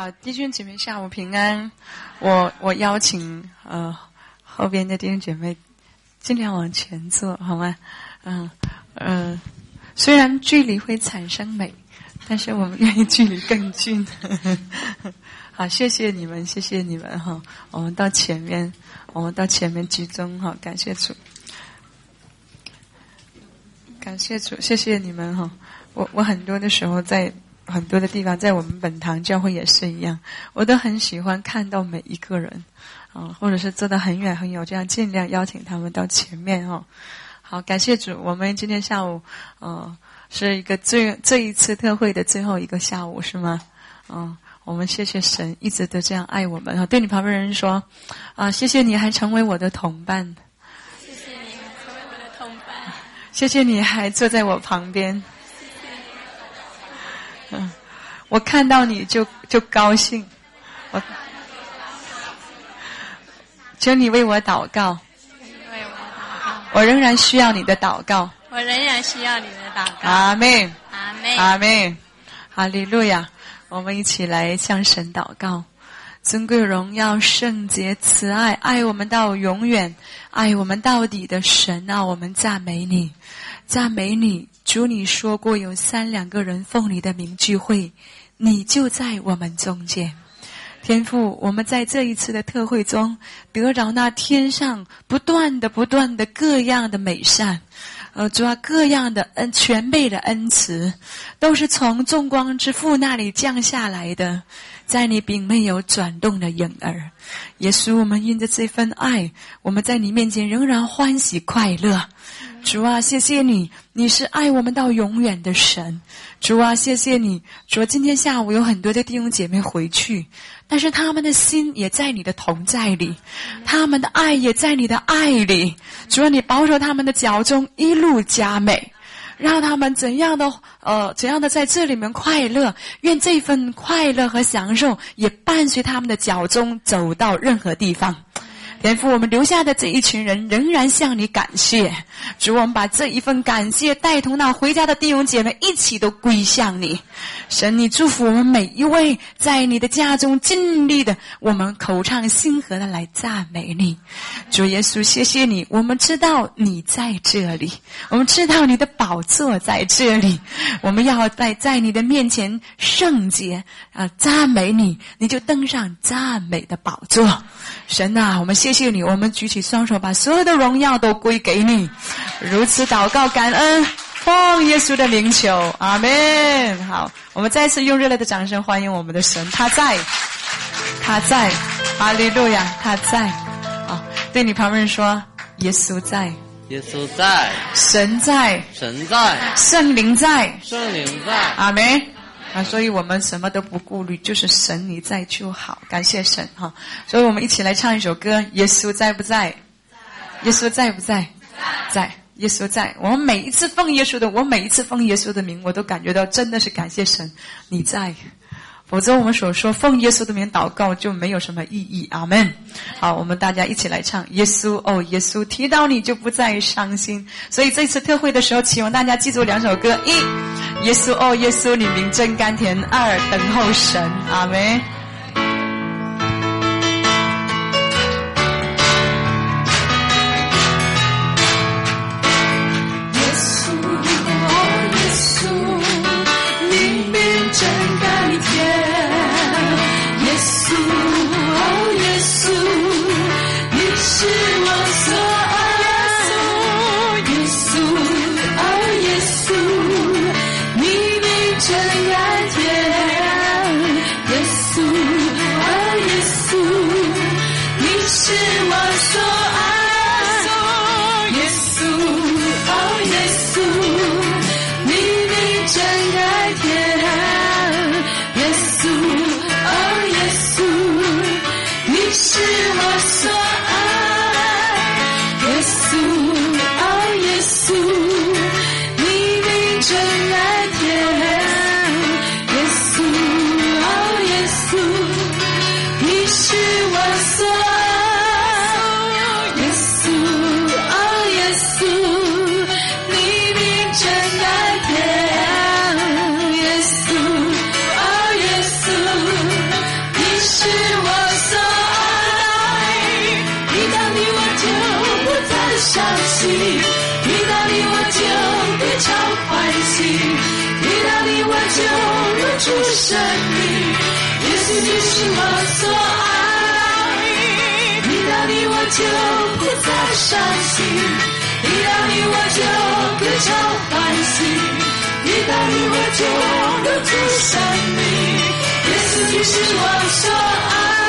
好，弟兄姐妹下午平安。我邀请后边的弟兄姐妹尽量往前坐，好吗？虽然距离会产生美，但是我们愿意距离更近。好，谢谢你们，谢谢你们哈。我们到前面集中哈，感谢主，感谢主，谢谢你们哈。我很多的时候在很多的地方，在我们本堂教会也是一样，我都很喜欢看到每一个人或者是坐得很远很远，这样尽量邀请他们到前面哈。好，感谢主，我们今天下午是一个这一次特会的最后一个下午是吗？我们谢谢神一直都这样爱我们。对你旁边人说谢谢你还成为我的同伴， 谢谢你还成为我的同伴， 谢谢你还坐在我旁边，我看到你就高兴，求你为我祷告，我仍然需要你的祷告， 我仍然需要你的祷告。 阿们， 阿们， 阿们，哈利路亚！我们一起来向神祷告。尊贵荣耀圣洁慈爱，爱我们到永远，爱我们到底的神啊，我们赞美你，赞美你。主，你说过有3、2个人奉你的名聚会，你就在我们中间。天父，我们在这一次的特会中得着那天上不断的各样的美善，主啊，各样的全备的恩慈，都是从众光之父那里降下来的，在你并没有转动的影儿。耶稣，我们因着这份爱，我们在你面前仍然欢喜快乐。主啊，谢谢你，你是爱我们到永远的神。主啊，谢谢你。主啊，今天下午有很多的弟兄姐妹回去，但是他们的心也在你的同在里，他们的爱也在你的爱里。主啊，你保守他们的脚中一路佳美，让他们怎样的在这里面快乐，愿这份快乐和享受也伴随他们的脚中走到任何地方。天父，我们留下的这一群人仍然向你感谢。主，我们把这一份感谢带同到回家的弟兄姐妹一起都归向你。神，你祝福我们每一位在你的家中尽力的，我们口唱心和的来赞美你。主耶稣，谢谢你，我们知道你在这里，我们知道你的宝座在这里，我们要在你的面前圣洁赞美你，你就登上赞美的宝座。神啊，我们谢谢你，我们举起双手，把所有的荣耀都归给你。如此祷告感恩，奉耶稣的名求，阿们。好，我们再次用热烈的掌声欢迎我们的神，他在，哈利路亚，他在。对你旁边人说，耶稣在， 耶稣在， 神在， 神在， 圣灵在， 圣灵在， 阿们。所以我们什么都不顾虑，就是神你在就好，感谢神哈。所以我们一起来唱一首歌，耶稣在不在？耶稣在不在？在，耶稣在。我每一次奉耶稣的名，我都感觉到真的是感谢神你在，否则我们所说奉耶稣的名祷告就没有什么意义。阿们。好，我们大家一起来唱耶稣哦耶稣，提到你就不再伤心。所以这次特会的时候，希望大家记住2首歌：1，耶稣哦耶稣，你名真甘甜；2，等候神。阿们。 是我所爱。 你我就不再伤心，遇到你我就非常欢喜，遇到你我就有出生命，耶稣你是我所爱，遇到你我就不再伤心，遇到你我就非常欢喜，遇到你我就有出生命，耶稣你是我所爱，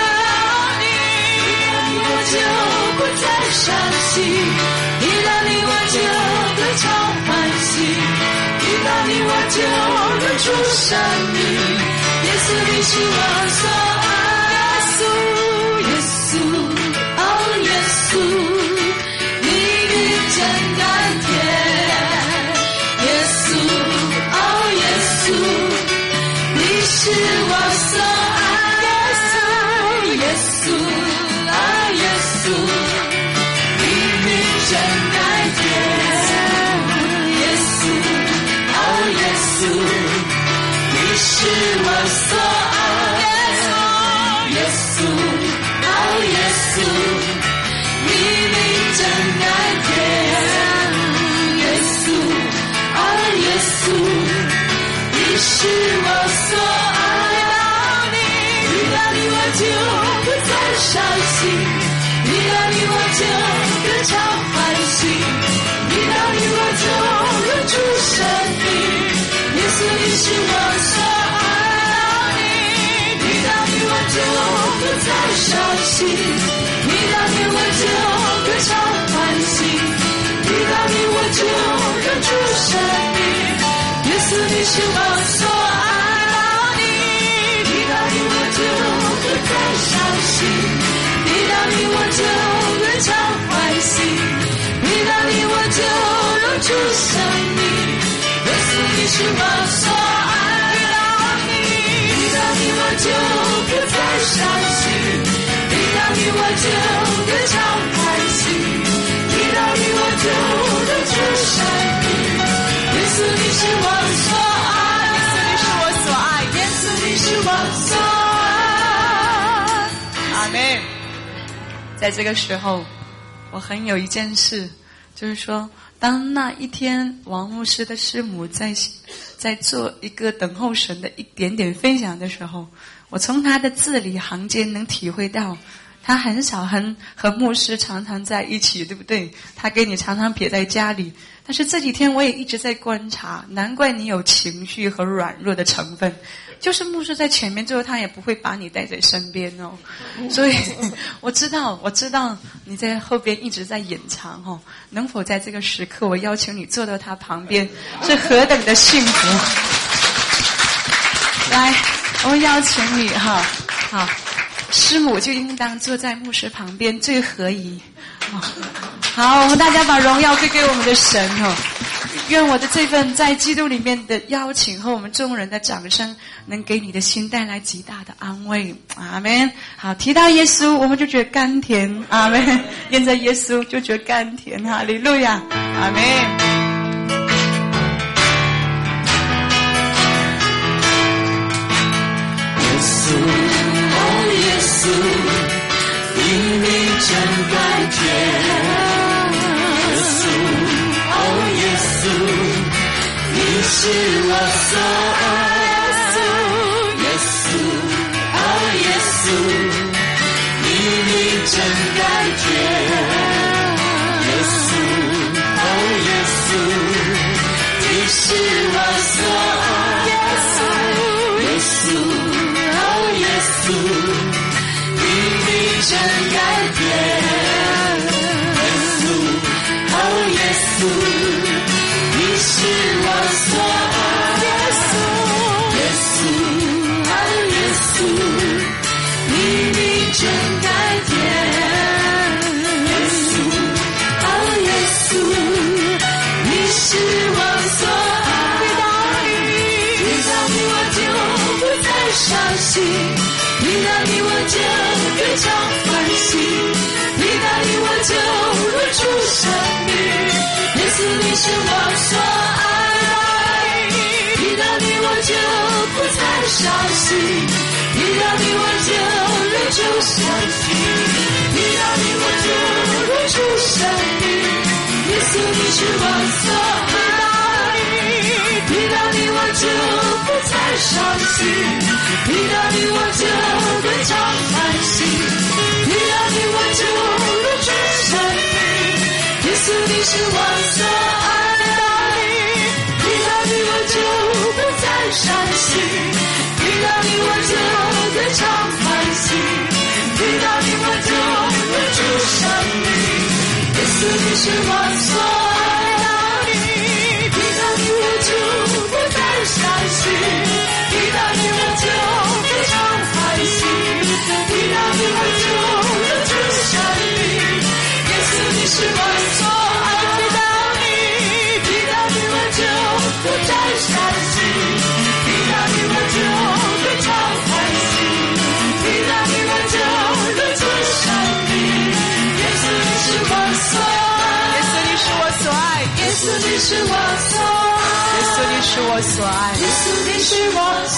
我就不再伤心，遇到你我就非常欢喜，遇到你我就有出生命，耶稣你是我所爱，耶稣哦耶稣，你的真甘甜，耶稣哦耶稣，你是我所爱，耶稣耶稣，你的真甘甜，耶稣哦耶稣，你是我所爱，耶稣哦耶稣，你的真甘甜，耶稣哦耶稣，你是我所爱，遇到你我就不再伤心，遇到你我就非常欢喜，遇到你我就有出生命，耶稣你是我所爱，遇到你我就不再伤心，遇到你我就非常欢喜，遇到你我就有出生命，耶稣你是我所爱，遇到你我就不再伤心，遇到你我就非常欢喜，遇到你我就有出生命，耶稣你是我所爱，遇到你我就不再伤心，遇到你我就非常欢喜，遇到你我就有出生命，耶稣你是我所爱，耶稣你是我所爱， 阿们。在这个时候，我很有一件事，就是说，当那一天王牧师的师母在做一个等候神的一点点分享的时候，我从他的字里行间能体会到，他很少和牧师常常在一起，对不对？他给你常常撇在家里。但是这几天我也一直在观察，难怪你有情绪和软弱的成分。就是牧师在前面，最后他也不会把你带在身边哦。所以我知道你在后边一直在隐藏哦。能否在这个时刻，我邀请你坐到他旁边，是何等的幸福！来，我邀请你哈，好。师母就应当坐在牧师旁边，最合宜。好，我们大家把荣耀归给我们的神哦。愿我的这份在基督里面的邀请和我们众人的掌声，能给你的心带来极大的安慰。阿们。好，提到耶稣，我们就觉得甘甜。阿们。念着耶稣就觉得甘甜。哈利路亚。阿们。 耶稣，你的真甘甜，耶稣，哦耶稣，你是我所爱，耶稣，哦耶稣，你的真甘甜，耶稣，哦耶稣，你是我所爱，耶稣。耶稣，你的真甘甜，耶稣，哦耶稣，你是我所爱，耶稣，哦耶稣，你的真甘甜，耶稣，哦耶稣，你是我所爱，遇到你我就不再伤心，遇到你我就非常欢喜，遇到你我就有出生命，耶稣你是我所爱，遇到你我就不再伤心，遇到你我就有出就相信，遇到你我就认出生命。耶稣你是我所爱，遇到你我就不再伤心，遇到你我就更常欢喜，遇到你我就认出生命。耶稣你是我所爱的，遇到你我就不再伤心，遇到你我就更常欢喜，遇到你我就认出生命。耶稣你是我所爱的，遇到你我就不再伤心，遇到你我就更常欢喜，遇到你我就认出生命。耶稣你是我所爱的，遇到你我就不再伤心，遇到你我就更常欢喜，遇到你我就认出生命。耶稣你是我所爱，耶稣你是我所爱，耶稣你是我所爱，耶稣你是我所爱，耶稣你是我所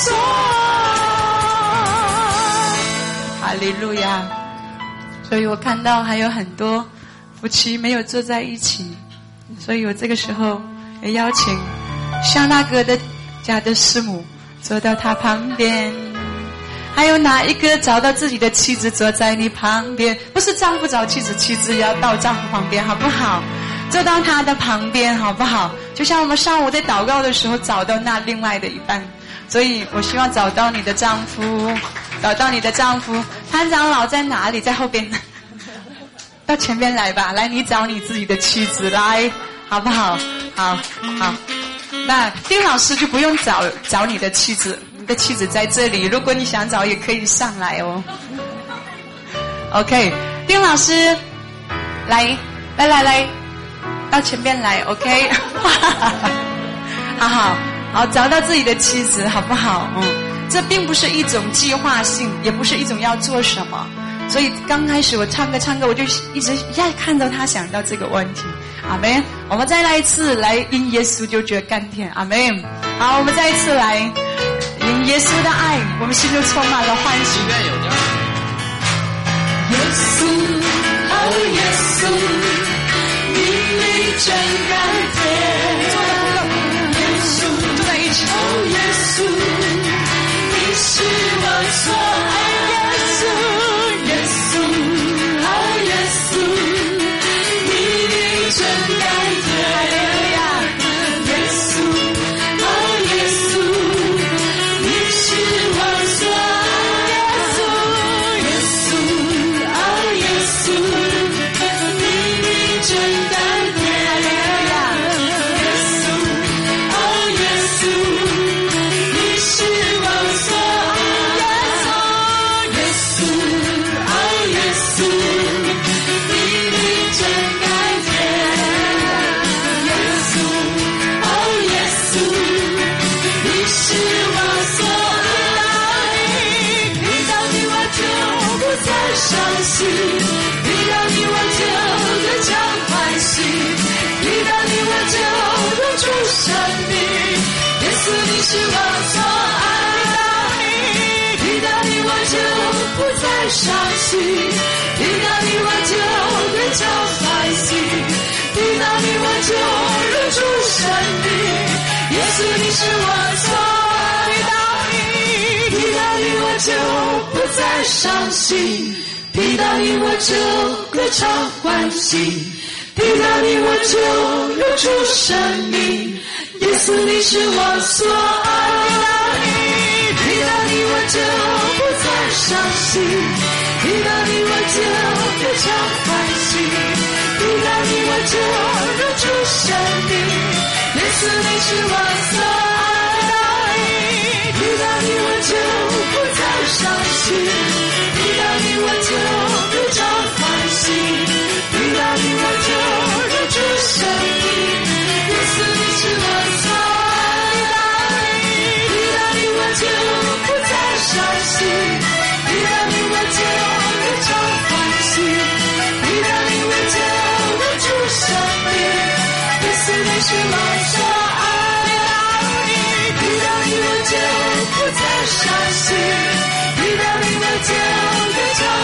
爱。 哈利路亚！所以我看到还有很多夫妻没有坐在一起，所以我这个时候也邀请香大哥的家的师母坐到他旁边。还有哪一个找到自己的妻子坐在你旁边？不是丈夫找妻子，妻子也要到丈夫旁边，好不好？坐到他的旁边，好不好？就像我们上午在祷告的时候找到那另外的一半。所以我希望找到你的丈夫，找到你的丈夫。潘长老在哪里？在后边。到前边来吧，来，你找你自己的妻子来，好不好？好。那丁老师就不用找你的妻子，你的妻子在这里，如果你想找也可以上来哦。OK， 丁老师，来，到前边来 ，OK， 好，找到自己的妻子，好不好？这并不是一种计划性，也不是一种要做什么。所以刚开始我唱歌，我就一直看到他想到这个问题。阿们，我们再来一次，来因耶稣就觉甘甜。阿们，好，我们再一次来因耶稣的爱，我们心中充满了欢喜。 耶稣，哦耶稣，你真甘甜。耶稣， 坐在一起。 哦耶稣，你是我所爱。耶稣，哦耶稣，你真甘甜。耶稣，哦耶稣，你是我所爱。耶稣，哦耶稣，你真甘甜。耶稣，哦耶稣，你是我所爱。耶稣，哦耶稣，你真甘甜。耶稣，哦耶稣，你是我所爱。遇到你我就不再伤心，遇到你我就更常欢喜，遇到你我就认出生命。耶稣你是我所爱，遇到你我就不再伤心，遇到你我就更常欢喜，遇到你我就认出生命。耶稣你是我所爱，遇到你我就不再伤心，遇到你我就更常欢喜，遇到你我就认出生命。耶稣你是我所爱，遇到你我就不再伤心，遇到你我就更常欢喜，遇到你我就认出生命。耶稣你是我所爱，遇到你我就不再伤心，遇到你我就更常欢喜，遇到你我就认出生命。耶稣你是我所爱，遇到你我就不再伤心，遇到你我就更常欢喜，遇到你我就认出生命。耶稣你是我所爱，遇到你我就不再伤心，遇到你我就更常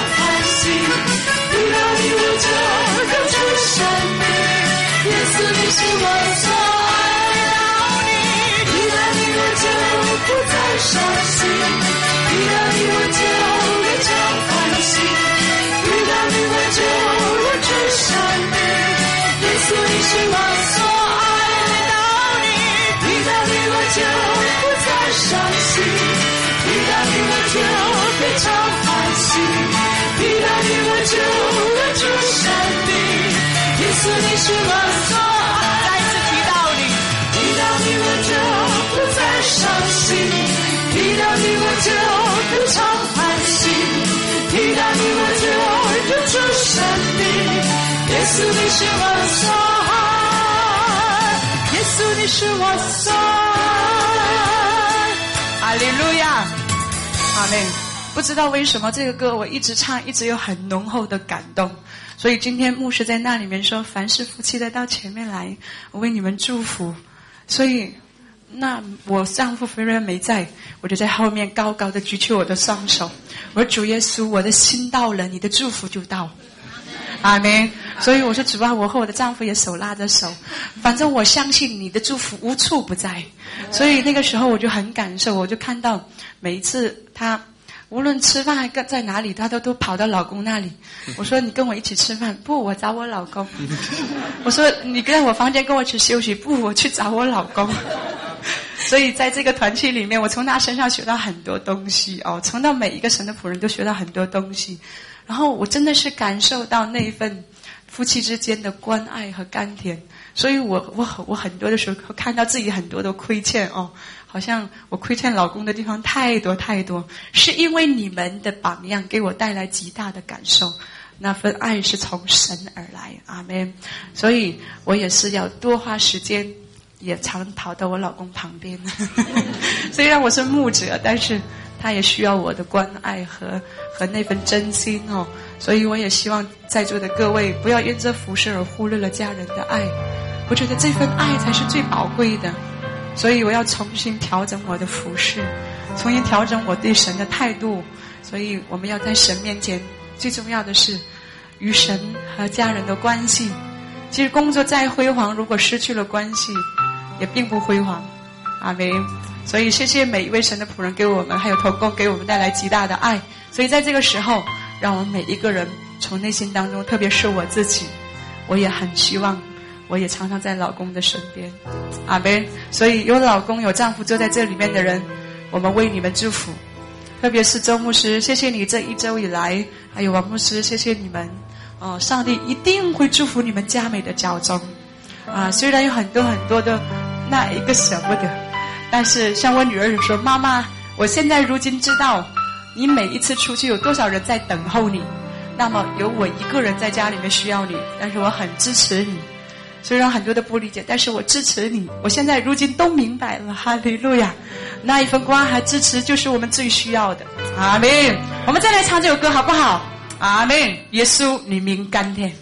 是我所爱的你，遇到你我就不再伤心，遇到你我就变成欢喜，遇到你我就有主生命。耶稣你是我所爱的你，遇到你我就不再伤心，遇到你我就变成欢喜，遇到你我就有主生命。耶稣你是我所爱， 再一次提到你， 遇到你我就不再伤心，遇到你我就变成欢喜，遇到你我就有主生命。耶稣你是我所爱，耶稣你是我所爱。 哈利路亚，阿们。不知道为什么这个歌我一直唱，一直有很浓厚的感动。所以今天牧师在那里面说，凡是夫妻的到前面来，我为你们祝福。所以那我丈夫虽然没在，我就在后面高高的举起我的双手，我说主耶稣，我的心到了，你的祝福就到。阿们。所以我说主啊，我和我的丈夫也手拉着手，反正我相信你的祝福无处不在。所以那个时候我就很感受，我就看到每一次他无论吃饭还在哪里，他都跑到老公那里。我说你跟我一起吃饭，不，我找我老公。我说你在我房间跟我一起休息，不，我去找我老公。所以在这个团契里面，我从他身上学到很多东西哦，从到每一个神的仆人都学到很多东西。然后我真的是感受到那一份夫妻之间的关爱和甘甜。所以我很多的时候看到自己很多的亏欠哦，好像我亏欠老公的地方太多太多，是因为你们的榜样给我带来极大的感受，那份爱是从神而来，阿们。所以我也是要多花时间，也常跑到我老公旁边。虽然我是牧者，但是他也需要我的关爱和那份真心哦。所以我也希望在座的各位不要因着服事而忽略了家人的爱，我觉得这份爱才是最宝贵的。所以我要重新调整我的服事，重新调整我对神的态度。所以我们要在神面前，最重要的是与神和家人的关系。其实工作再辉煌，如果失去了关系也并不辉煌，阿们。所以谢谢每一位神的仆人给我们还有同工给我们带来极大的爱。所以在这个时候，让我们每一个人从内心当中，特别是我自己，我也很希望我也常常在老公的身边，阿们。所以有老公有丈夫坐在这里面的人，我们为你们祝福。特别是周牧师，谢谢你这一周以来，还有王牧师，谢谢你们上帝一定会祝福你们佳美的教宗虽然有很多很多的那一个舍不得，但是像我女儿说，妈妈，我现在如今知道你每一次出去有多少人在等候你，那么有我一个人在家里面需要你，但是我很支持你。虽然很多的不理解，但是我支持你，我现在如今都明白了，哈利路亚。那一份关怀支持就是我们最需要的，阿们。我们再来唱这首歌好不好？阿们。耶稣你名甘甜。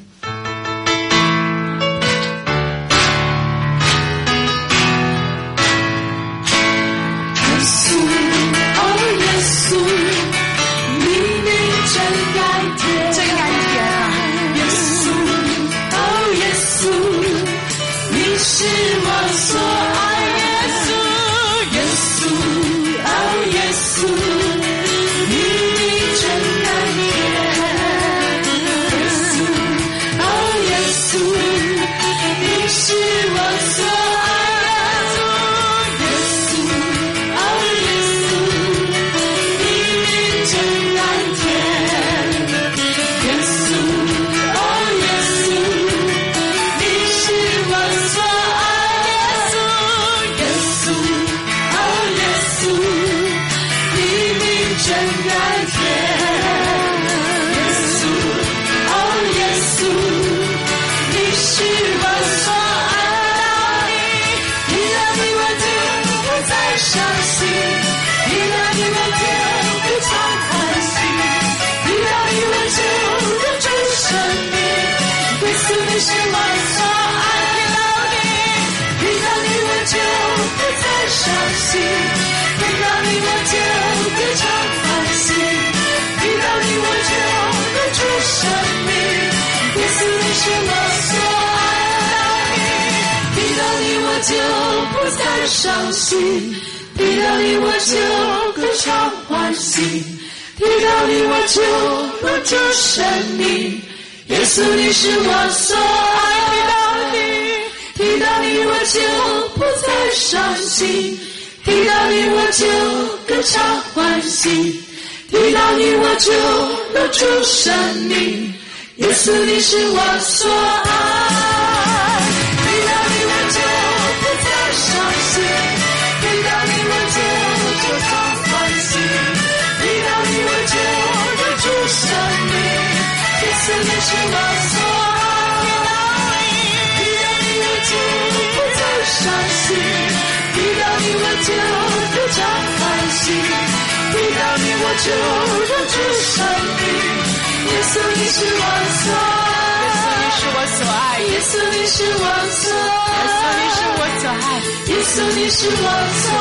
耶稣，哦耶稣，你名真甘甜， 真甘甜啊！ 耶稣，哦耶稣，你是我所爱耶稣，耶稣，哦耶稣，你名真甘甜，耶稣，哦耶稣，你是我所爱耶稣，耶稣，哦耶稣，你名真甘甜，耶稣，哦耶稣，你是我所爱耶稣，耶稣，哦耶稣，你名真甘甜，耶稣，哦耶稣，你是我所爱的你，遇到你我就不再伤心，遇到你我就非常欢喜，遇到你我就有主生命，耶稣你是我所爱的你，遇到你我就不再伤心，遇到你我就非常欢喜，遇到你我就有主生命，耶稣你是我所爱的你， 就不再伤心，提到你我就歌唱欢喜，提到你我就有主生命，耶稣你是我所爱，提到你我就不再伤心，提到你我就歌唱欢喜，提到你我就有主生命，耶稣你是我所爱，提到你我就不再伤心，提到你我就歌唱欢喜，提到你我就有主生命，耶稣你是我所爱，提到你我就不再伤心，提到你我就歌唱欢喜，提到你我就有主生命，耶稣你是我所爱，耶稣你是我所爱，耶稣你是我所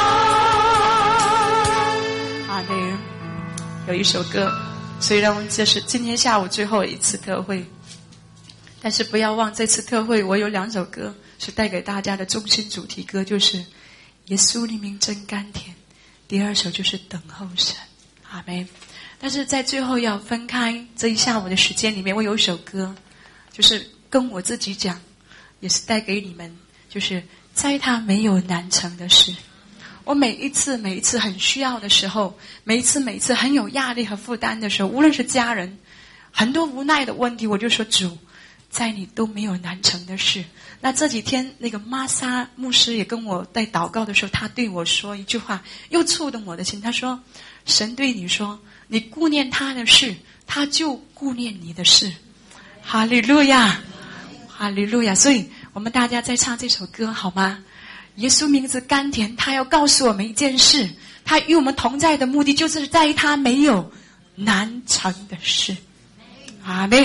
爱。 阿门。有一首歌，虽然这是今天下午最后一次特会，但是不要忘这次特会我有2首歌是带给大家的中心主题歌，就是耶稣你名真甘甜，第2首就是等候神。阿们。但是在最后要分开这一下午的时间里面，我有一首歌就是跟我自己讲，也是带给你们，就是在他没有难成的事。我每一次很需要的时候，每一次很有压力和负担的时候，无论是家人很多无奈的问题，我就说主，在你都没有难成的事。那这几天那个玛莎牧师也跟我在祷告的时候，他对我说一句话又触动我的心，他说神对你说，你顾念他的事，他就顾念你的事。哈利路亚，哈利路亚。所以我们大家再唱这首歌好吗？耶稣名字甘甜，他要告诉我们一件事，他与我们同在的目的就是在他没有难成的事。阿们。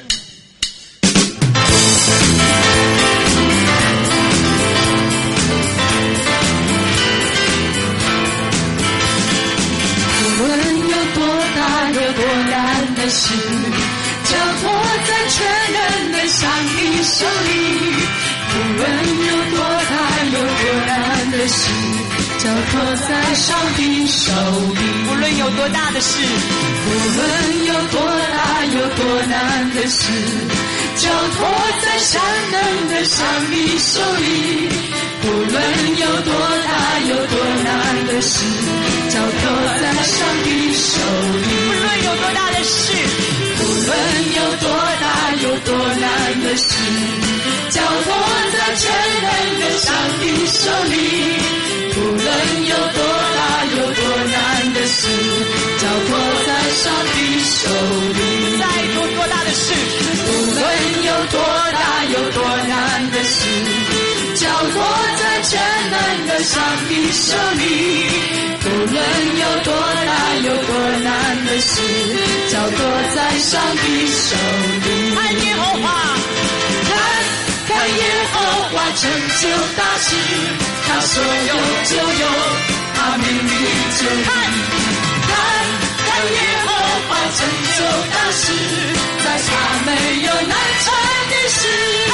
无论有多大有多难的事，交托在全能的上帝手里。无论有多大有多难的事，交托在上帝手里。 无论有多大的事， 无论有多大有多难的事，交托在善能的上帝手里。无论有多大有多难的事，交托在上帝手里。 无论有多大的事， 无论有多大有多难的事，交托在全能的上帝手里。无论有多大有多难的事，交托在上帝手里。 再有多大的事， 无论有多大有多难的事，交托在全能的上帝手里。无论有多大有多难的事，交托在上帝手里。 看耶和华， 看耶和华成就大事，他说有就有，他命令就有。看耶和华成就大事，在他没有难成的事。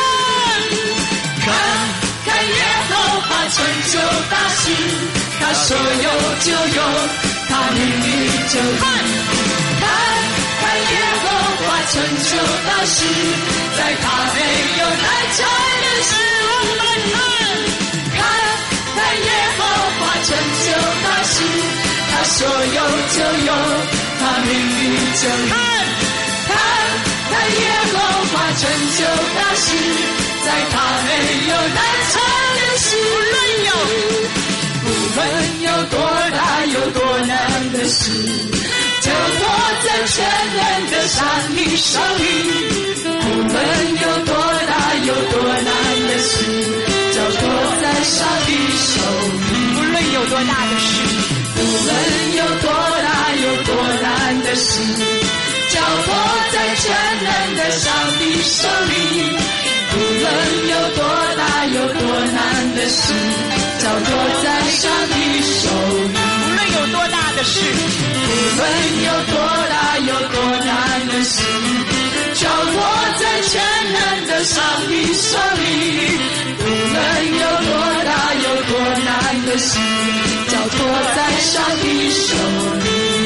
看耶和华成就大事，他说有就有，他命令就有。看耶和华成就大事，在他没有难成的事。看耶和华成就大事，他说有就有，他命令就有。看耶和华成就大事，在他没有难成的事。无论有多大有多难的事，交托在全能的上帝手里。无论有多大有多难的事，交托在上帝手里。 无论有多大的事， 无论有多大有多难的事，交托在全能的上帝手里。无论有多大有多难的事，交托在上帝手里。 无论有多大的事， 无论有多大有多难的事，交托在全能的上帝手里。无无论有多大有多难的事，交托在上帝手里。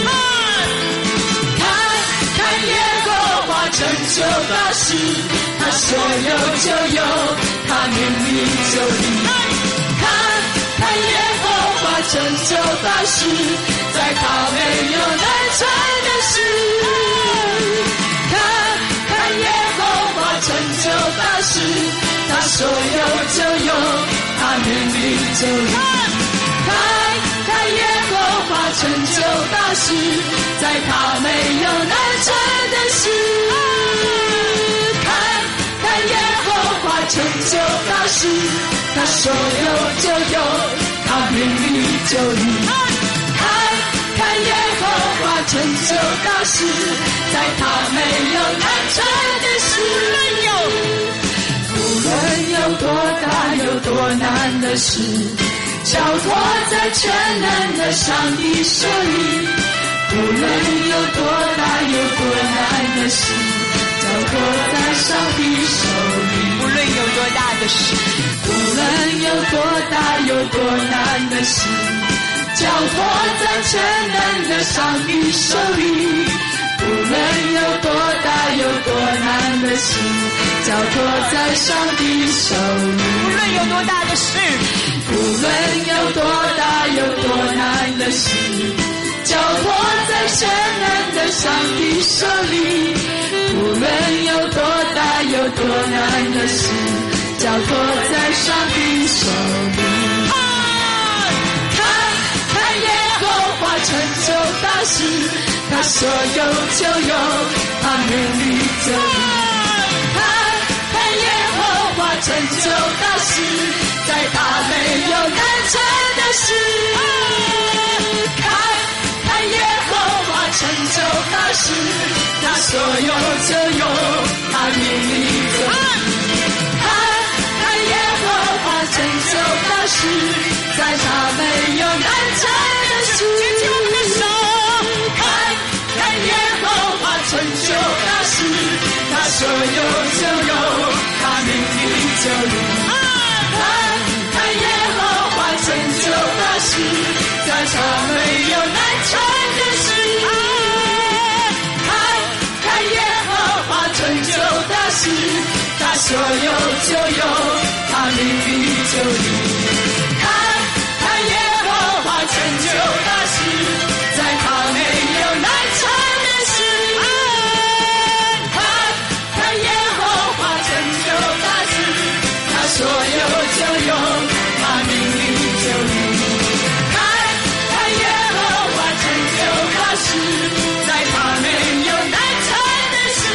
看耶和华成就大事，他说有就有，他命令就立。看耶和华成就大事，在他没有难成的事。看耶和华成就大事，他说有就有，他命令就立。看耶和华成就大事，在他没有难成的事。看耶和华成就大事，他说有就有，他命令就立。看耶和华成就大事，在他没有难成的事。无论有多大有多难的事，交托在全能的上帝手里。无论有多大有多难的事，交托在上帝手里。 无论有多大的事， 无论有多大有多难的事，交托在全能的上帝手里。无论有多大有多难的事，交托在上帝手里。 无论有多大的事， 无论有多大有多难的事，交托在全能的上帝手里。无论有多大有多难的事，交托在上帝手里。看耶和华成就大事，他说有就有，他命令就立。看耶和华成就大事，在他没有难成的事。看耶和华成就大事，他说有就有，他命令就立。看耶和华成就大事，在他没有难成的事。看耶和华成就大事，他说有就有，他命令就立。看耶和华成就大事，在他没有难成的事。看耶和华成就大事，他说有就有，他命令就立。看耶和华成就大事，在他没有难成的事。看耶和华成就大事，他说有就有，他命令就立。看耶和华成就大事，在他没有难成的事。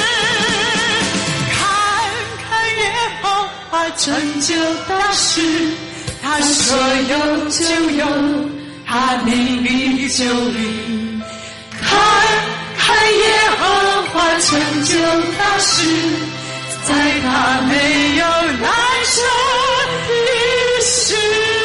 看耶和华成就大事，他说有就有，他命令就立。看耶和华成就大事，在他没有难成的事。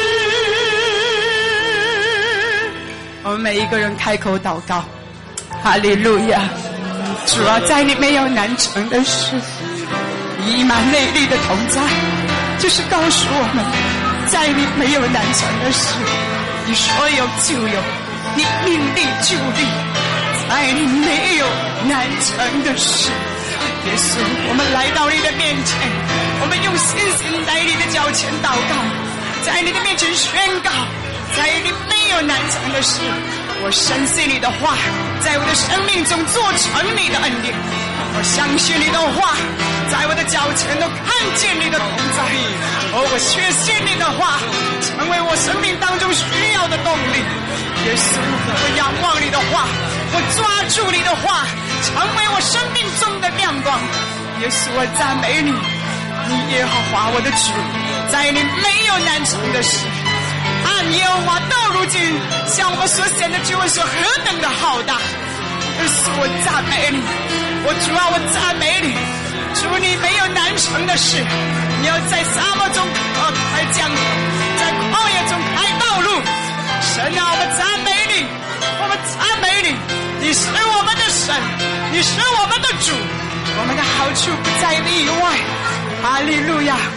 我们每一个人开口祷告，哈利路亚！主啊，在你没有难成的事，以马内利的同在，就是告诉我们，在你没有难成的事，你说有就有，你命令就立，在你没有难成的事。耶稣，我们来到你的面前，我们用信心在你的脚前祷告，在你的面前宣告，在你没有难成的事。我深信你的话在我的生命中做成你的恩典，我相信你的话在我的脚前都看见你的同在。我确信你的话成为我生命当中需要的动力。耶稣，我仰望你的话，我抓住你的话，成为我生命中的亮光。耶稣，我赞美你，你耶和华我的主，在你没有难成的事。耶和华到如今向我们所显的救恩是何等的浩大。耶稣，我赞美你，我主啊，我赞美你。主，你没有难成的事，你要在沙漠中开江河，在旷野中开道路。神啊，我们赞美你，我们赞美你，你是我们的神，你是我们的主，我们的好处不在你以外。哈利路亚！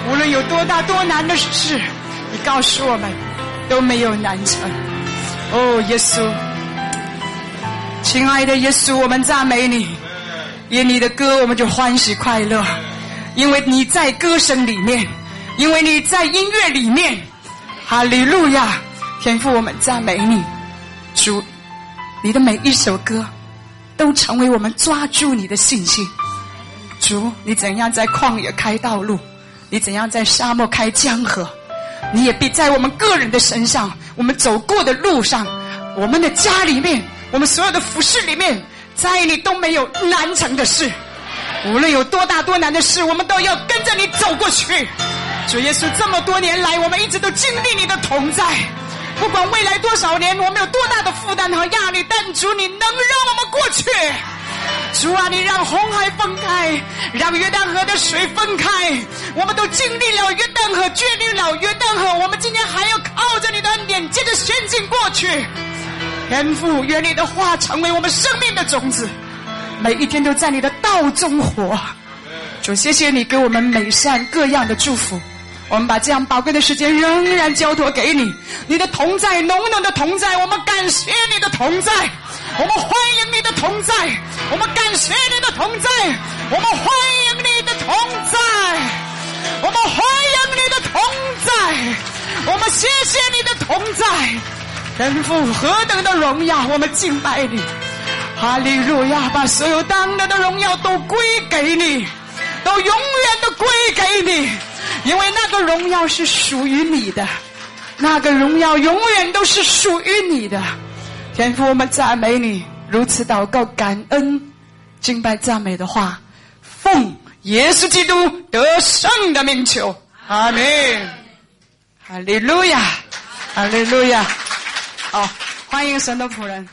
无论有多大多难的事，你告诉我们都没有难成。哦，耶稣，亲爱的耶稣，我们赞美你，因你的歌我们就欢喜快乐，因为你在歌声里面，因为你在音乐里面。哈利路亚！天父，我们赞美你，主，你的每一首歌都成为我们抓住你的信心。主，你怎样在旷野开道路，你怎样在沙漠开江河，你也必在我们个人的身上，我们走过的路上，我们的家里面，我们所有的服事里面，在你都没有难成的事。无论有多大多难的事，我们都要跟着你走过去。主耶稣，这么多年来我们一直都经历你的同在，不管未来多少年我们有多大的负担和压力，但主你能让我们过去。主啊，你让红海分开，让约旦河的水分开，我们都经历了约旦河，决定了约旦河，我们今天还要靠着你的恩典接着前进过去。天父，愿你的话成为我们生命的种子，每一天都在你的道中活。主，谢谢你给我们美善各样的祝福，我们把这样宝贵的时间仍然交托给你，你的同在，浓浓的同在，我们感谢你的同在，我们欢迎你的同在，我们感谢你的同在，我们欢迎你的同在，我们欢迎你的同在，我们谢谢你的同在。天父，何等的荣耀，我们敬拜你。哈利路亚！把所有当得的荣耀都归给你，都永远的归给你，因为那个荣耀是属于你的，那个荣耀永远都是属于你的。天父，我们赞美你，如此祷告感恩敬拜赞美的话，奉耶稣基督得胜的名求，阿们。哈利路亚，哈利路亚。好，欢迎神的仆人。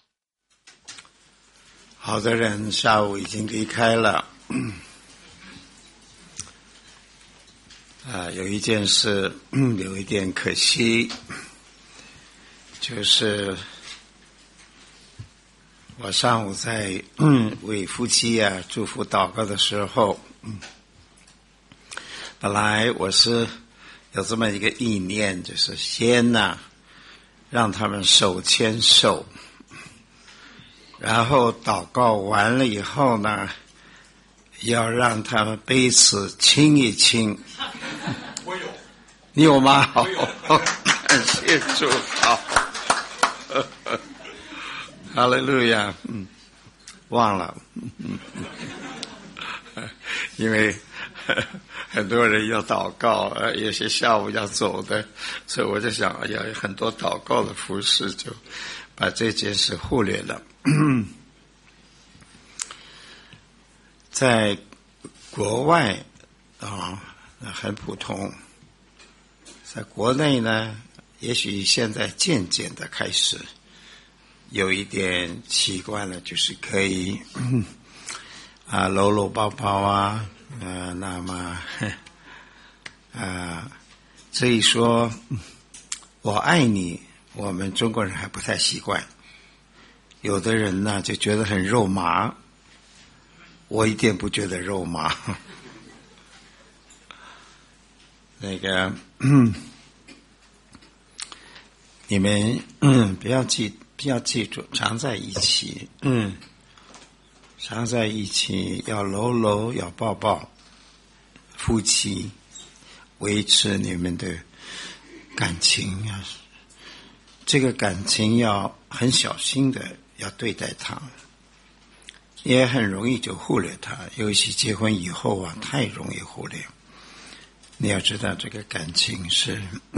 好的人下午已经离开了。有一件事有一点可惜，就是我上午在为夫妻祝福祷告的时候，本来我是有这么一个意念，就是先让他们手牵手，然后祷告完了以后呢，要让他们彼此亲一亲。 我有， 你有吗？ 我有， 感谢主，好，哈利路亚。忘了，因为很多人要祷告，有些下午要走的，所以我就想，有很多祷告的服事，就把这件事忽略了。在国外很普通，在国内呢，也许现在渐渐的开始有一点习惯了，就是可以搂搂抱抱那么所以说我爱你，我们中国人还不太习惯，有的人呢就觉得很肉麻，我一点不觉得肉麻。那个你们不要记住，常在一起，常在一起，要搂搂，要抱抱，夫妻维持你们的感情这个感情要很小心的要对待它，也很容易就忽略它，尤其结婚以后太容易忽略。你要知道这个感情是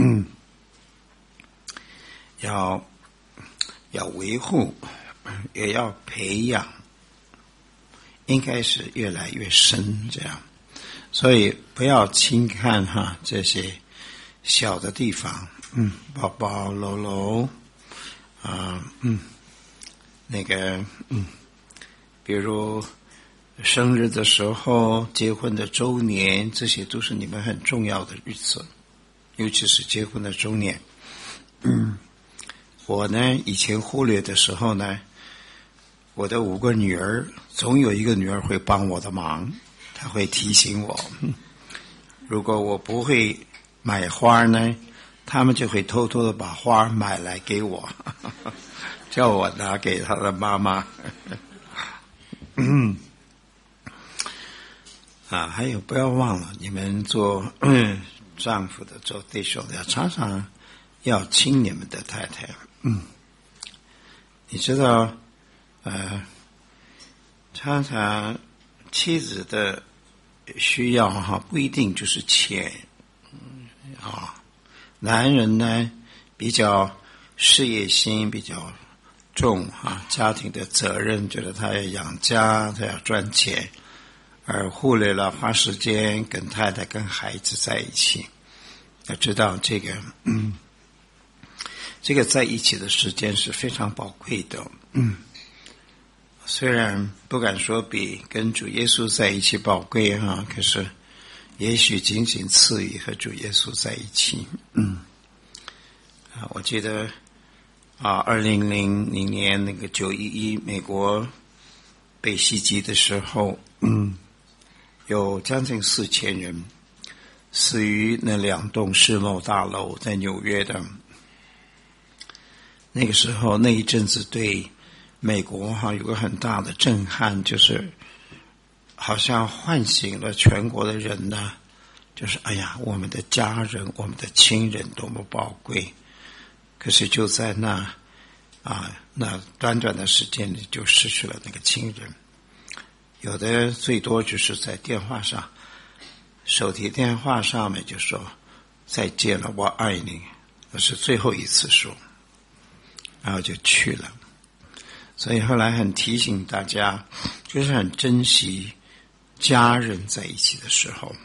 要维护，也要培养，应该是越来越深这样，所以不要轻看这些小的地方，抱抱搂搂那个比如生日的时候，结婚的周年，这些都是你们很重要的日子，尤其是结婚的周年。我呢以前忽略的时候呢，我的5个女儿总有一个女儿会帮我的忙，她会提醒我。 如果我不会买花呢，他们就会偷偷的把花买来给我，叫我拿给他的妈妈。还有不要忘了，你们做丈夫的、做弟兄的，常常要亲你们的太太。你知道，常常妻子的需要不一定就是钱男人呢比较事业心比较重家庭的责任，觉得他要养家，他要赚钱，而忽略了花时间跟太太跟孩子在一起。要知道这个在一起的时间是非常宝贵的。虽然不敢说比跟主耶稣在一起宝贵可是也许仅仅次于和主耶稣在一起。我记得2000年那个911美国被袭击的时候，有将近4000人死于那2栋世贸大楼在纽约的。那个时候那一阵子对美国有个很大的震撼，就是好像唤醒了全国的人呢，就是我们的家人，我们的亲人多么宝贵。可是就在那短短的时间里就失去了那个亲人。有的最多就是在电话上，手提电话上面就说再见了，我爱你，那是最后一次说，然后就去了。所以后来很提醒大家，就是很珍惜家人在一起的时候。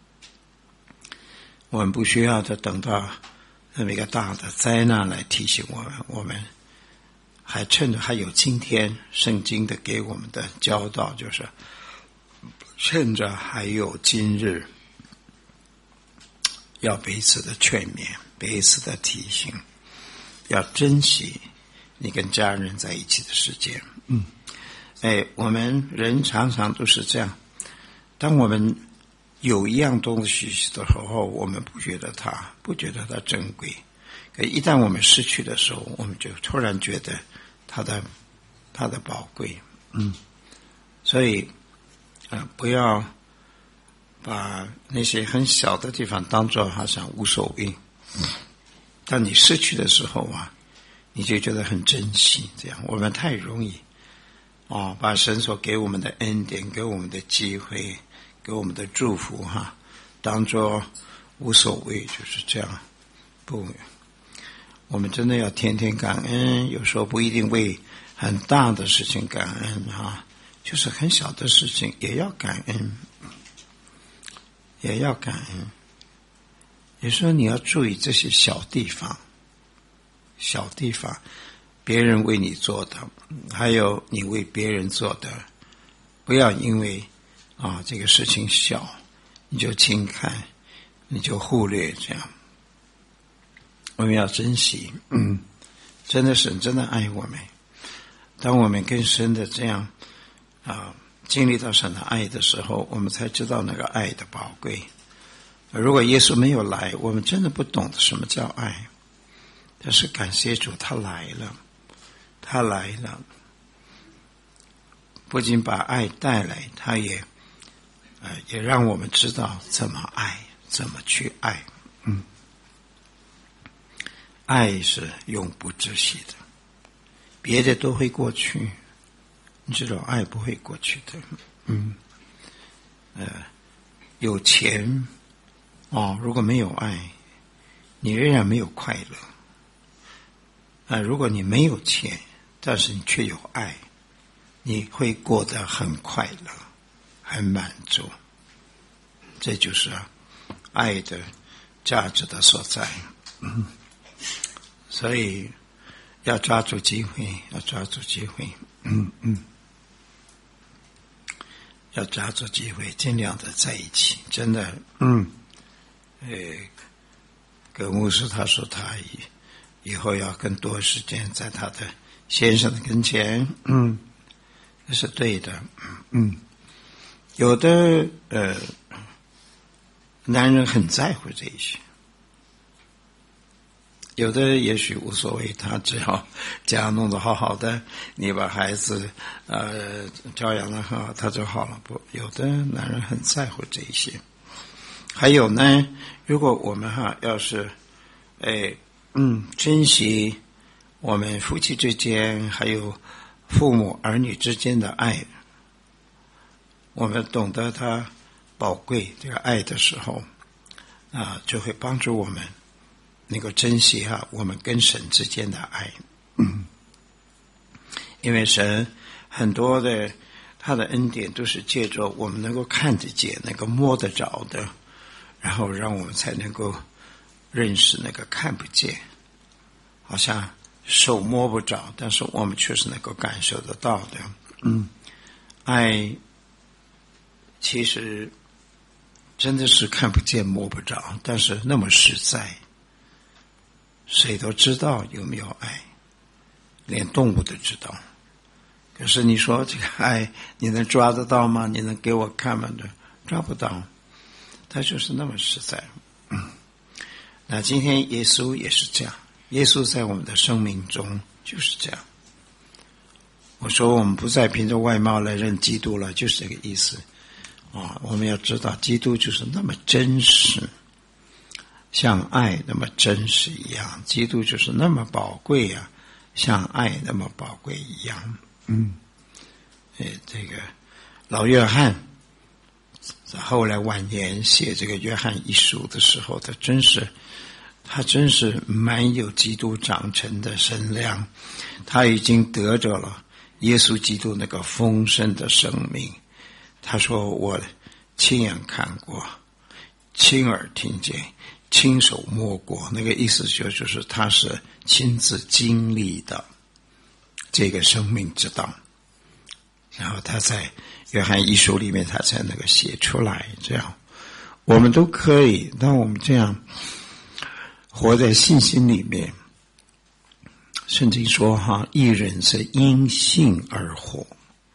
我们不需要的等到那么一个大的灾难来提醒我们还趁着还有今天，圣经的给我们的教导就是趁着还有今日，要彼此的劝勉，彼此的提醒，要珍惜你跟家人在一起的时间。我们人常常都是这样，当我们有一样东西的时候，我们不觉得它珍贵，可一旦我们失去的时候，我们就突然觉得它的宝贵。所以不要把那些很小的地方当作好像无所谓，当你失去的时候你就觉得很珍惜。这样我们太容易把神所给我们的恩典，给我们的机会，给我们的祝福当作无所谓，就是这样。不，我们真的要天天感恩，有时候不一定为很大的事情感恩就是很小的事情也要感恩，也要感恩。有时候你要注意这些小地方，别人为你做的，还有你为别人做的，不要因为这个事情小你就轻看，你就忽略，这样我们要珍惜。真的神真的爱我们，当我们更深的这样经历到神的爱的时候，我们才知道那个爱的宝贵。如果耶稣没有来，我们真的不懂得什么叫爱。但是感谢主，他来了，不仅把爱带来，他也让我们知道怎么爱，怎么去爱。爱是永不止息的，别的都会过去，你知道爱不会过去的。有钱如果没有爱，你仍然没有快乐。如果你没有钱，但是你却有爱，你会过得很快乐，很满足。这就是爱的价值的所在。所以要抓住机会，要抓住机会。要抓住机会，尽量的在一起。真的葛牧师他说他以后要更多时间在他的先生的跟前。这是对的。有的男人很在乎这一些。有的也许无所谓，他只要家弄得好好的，你把孩子教养得很好，他就好了。不，有的男人很在乎这一些。还有呢，如果我们要是珍惜我们夫妻之间还有父母儿女之间的爱，我们懂得它宝贵这个爱的时候就会帮助我们能够珍惜我们跟神之间的爱。因为神很多的他的恩典都是借着我们能够看得见能够摸得着的，然后让我们才能够认识那个看不见，好像手摸不着，但是我们确实能够感受得到的。爱其实真的是看不见摸不着，但是那么实在，谁都知道有没有爱，连动物都知道。可是你说这个爱你能抓得到吗？你能给我看吗？抓不到，它就是那么实在。那今天耶稣也是这样，耶稣在我们的生命中就是这样。我说我们不再凭着外貌来认基督了，就是这个意思。我们要知道基督就是那么真实，像爱那么真实一样，基督就是那么宝贵啊，像爱那么宝贵一样。这个老约翰后来晚年写这个约翰一书的时候，他真是蛮有基督长成的身量，他已经得着了耶稣基督那个丰盛的生命。他说我亲眼看过，亲耳听见，亲手摸过，那个意思就是他是亲自经历的这个生命之道，然后他在约翰一书里面他才那个写出来。这样我们都可以，当我们这样活在信心里面，圣经说义人是因信而活，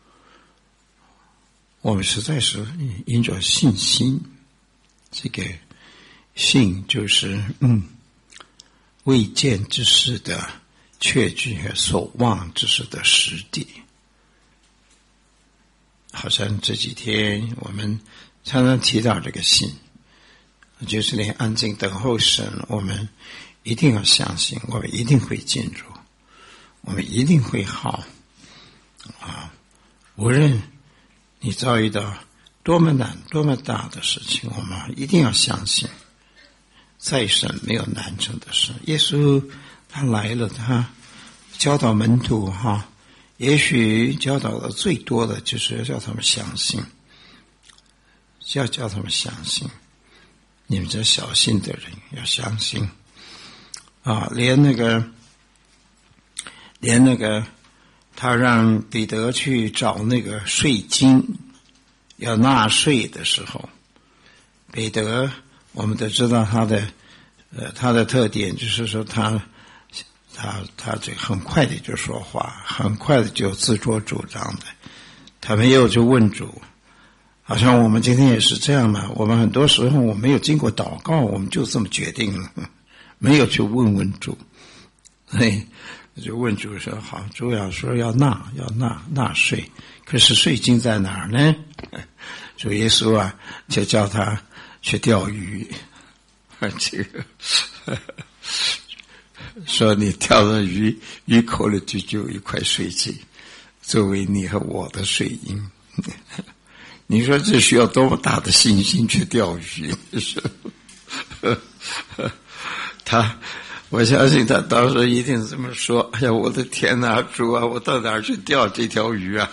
我们实在是因着信心，这个信就是未见之事的确据和所望之事的实底。好像这几天我们常常提到这个信，就是连安静等候神，我们一定要相信，我们一定会进入，我们一定会好无论你遭遇到多么难多么大的事情，我们一定要相信在神没有难成的事。耶稣他来了，他教导门徒也许教导的最多的就是要叫他们相信，要叫他们相信，你们这小信的人要相信连那个他让彼得去找那个税金要纳税的时候，彼得我们都知道他的特点就是说他这很快的就说话，很快的就自作主张的，他没有就问主。好像我们今天也是这样嘛，我们很多时候我没有经过祷告，我们就这么决定了，没有去问主。就问主说好，主要说要纳税，可是税金在哪儿呢？主耶稣就叫他去钓鱼，这个说你钓了鱼口里就有一块税金，作为你和我的税银。你说这需要多么大的信心去钓鱼？我相信他当时一定这么说：哎呀，我的天哪，主啊，我到哪儿去钓这条鱼啊？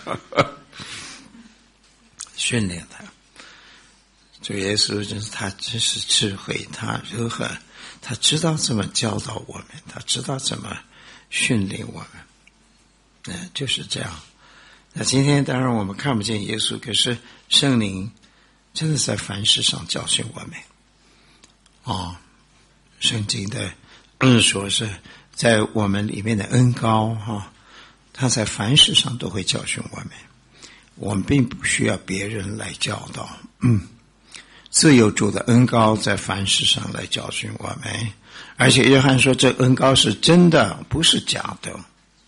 训练他，主耶稣他真是智慧，他如何，他知道怎么教导我们，他知道怎么训练我们，就是这样。那今天当然我们看不见耶稣，可是圣灵真的在凡事上教训我们。圣经的说是在我们里面的恩膏他在凡事上都会教训我们，我们并不需要别人来教导。 自有主的恩膏在凡事上来教训我们。而且约翰说这恩膏是真的，不是假的。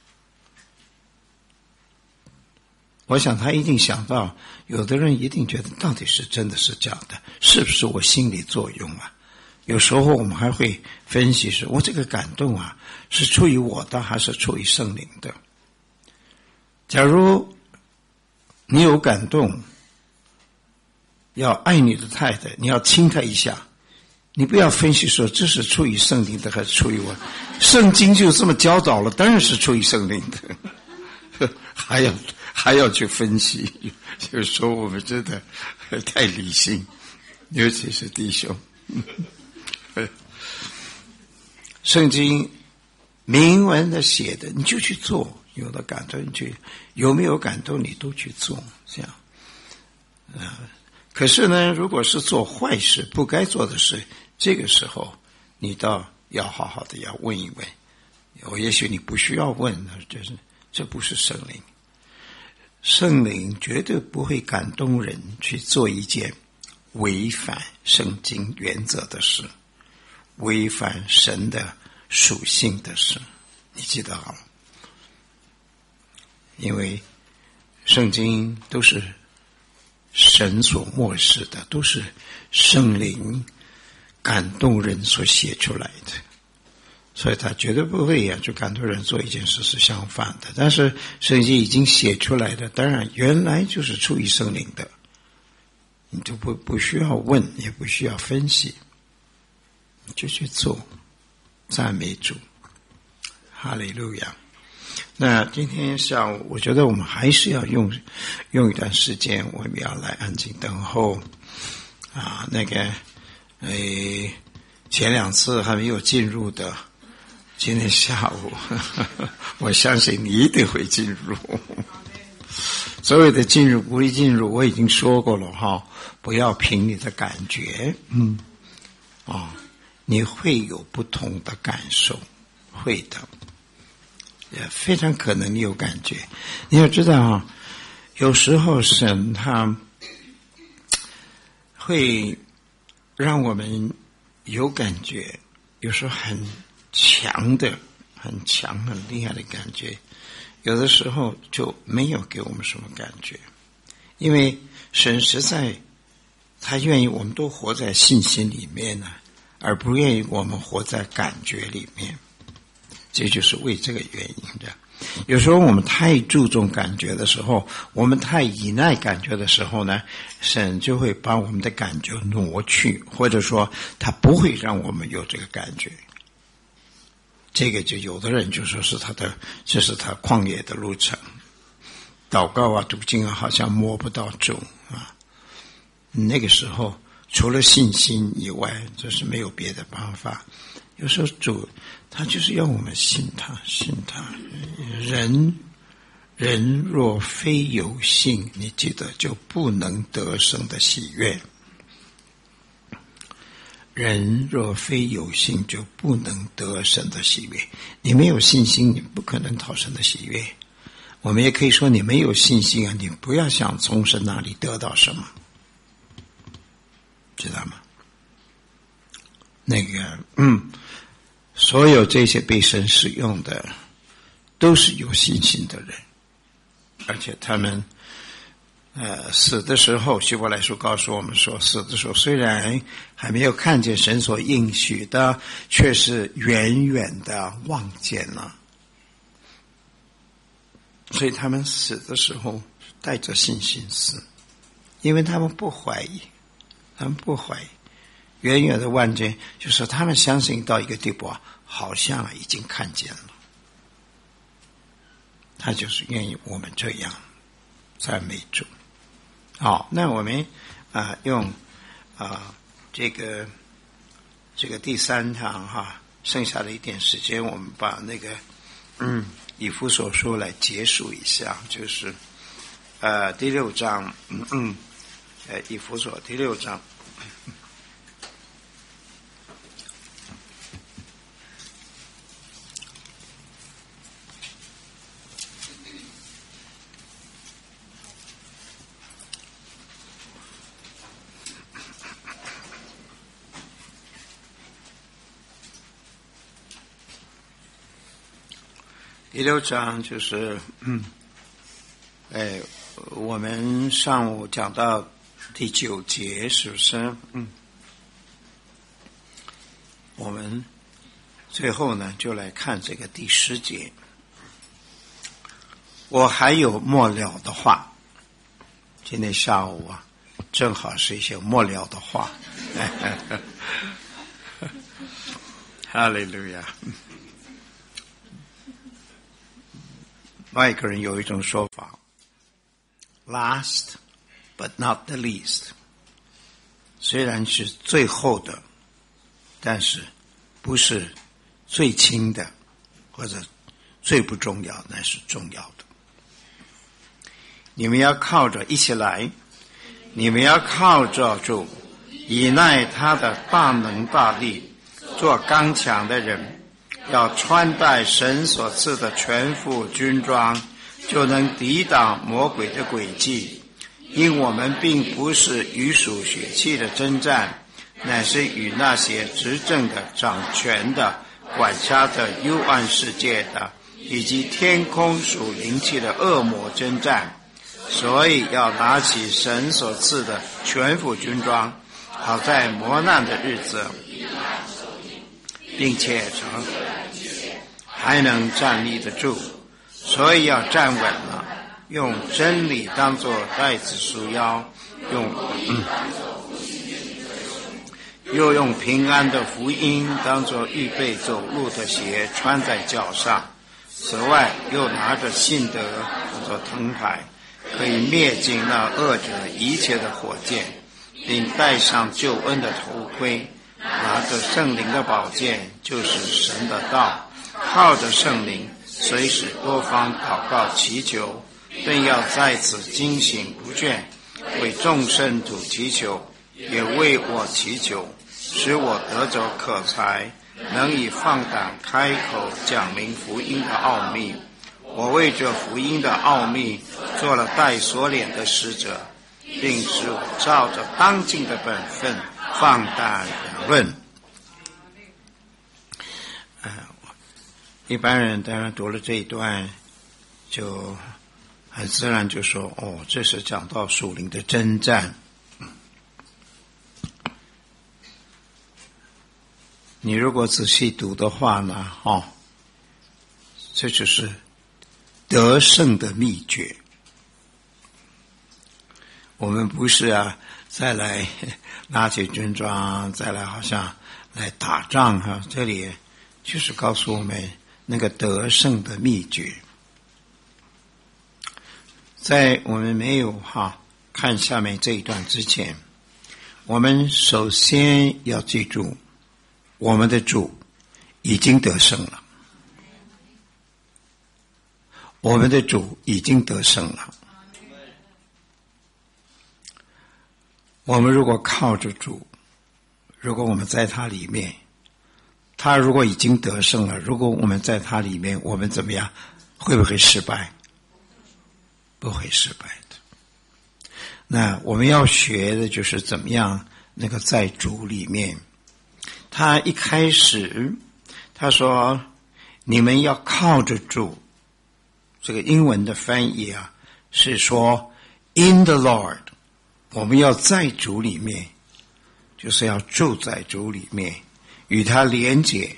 我想他一定想到，有的人一定觉得到底是真的是假的，是不是我心理作用啊？有时候我们还会分析说，我这个感动啊，是出于我的还是出于圣灵的？假如你有感动，要爱你的太太，你要亲她一下，你不要分析说这是出于圣灵的还是出于我。圣经就这么教导了，当然是出于圣灵的，还要去分析。有时候我们真的太理性，尤其是弟兄。圣经明文的写的，你就去做。有的感动你去，有没有感动你都去做，这样。可是呢，如果是做坏事不该做的事，这个时候你倒要好好的要问一问。也许你不需要问，就是这不是圣灵。圣灵绝对不会感动人去做一件违反圣经原则的事，违反神的属性的事，你记得好吗？因为圣经都是神所默示的，都是圣灵感动人所写出来的，所以他绝对不会就感动人做一件事是相反的。但是圣经已经写出来的，当然原来就是出于圣灵的，你就不需要问，也不需要分析，你就去做。赞美主，哈利路亚。那今天下午，我觉得我们还是要用一段时间，我们要来安静等候前两次还没有进入的，今天下午我相信你一定会进入。所谓的进入不会进入，我已经说过了哈，不要凭你的感觉，你会有不同的感受，会的。也非常可能你有感觉。你要知道有时候神他会让我们有感觉，有时候很强很厉害的感觉，有的时候就没有给我们什么感觉。因为神实在他愿意我们都活在信心里面呢，而不愿意我们活在感觉里面。这就是为这个原因的。有时候我们太注重感觉的时候，我们太依赖感觉的时候呢，神就会把我们的感觉挪去，或者说他不会让我们有这个感觉。这个就有的人就说这是他旷野的路程，祷告啊读经啊好像摸不到主啊。那个时候除了信心以外，就是没有别的办法。有时候主他就是要我们信他。人若非有信，你记得就不能得生的喜悦。人若非有信，就不能得神的喜悦。你没有信心，你不可能讨神的喜悦。我们也可以说你没有信心你不要想从神那里得到什么，知道吗？所有这些被神使用的都是有信心的人，而且他们死的时候，希伯来书告诉我们说，死的时候虽然还没有看见神所应许的，却是远远的望见了。所以他们死的时候带着信心死，因为他们不怀疑，远远的望见，就是他们相信到一个地步好像已经看见了。他就是愿意我们这样赞美主。好，那我们用这个第三堂剩下的一点时间，我们把那个以弗所书来结束一下，就是第6章，以弗所第6章。 第6章就是我们上午讲到第9节，是不是？我们最后呢就来看这个第10节。我还有末了的话，今天下午啊，正好是一些末了的话。哈利路亚。外国人有一种说法 ，last but not the least， 虽然是最后的，但是不是最轻的，或者最不重要，那是重要的。你们要靠着，一起来，你们要靠着主，以耐他的大能大力，做刚强的人。要穿戴神所赐的全副军装，就能抵挡魔鬼的诡计。因我们并不是与属血气的征战，乃是与那些执政的、掌权的、管辖着幽暗世界的，以及天空属灵气的恶魔征战。所以要拿起神所赐的全副军装，好在磨难的日子，并且还能站立得住。所以要站稳了，用真理当作带子束腰，又用平安的福音当作预备走路的鞋穿在脚上。此外又拿着信德当作藤牌，可以灭尽那恶者一切的火箭，并戴上救恩的头盔，拿着圣灵的宝剑，就是神的道，靠着圣灵随时多方祷告祈求，更要在此警醒不倦，为众圣徒祈求，也为我祈求，使我得着可才，能以放胆开口讲明福音的奥秘。我为这福音的奥秘做了带锁链的使者，并使我照着当尽的本分放胆讲论。一般人当然读了这一段，就很自然就说：“哦，这是讲到属灵的征战。”你如果仔细读的话呢，这就是得胜的秘诀。我们不是再来拿起军装，再来好像来打仗这里就是告诉我们那个得胜的秘诀。在我们没有看下面这一段之前，我们首先要记住，我们的主已经得胜了。我们的主已经得胜了。我们如果靠着主，如果我们在他里面，他如果已经得胜了，如果我们在他里面，我们怎么样？会不会失败？不会失败的。那我们要学的就是怎么样那个在主里面。他一开始他说你们要靠着主，这个英文的翻译是说 in the Lord， 我们要在主里面，就是要住在主里面，与他连结，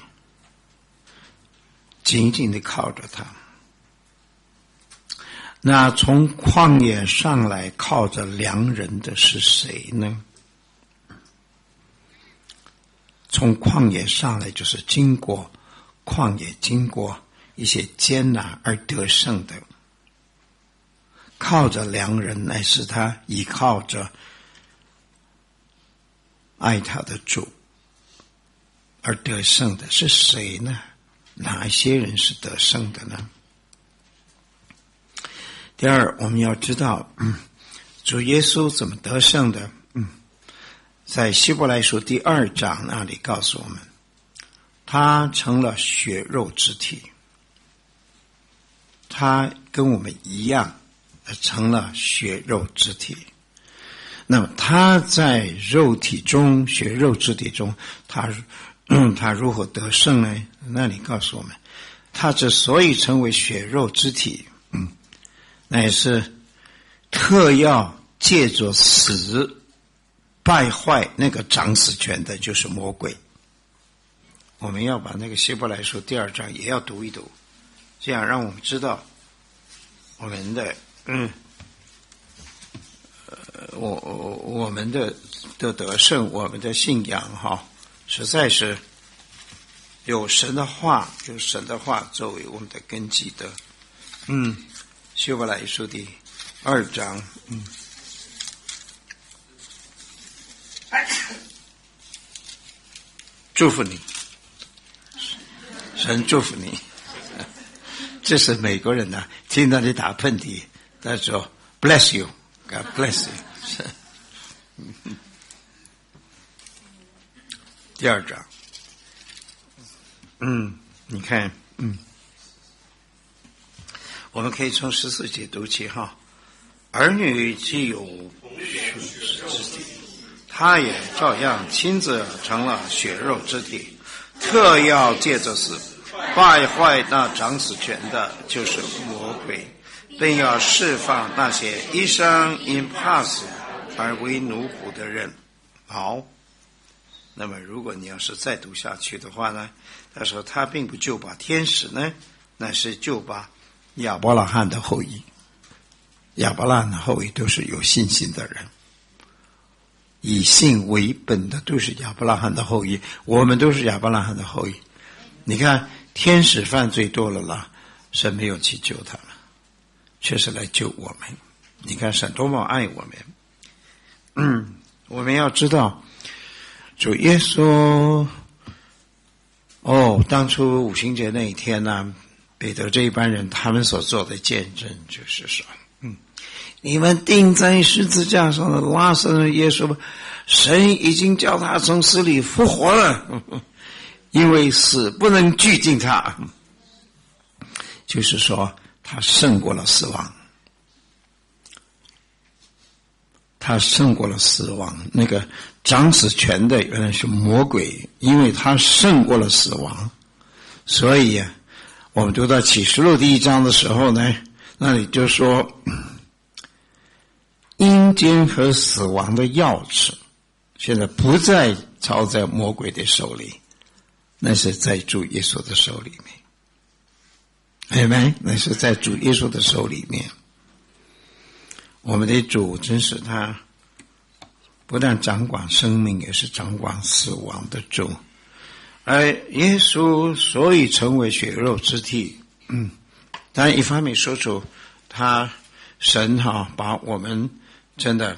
紧紧地靠着他。那从旷野上来靠着良人的是谁呢？从旷野上来就是经过旷野，经过一些艰难而得胜的，靠着良人，乃是他依靠着爱他的主而得胜的是谁呢？哪一些人是得胜的呢？第二，我们要知道主耶稣怎么得胜的。在希伯来书第2章那里告诉我们，他成了血肉之体，他跟我们一样成了血肉之体。那么他在肉体中，血肉之体中，他如何得胜呢？那里告诉我们， 他之所以成为血肉之体，那也是特要借着死败坏那个掌死权的，就是魔鬼。我们要把那个希伯来书第2章也要读一读，这样让我们知道我们的我们的得胜，我们的信仰实在是有神的话，有神的话作为我们的根基的。希伯来书第2章，祝福你，神祝福你。这是美国人呢，听到你打喷嚏，他说 bless you, God bless you。第2章，你看，我们可以从14节读起哈。儿女既有血肉之体，他也照样亲自成了血肉之体，特要借着死败坏那掌死权的，就是魔鬼，并要释放那些一生因怕死而为奴仆的人。好，那么如果你要是再读下去的话呢，他说他并不救拔天使呢，乃是救拔亚伯拉罕的后裔。亚伯拉罕的后裔都是有信心的人，以信为本的都是亚伯拉罕的后裔，我们都是亚伯拉罕的后裔。你看天使犯罪多了啦，神没有去救他们，却是来救我们。你看神多么爱我们。我们要知道主耶稣当初五旬节那一天呢，彼得这一班人他们所做的见证就是说，你们钉在十字架上的拉撒路耶稣，神已经叫他从死里复活了，因为死不能拘禁他，就是说他胜过了死亡，他胜过了死亡。那个掌死权的原来是魔鬼，因为他胜过了死亡，所以我们读到启示录第1章的时候呢，那里就说阴间和死亡的钥匙现在不再操在魔鬼的手里，那是在主耶稣的手里面。Amen，那是在主耶稣的手里面。我们的主真是他不但掌管生命，也是掌管死亡的主。而耶稣所以成为血肉之体，但一方面说出他神把我们真的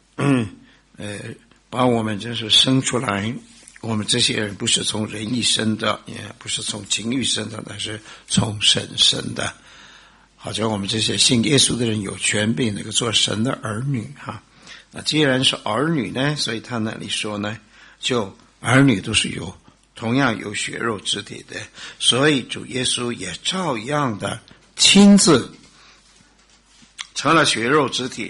把我们真是生出来，我们这些人不是从人意生的，也不是从情欲生的，但是从神生的。好像我们这些信耶稣的人有权柄那个做神的儿女那既然是儿女呢，所以他那里说呢，就儿女都是同样有血肉之体的，所以主耶稣也照样的亲自成了血肉之体。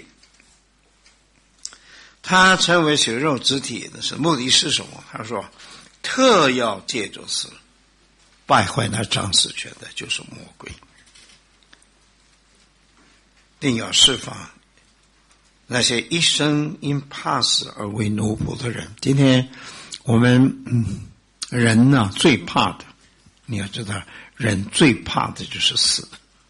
他成为血肉之体的目的是什么？他说特要借着死败坏那掌死权的，就是魔鬼，并要释放那些一生因怕死而为奴仆的人。今天我们人最怕的，你要知道人最怕的就是死，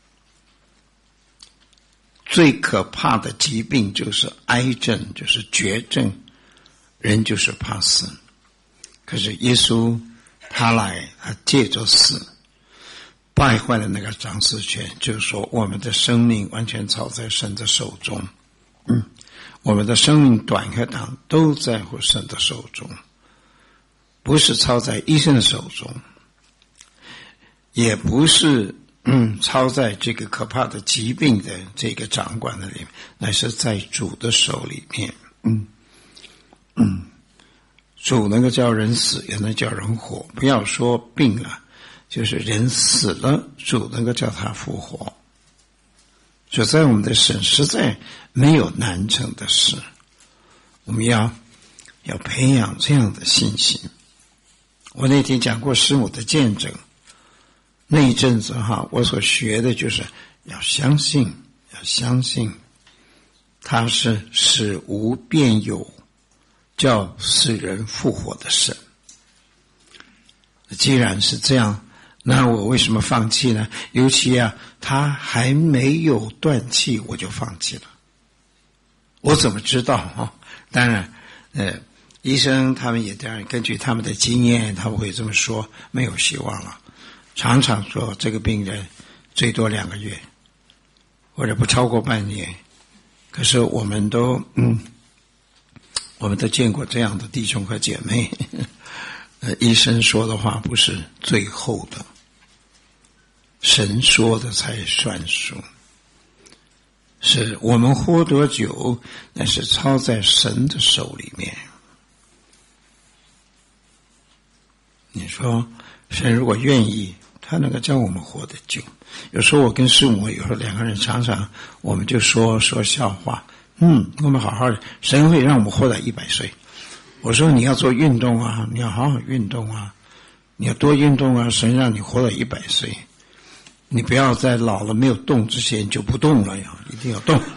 最可怕的疾病就是癌症，就是绝症，人就是怕死。可是耶稣他来，他借着死败坏了那个掌死权，就是说我们的生命完全操在神的手中。我们的生命短和长都在乎神的手中，不是操在医生的手中，也不是操在这个可怕的疾病的这个掌管的里面，乃是在主的手里面。主能够叫人死，也能叫人活。不要说病了，就是人死了，主能够叫他复活。所以在我们的神实在没有难成的事，我们要培养这样的信心。我那天讲过师母的见证， 那一阵子我所学的就是要相信他是使无变有，叫使人复活的神。既然是这样，那我为什么放弃呢？尤其他还没有断气，我就放弃了。我怎么知道当然医生他们也当然根据他们的经验，他们会这么说，没有希望了。常常说这个病人最多2个月，或者不超过半年。可是我们都见过这样的弟兄和姐妹，医生说的话不是最后的，神说的才算数。是我们活多久，那是操在神的手里面。你说神如果愿意，他能够叫我们活得久。有时候我跟师母，有时候2个人常常我们就说笑话，我们好好的，神会让我们活到100岁。我说你要做运动啊，你要好好运动啊，你要多运动啊，神让你活到100岁。你不要在老了没有动之前就不动了呀，一定要动。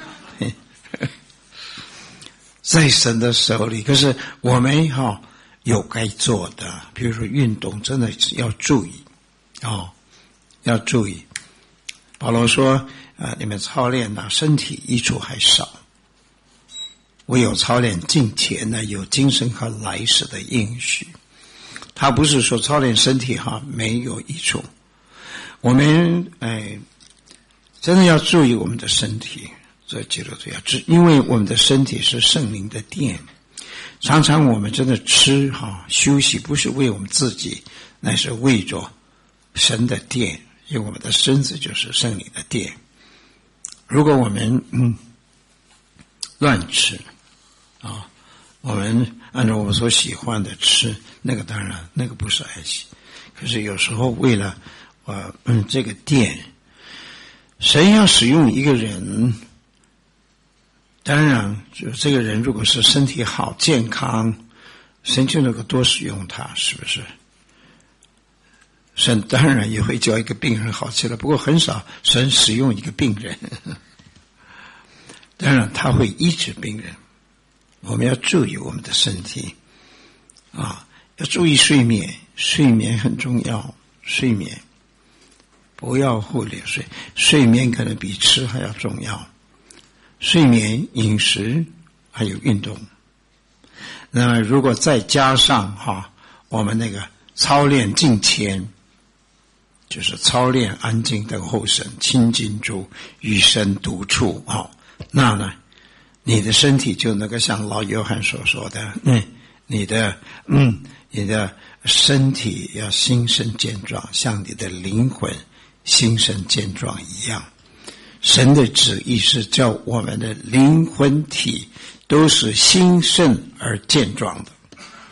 在神的手里。可是我们有该做的，比如说运动，真的要注意要注意。保罗说你们操练身体益处还少，唯有操练敬虔呢，有今生和来世的应许。他不是说操练身体没有益处。我们真的要注意我们的身体，这基督徒要注意，因为我们的身体是圣灵的殿。常常我们真的吃休息，不是为我们自己，乃是为着神的殿，因为我们的身子就是圣灵的殿。如果我们乱吃我们按照我们所喜欢的吃，那个当然那个不是爱惜。可是有时候为了这个殿，神要使用一个人，当然就这个人如果是身体好健康，神就能够多使用他，是不是？神当然也会叫一个病人好起来，不过很少神使用一个病人。当然他会医治病人。我们要注意我们的身体要注意睡眠，睡眠很重要，睡眠不要忽略睡眠可能比吃还要重要。睡眠、饮食还有运动。那么如果再加上我们那个操练敬虔，就是操练安静等候神，亲近主，与神独处那呢你的身体就能够像老约翰所说的你的身体要新生健壮，像你的灵魂新生健壮一样。神的旨意是叫我们的灵魂体都是兴盛而健壮的。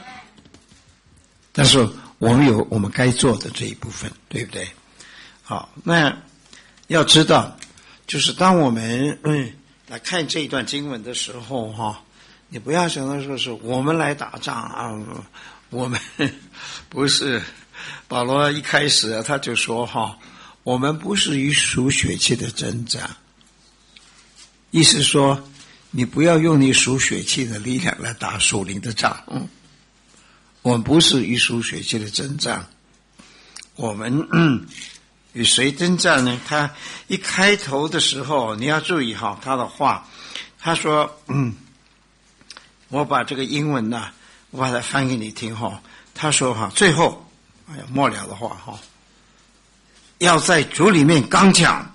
但是我们有我们该做的这一部分，对不对？好，那要知道，就是当我们来看这一段经文的时候你不要想到说是我们来打仗我们不是。保罗一开始他就说我们不是与属血气的征战，意思说你不要用你属血气的力量来打属灵的仗。我们不是与属血气的征战，我们与谁征战呢？他一开头的时候你要注意他的话，他说我把这个英文我把它翻给你听他说最后末了的话要在主里面刚强，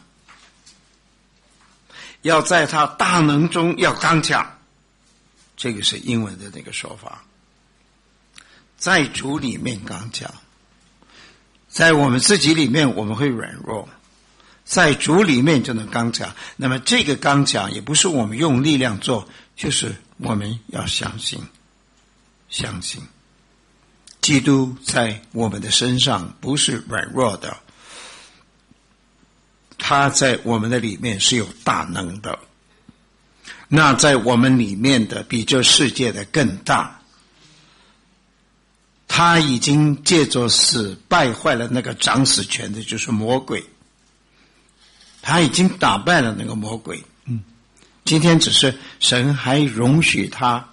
要在他大能中要刚强。这个是英文的那个说法，在主里面刚强。在我们自己里面我们会软弱，在主里面就能刚强。那么这个刚强也不是我们用力量做，就是我们要相信基督在我们的身上不是软弱的，他在我们的里面是有大能的。那在我们里面的比这世界的更大， 他已经借着死败坏了那个掌死权的，就是魔鬼。他已经打败了那个魔鬼。今天只是神还容许他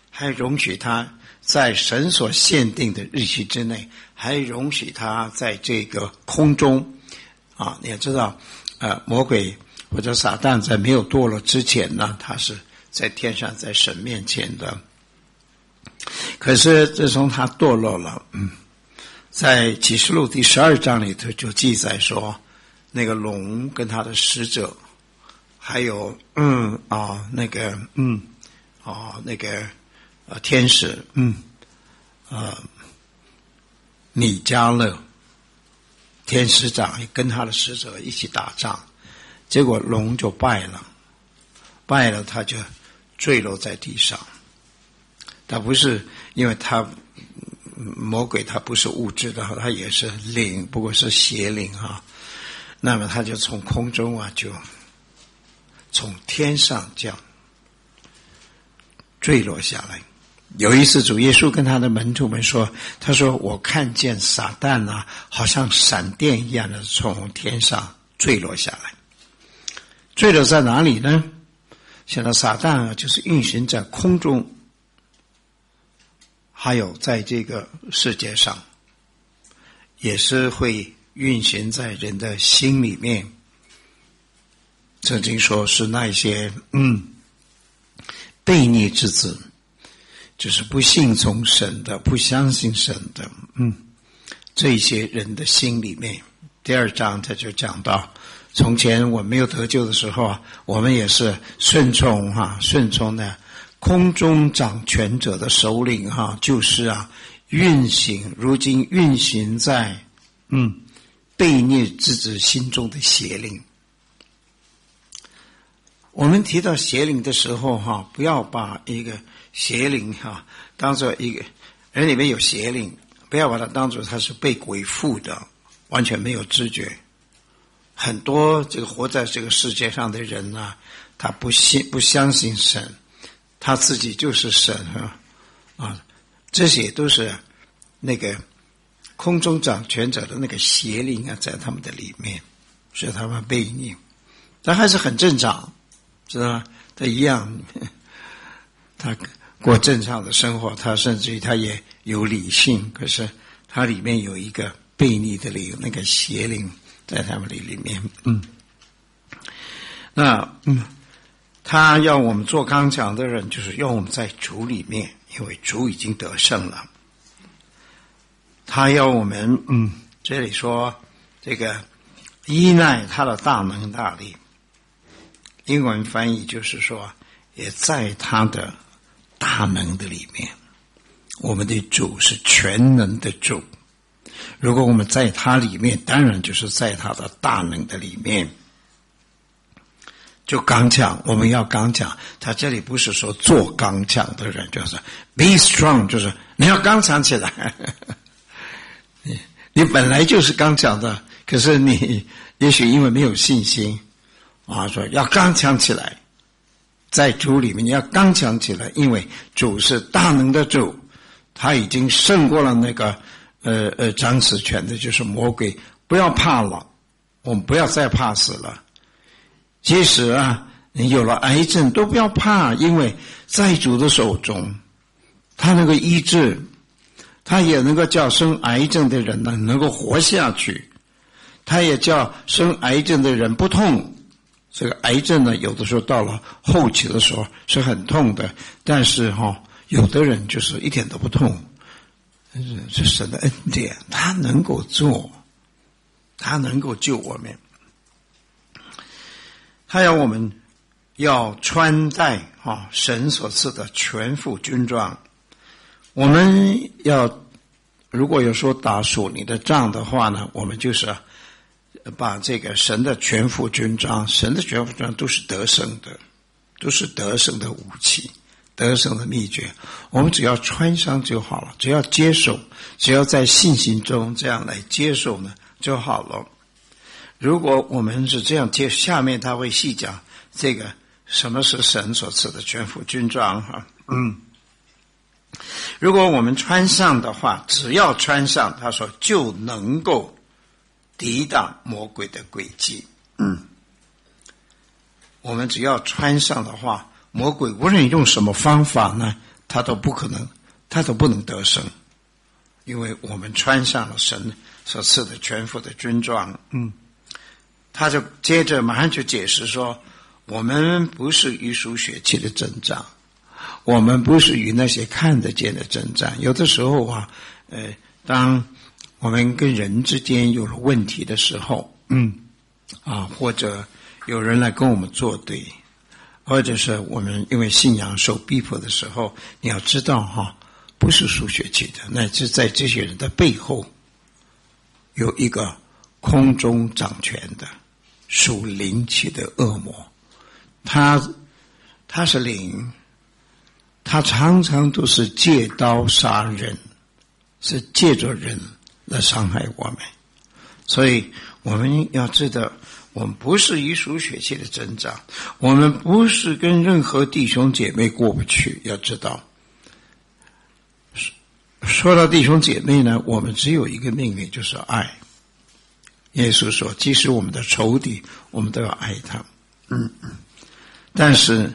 在神所限定的日期之内，还容许他在这个空中啊。你也知道，魔鬼或者撒旦在没有堕落之前呢，他是在天上，在神面前的。可是自从他堕落了，在启示录第12章里头就记载说，那个龙跟他的使者，还有天使，米迦勒天使长也跟他的使者一起打仗，结果龙就败了他就坠落在地上。他不是因为他魔鬼他不是物质的，他也是灵，不过是邪灵哈。那么他就从空中就从天上这样坠落下来。有一次主耶稣跟他的门徒们说，他说我看见撒旦好像闪电一样的从天上坠落下来。坠落在哪里呢？现在撒旦就是运行在空中，还有在这个世界上，也是会运行在人的心里面。曾经说是那些悖逆之子，就是不信从神的，不相信神的，这些人的心里面。第2章他就讲到，从前我没有得救的时候我们也是顺从的空中掌权者的首领就是运行，如今运行在悖逆之子心中的邪灵。我们提到邪灵的时候不要把一个邪灵当作一个人里面有邪灵，不要把它当作他是被鬼附的，完全没有知觉。很多这个活在这个世界上的人他不相信神，他自己就是神这些都是那个空中掌权者的那个邪灵在他们的里面，所以他们悖逆，但还是很正常，知道吗？他一样，他过正常的生活，他甚至于他也有理性，可是他里面有一个悖逆的灵，那个邪灵在他们里面。他要我们做刚强的人，就是要我们在主里面，因为主已经得胜了。他要我们这里说这个依赖他的大能大力，英文翻译就是说也在他的大能的里面。我们的主是全能的主，如果我们在他里面，当然就是在他的大能的里面，就刚强。我们要刚强，他这里不是说做刚强的人，就是 be strong， 就是你要刚强起来你本来就是刚强的，可是你也许因为没有信心说要刚强起来，在主里面你要刚强起来，因为主是大能的主，他已经胜过了那个掌死权的，就是魔鬼。不要怕了，我们不要再怕死了。即使你有了癌症都不要怕，因为在主的手中，他能够医治，他也能够叫生癌症的人能够活下去，他也叫生癌症的人不痛。这个癌症有的时候到了后期的时候是很痛的，但是有的人就是一点都不痛。这是神的恩典，他能够做，他能够救我们。他要我们要穿戴神所赐的全副军装。我们要如果有说打属你的仗的话呢，我们就是把这个神的全副军装，神的全副军装都是得胜的，都是得胜的武器，得胜的秘诀。我们只要穿上就好了，只要接受，只要在信心中这样来接受呢就好了。如果我们是这样接，下面他会细讲这个什么是神所赐的全副军装如果我们穿上的话，只要穿上，他说就能够抵挡魔鬼的诡计。我们只要穿上的话，魔鬼无论用什么方法呢，他都不能得胜，因为我们穿上了神所赐的全副的军装。他就接着马上就解释说，我们不是与属血气的征战，我们不是与那些看得见的征战。有的时候啊，当我们跟人之间有了问题的时候，或者有人来跟我们作对，或者是我们因为信仰受逼迫的时候，你要知道不是属血气的，乃至在这些人的背后有一个空中掌权的属灵气的恶魔，他是灵，他常常都是借刀杀人，是借着人来伤害我们。所以我们要知道，我们不是以属血气的征战，我们不是跟任何弟兄姐妹过不去。要知道，说到弟兄姐妹呢，我们只有一个命令，就是爱。耶稣说，即使我们的仇敌，我们都要爱他。但是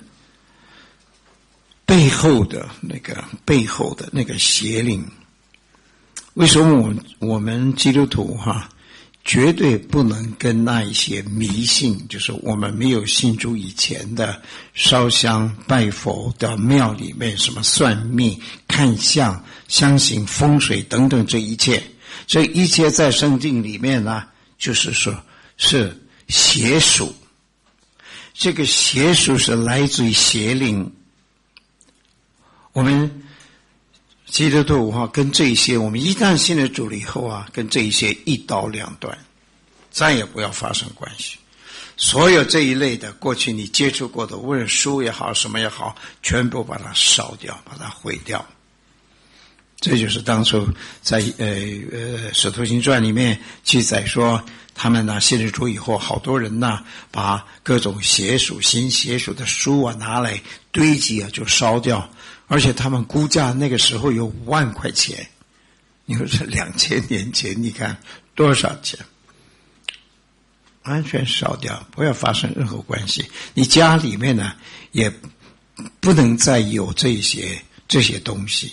背后的那个邪灵，为什么我们基督徒绝对不能跟那一些迷信，就是我们没有信主以前的烧香拜佛到庙里面什么算命看相相信风水等等，这一切在圣经里面呢，就是说是邪术。这个邪术是来自于邪灵。我们基督徒跟这一些，我们一旦信了主了以后跟这一些一刀两断，再也不要发生关系。所有这一类的过去你接触过的，无论书也好什么也好，全部把它烧掉，把它毁掉。这就是当初在使徒行传里面记载说，他们信了主以后，好多人把各种新邪术的书拿来堆积就烧掉，而且他们估价那个时候有5万块钱。你说这2000年前你看多少钱，完全烧掉，不要发生任何关系。你家里面呢也不能再有这些东西。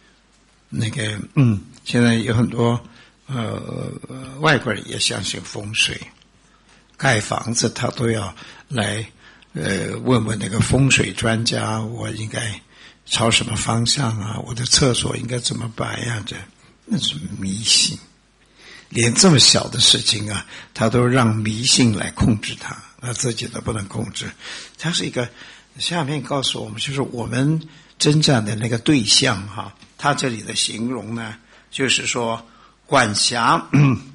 现在有很多外国人也相信风水，盖房子他都要来问问那个风水专家，我应该朝什么方向我的厕所应该怎么摆那是迷信。连这么小的事情他都让迷信来控制他自己都不能控制。他是一个，下面告诉我们，就是我们征战的那个对象他这里的形容呢，就是说管辖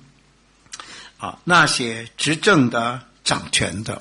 那些执政的掌权的。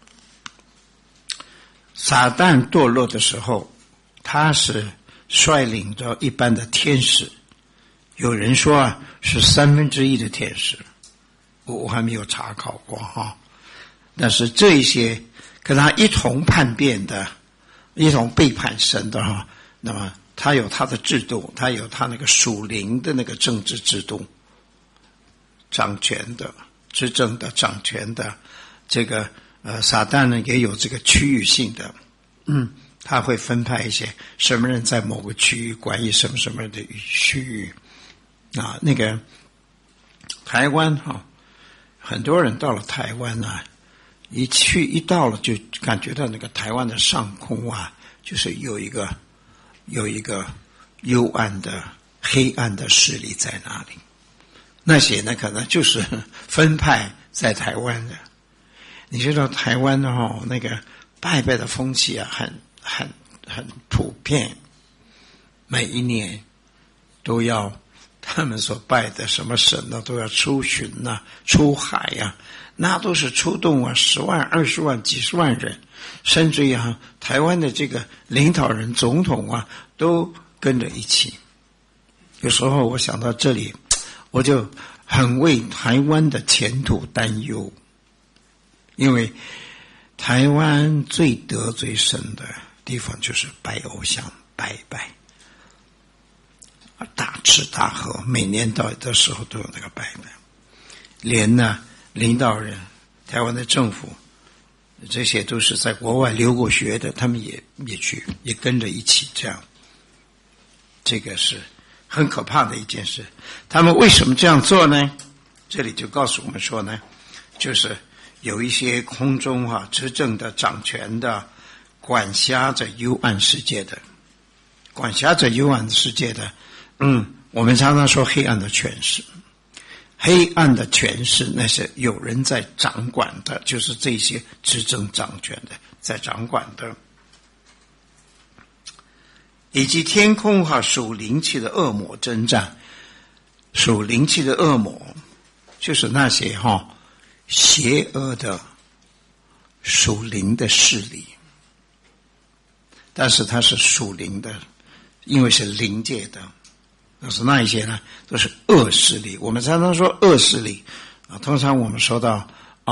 撒旦堕落的时候，他是率领着一般的天使，有人说是1/3的天使，我还没有查考过但是这一些跟他一同叛变的，一同背叛神的那么他有他的制度，他有他那个属灵的那个政治制度，掌权的执政的掌权的，这个撒旦呢也有这个区域性的，他会分派一些什么人在某个区域管理什么什么的区域那个台湾很多人到了台湾一到了就感觉到那个台湾的上空就是有一个幽暗的黑暗的势力在那里。那些呢可能就是分派在台湾的。你知道台湾那个拜拜的风气很普遍，每一年都要他们所拜的什么神都要出巡出海那都是出动10万20万几十万人，甚至于台湾的这个领导人总统都跟着一起。有时候我想到这里，我就很为台湾的前途担忧，因为台湾最得罪神的地方就是拜偶像拜拜。 大吃大喝，每年到的时候都有那个拜拜。连呢领导人、台湾的政府，这些都是在国外留过学的，他们也去，也跟着一起这样。这个是很可怕的一件事。他们为什么这样做呢？这里就告诉我们说呢，就是有一些空中执政的、掌权的、管辖着幽暗世界的，我们常常说黑暗的权势。黑暗的权势，那是有人在掌管的，就是这些执政掌权的在掌管的，以及天空属灵气的恶魔征战。属灵气的恶魔就是那些邪恶的属灵的势力，但是它是属灵的，因为是灵界的。就是那一些呢，都是恶势力。我们常常说恶势力通常我们说到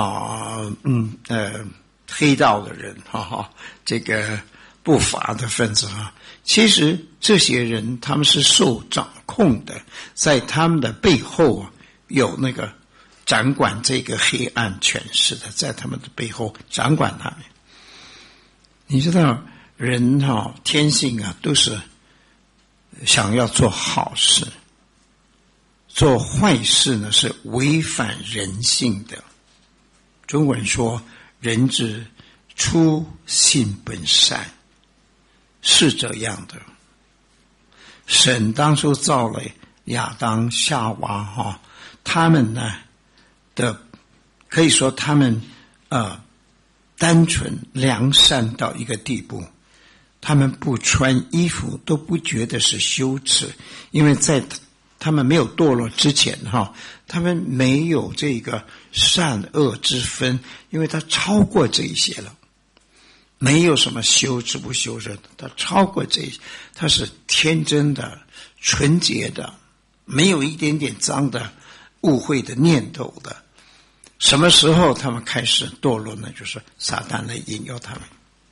黑道的人这个不法的分子其实这些人他们是受掌控的，在他们的背后有那个掌管这个黑暗权势的，在他们的背后掌管他们。你知道人天性都是想要做好事，做坏事呢是违反人性的。中国人说人之初性本善，是这样的。神当初造了亚当夏娃他们呢的可以说他们单纯良善到一个地步，他们不穿衣服都不觉得是羞耻，因为在他们没有堕落之前他们没有这个善恶之分，因为他超过这一些了，没有什么羞耻不羞耻的，他超过这一些，他是天真的、纯洁的，没有一点点脏的、误会的念头的。什么时候他们开始堕落呢？就是撒旦来引诱他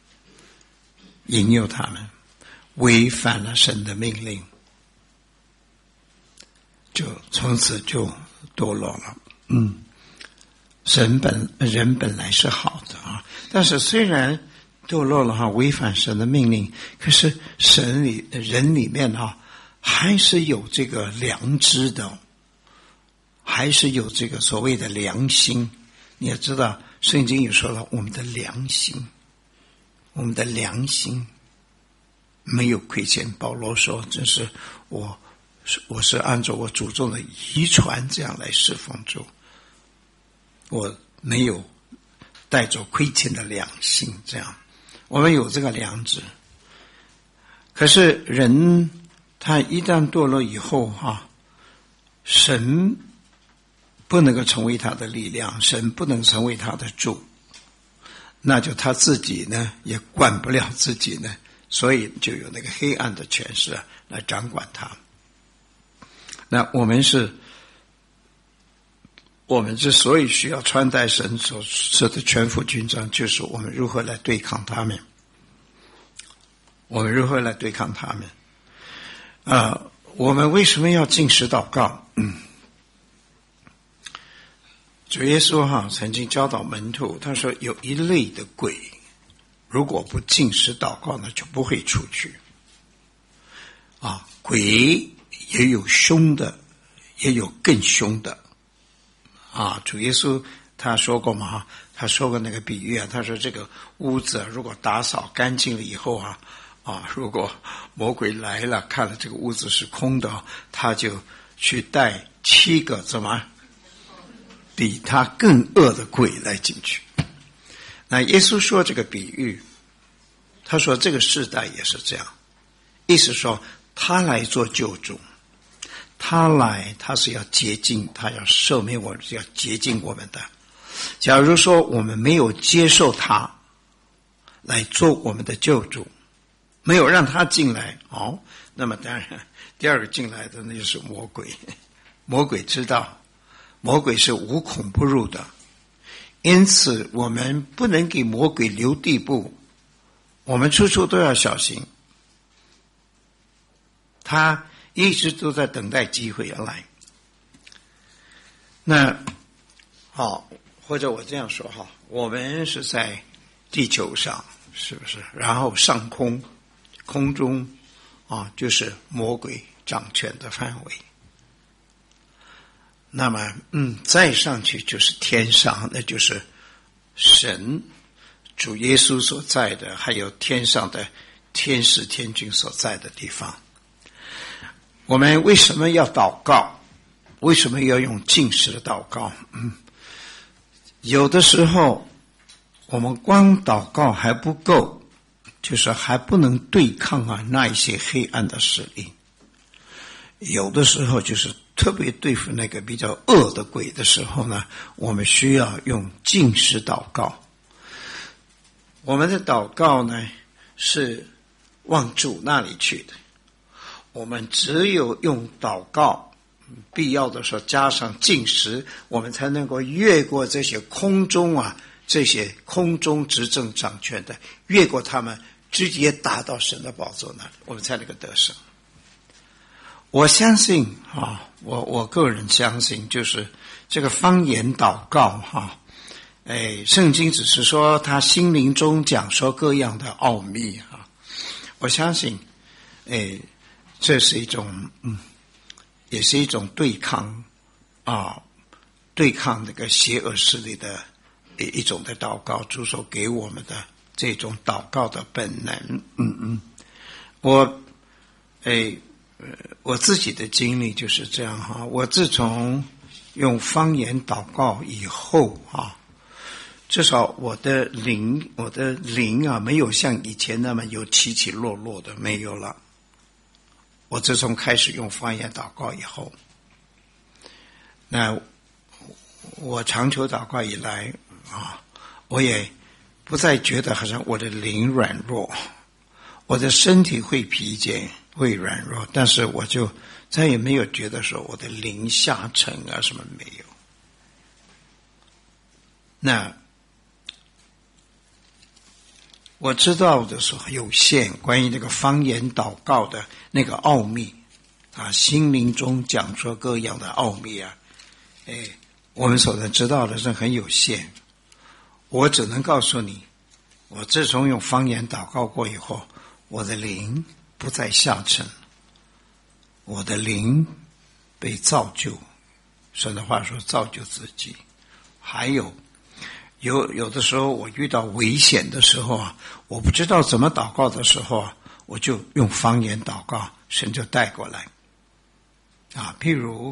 们，违反了神的命令，就从此就堕落了。人本来是好的但是虽然堕落了违反神的命令，可是人里面还是有这个良知的，还是有这个所谓的良心。你也知道圣经也说了，我们的良心没有亏欠。保罗说真是我是按照我祖宗的遗传这样来侍奉主，我没有带着亏欠的良心，这样我们有这个良知。可是人他一旦堕落以后神不能够成为他的力量，神不能成为他的主，那就他自己呢也管不了自己呢，所以就有那个黑暗的权势来掌管他。那我们之所以需要穿戴神所赐的全副军装，就是我们如何来对抗他们。我们为什么要禁食祷告？主耶稣曾经教导门徒，他说有一类的鬼，如果不禁食祷告呢，就不会出去。鬼也有凶的，也有更凶的。主耶稣他说过嘛，他说过那个比喻他说这个屋子如果打扫干净了以后如果魔鬼来了，看了这个屋子是空的，他就去带7个比他更恶的鬼来进去。那耶稣说这个比喻，他说这个世代也是这样，意思说他来做救主，他是要洁净，他要赦免我们，要洁净我们的。假如说我们没有接受他来做我们的救主，没有让他进来那么当然第二个进来的那就是魔鬼。魔鬼知道魔鬼是无孔不入的，因此我们不能给魔鬼留地步，我们处处都要小心。他一直都在等待机会而来。那好，或者我这样说哈，我们是在地球上，是不是？然后上空中就是魔鬼掌权的范围。那么再上去就是天上，那就是神主耶稣所在的，还有天上的天使天君所在的地方。我们为什么要祷告？为什么要用禁食的祷告？有的时候我们光祷告还不够，就是还不能对抗那一些黑暗的势力。有的时候就是特别对付那个比较恶的鬼的时候呢，我们需要用禁食祷告。我们的祷告呢是往主那里去的，我们只有用祷告，必要的时候加上禁食，我们才能够越过这些空中这些空中执政掌权的，越过他们，直接达到神的宝座那里，我们才能够得胜。我相信我个人相信，就是这个方言祷告圣经只是说他心灵中讲说各样的奥秘我相信这是一种也是一种对抗对抗那个邪恶势力的一种的祷告，主所给我们的这种祷告的本能。我自己的经历就是这样我自从用方言祷告以后至少我的灵没有像以前那么有起起落落的，没有了。我自从开始用方言祷告以后，那我长久祷告以来我也不再觉得好像我的灵软弱，我的身体会疲倦会软弱，但是我就再也没有觉得说我的灵下沉什么没有。那我知道的时候有限，关于这个方言祷告的那个奥秘心灵中讲说各样的奥秘我们所能知道的是很有限。我只能告诉你，我自从用方言祷告过以后，我的灵不再下沉，我的灵被造就，神的话说造就自己。还有的时候我遇到危险的时候我不知道怎么祷告的时候我就用方言祷告，神就带过来譬如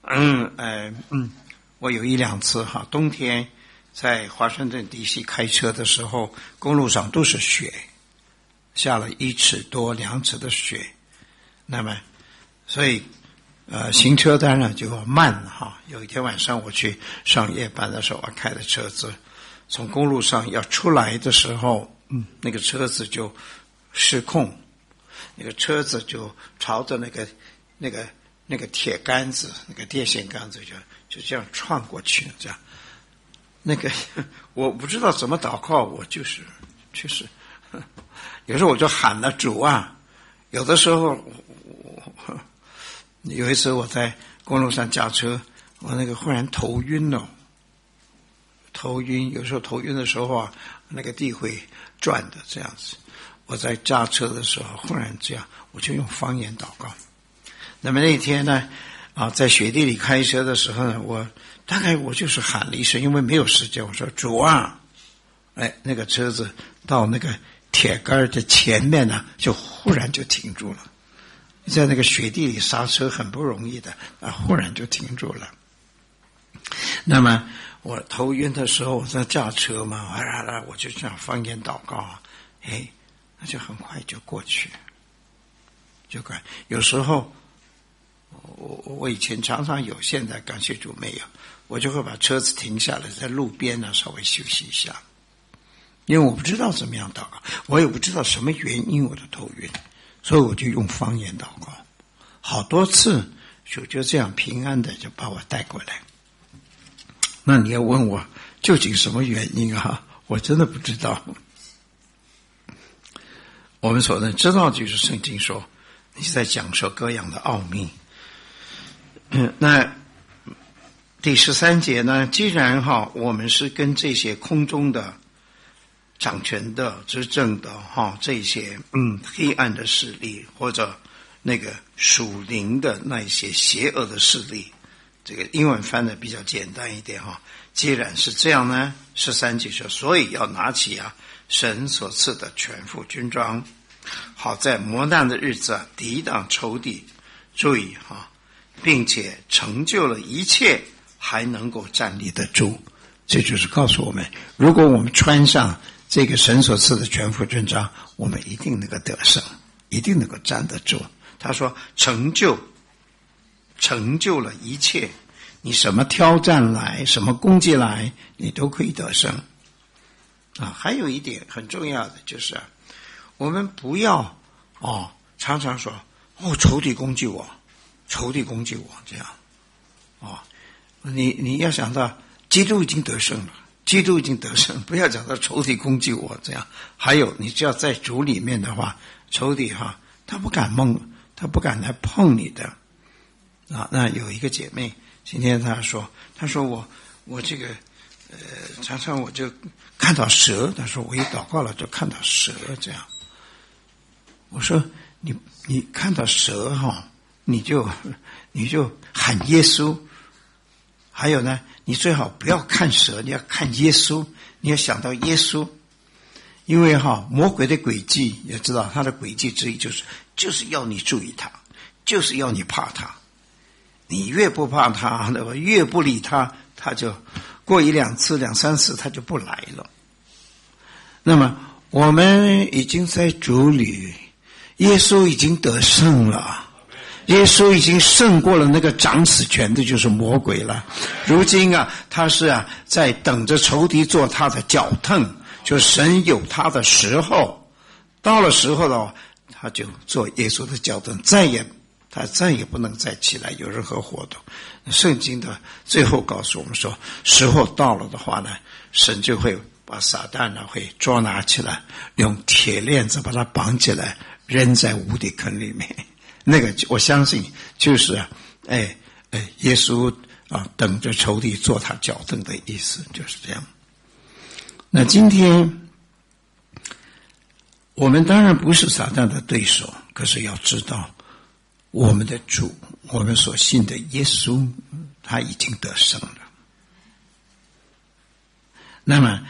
我有1-2次冬天在华盛顿 DC 开车的时候，公路上都是雪，下了1尺多2尺的雪，那么所以行车当然就慢有一天晚上我去上夜班的时候，我开的车子从公路上要出来的时候那个车子就失控，那个车子就朝着那个铁杆子，那个电线杆子就这样撞过去，这样我不知道怎么祷告，我就是有时候我就喊了主有的时候有一次我在公路上驾车，我忽然头晕了，有时候头晕的时候那个地会转的这样子。我在驾车的时候忽然这样，我就用方言祷告。那么那天呢在雪地里开车的时候呢，我就是喊了一声，因为没有时间，我说主那个车子到那个铁杆的前面呢，就忽然就停住了。在那个雪地里刹车很不容易的忽然就停住了。那么我头晕的时候，我在驾车嘛，我就这样方言祷告那就很快就过去，有时候我以前常常有，现在感谢主没有，我就会把车子停下来，在路边稍微休息一下，因为我不知道怎么样祷告，我也不知道什么原因我的头晕，所以我就用方言祷告，好多次主就这样平安的就把我带过来。那你要问我究竟什么原因我真的不知道。我们所能知道就是圣经说， 你在讲授各样的奥秘。那第13节呢，既然我们是跟这些空中的掌权的执政的这些黑暗的势力，或者那个属灵的那一些邪恶的势力，这个英文翻的比较简单一点既然是这样呢，13节说，所以要拿起神所赐的全副军装，好在磨难的日子抵挡仇敌。注意并且成就了一切，还能够站立得住。这就是告诉我们，如果我们穿上这个神所赐的全副军装，我们一定能够得胜，一定能够站得住。他说成就了一切，你什么挑战来，什么攻击来，你都可以得胜。还有一点很重要的就是我们不要常常说仇敌攻击我这样你要想到基督已经得胜了，不要讲到仇敌攻击我这样。还有你只要在主里面的话，仇敌他不敢来碰你的那有一个姐妹今天她说我这个常常我就看到蛇，她说我一祷告了就看到蛇这样。我说你看到蛇你就喊耶稣。还有呢，你最好不要看蛇，你要看耶稣，你要想到耶稣。因为魔鬼的诡计也知道，他的诡计之一就是要你注意他，就是要你怕他。你越不怕他，越不理他，他就过一两次两三次他就不来了。那么我们已经在主里，耶稣已经得胜了，耶稣已经胜过了那个掌死权的就是魔鬼了。如今他是在等着仇敌做他的脚凳，就神有他的时候，到了时候了，他就做耶稣的脚凳，他再也不能再起来有任何活动。圣经的最后告诉我们说，时候到了的话呢，神就会把撒旦会捉拿起来，用铁链子把他绑起来，扔在无底坑里面。那个我相信就是耶稣等着仇敌做他脚凳的意思，就是这样。那今天我们当然不是撒旦的对手，可是要知道我们的主，我们所信的耶稣，他已经得胜了。那么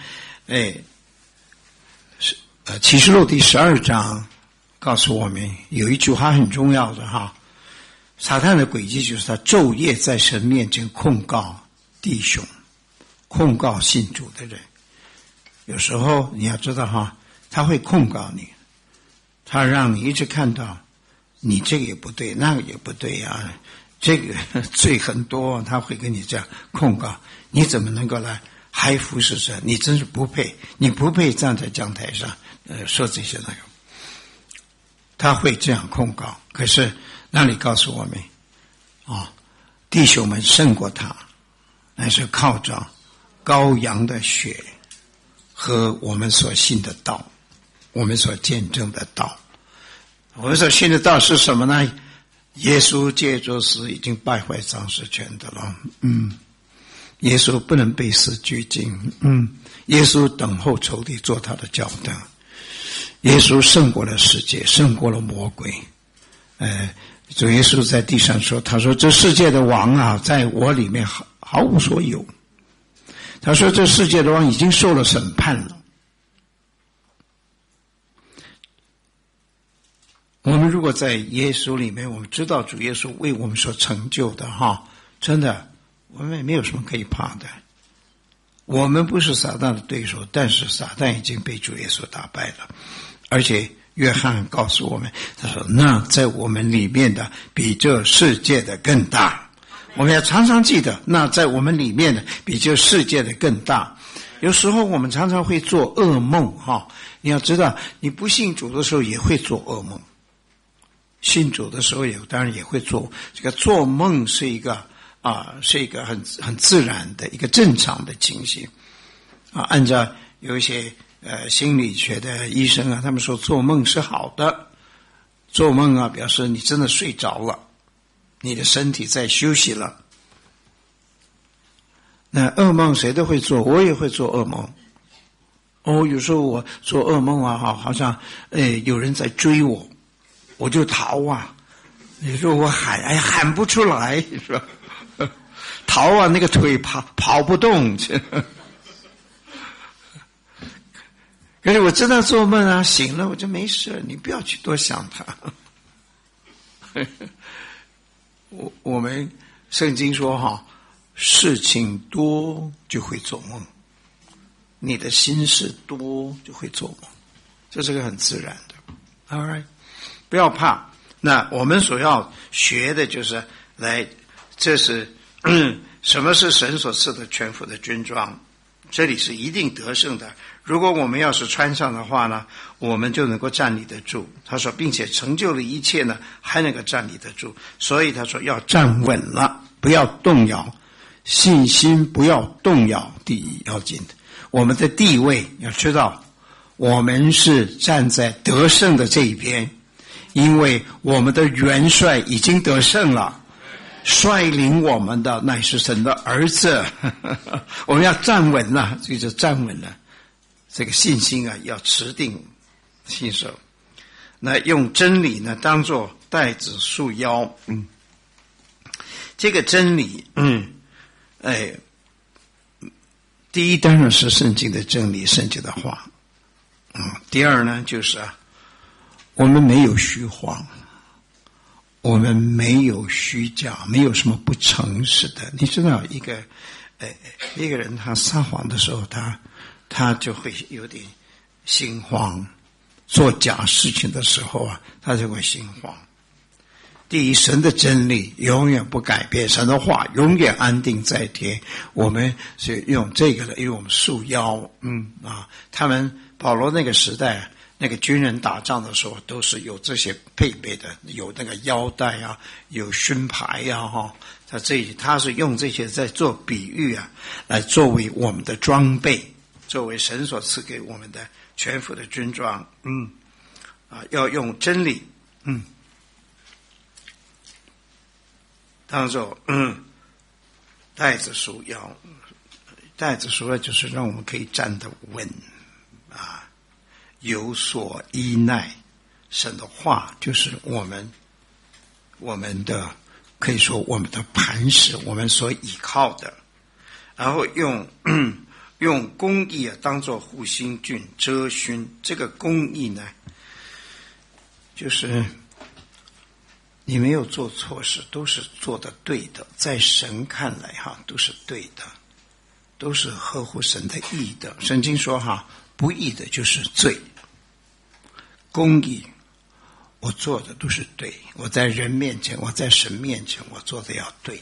启示录第12章告诉我们有一句话很重要的撒旦的诡计就是他昼夜在神面前控告弟兄，控告信主的人。有时候你要知道他会控告你，他让你一直看到你这个也不对，那个也不对这个罪很多，他会跟你这样控告。你怎么能够来还服侍神？你真是不配，你不配站在讲台上说这些那个。他会这样控告，可是那里告诉我们弟兄们胜过他，那是靠着羔羊的血和我们所信的道，我们所见证的道。我们所信的道是什么呢？耶稣借着死已经败坏掌事权的了。耶稣不能被死拘禁。耶稣等候仇敌做他的脚凳。耶稣胜过了世界，胜过了魔鬼。主耶稣在地上说，他说这世界的王在我里面毫无所有。他说这世界的王已经受了审判了。我们如果在耶稣里面，我们知道主耶稣为我们所成就的真的我们也没有什么可以怕的。我们不是撒旦的对手，但是撒旦已经被主耶稣打败了。而且约翰告诉我们，他说那在我们里面的比这世界的更大。我们要常常记得，那在我们里面的比这世界的更大。有时候我们常常会做噩梦你要知道，你不信主的时候也会做噩梦，信主的时候当然也会做。这个做梦是一个很自然的一个正常的情形按照有一些心理学的医生他们说做梦是好的， 做梦啊，表示你真的睡着了，你的身体在休息了。那噩梦谁都会做，我也会做噩梦。有时候我做噩梦啊，好像有人在追我，我就逃啊。有时候我喊不出来，是吧？逃啊，那个腿跑不动。可是我真的做梦啊，醒了我就没事，你不要去多想它。我们圣经说事情多就会做梦，你的心事多就会做梦，这是个很自然的。All right， 不要怕。那我们所要学的就是这是什么是神所赐的全副的军装？这里是一定得胜的。如果我们要是穿上的话呢，我们就能够站立得住。他说，并且成就了一切呢，还能够站立得住。所以他说要站稳了，不要动摇，信心不要动摇。第一要紧的，我们的地位要知道，我们是站在得胜的这一边，因为我们的元帅已经得胜了。率领我们的乃是神的儿子，我们要站稳了，这就站稳了。这个信心啊，要持定信守。那用真理呢，当作带子束腰。这个真理，第一当然是圣经的真理，圣经的话。第二呢，就是我们没有虚谎。我们没有虚假，没有什么不诚实的。你知道一个人他撒谎的时候，他就会有点心慌，做假事情的时候他就会心慌。第一，神的真理永远不改变，神的话永远安定在天。我们是用这个因为我们束腰。他们保罗那个时代那个军人打仗的时候都是有这些配备的，有那个腰带啊，有勋牌啊，他是用这些在做比喻来作为我们的装备，作为神所赐给我们的全副的军装。要用真理当作带子束腰。带子束腰就是让我们可以站得稳有所依赖。神的话就是我们的，可以说我们的磐石，我们所依靠的。然后用公义当作护心镜遮勋。这个公义呢，就是你没有做错事，都是做的对的，在神看来都是对的，都是合乎神的义的。圣经说不义的就是罪。公义，我做的都是对，我在人面前，我在神面前，我做的要对。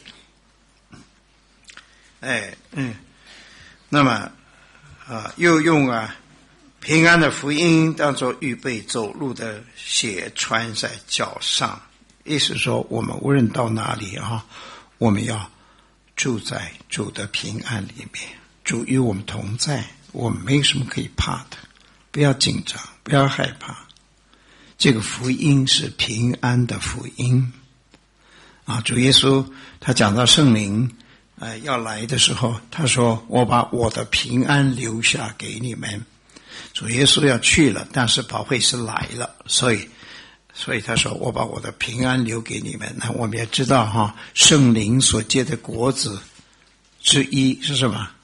那么又用平安的福音当作预备走路的鞋穿在脚上。意思说我们无论到哪里我们要住在主的平安里面，主与我们同在，我们没什么可以怕的，不要紧张，不要害怕。这个福音是平安的福音主耶稣他讲到圣灵要来的时候，他说我把我的平安留下给你们。主耶稣要去了，但是保惠师来了，所以他说我把我的平安留给你们。那我们也知道圣灵所结的果子之一是什么？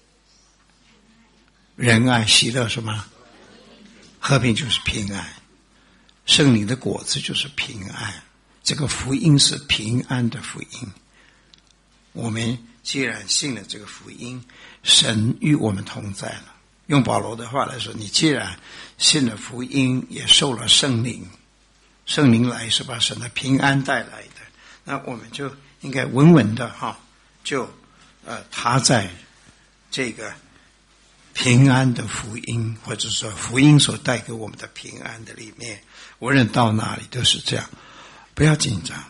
仁爱、喜乐，什么？和平，就是平安。圣灵的果子就是平安，这个福音是平安的福音。我们既然信了这个福音，神与我们同在了。用保罗的话来说，你既然信了福音，也受了圣灵，圣灵来是把神的平安带来的，那我们就应该稳稳的就踏在这个平安的福音，或者说福音所带给我们的平安的里面，无论到哪里都是这样。不要紧张，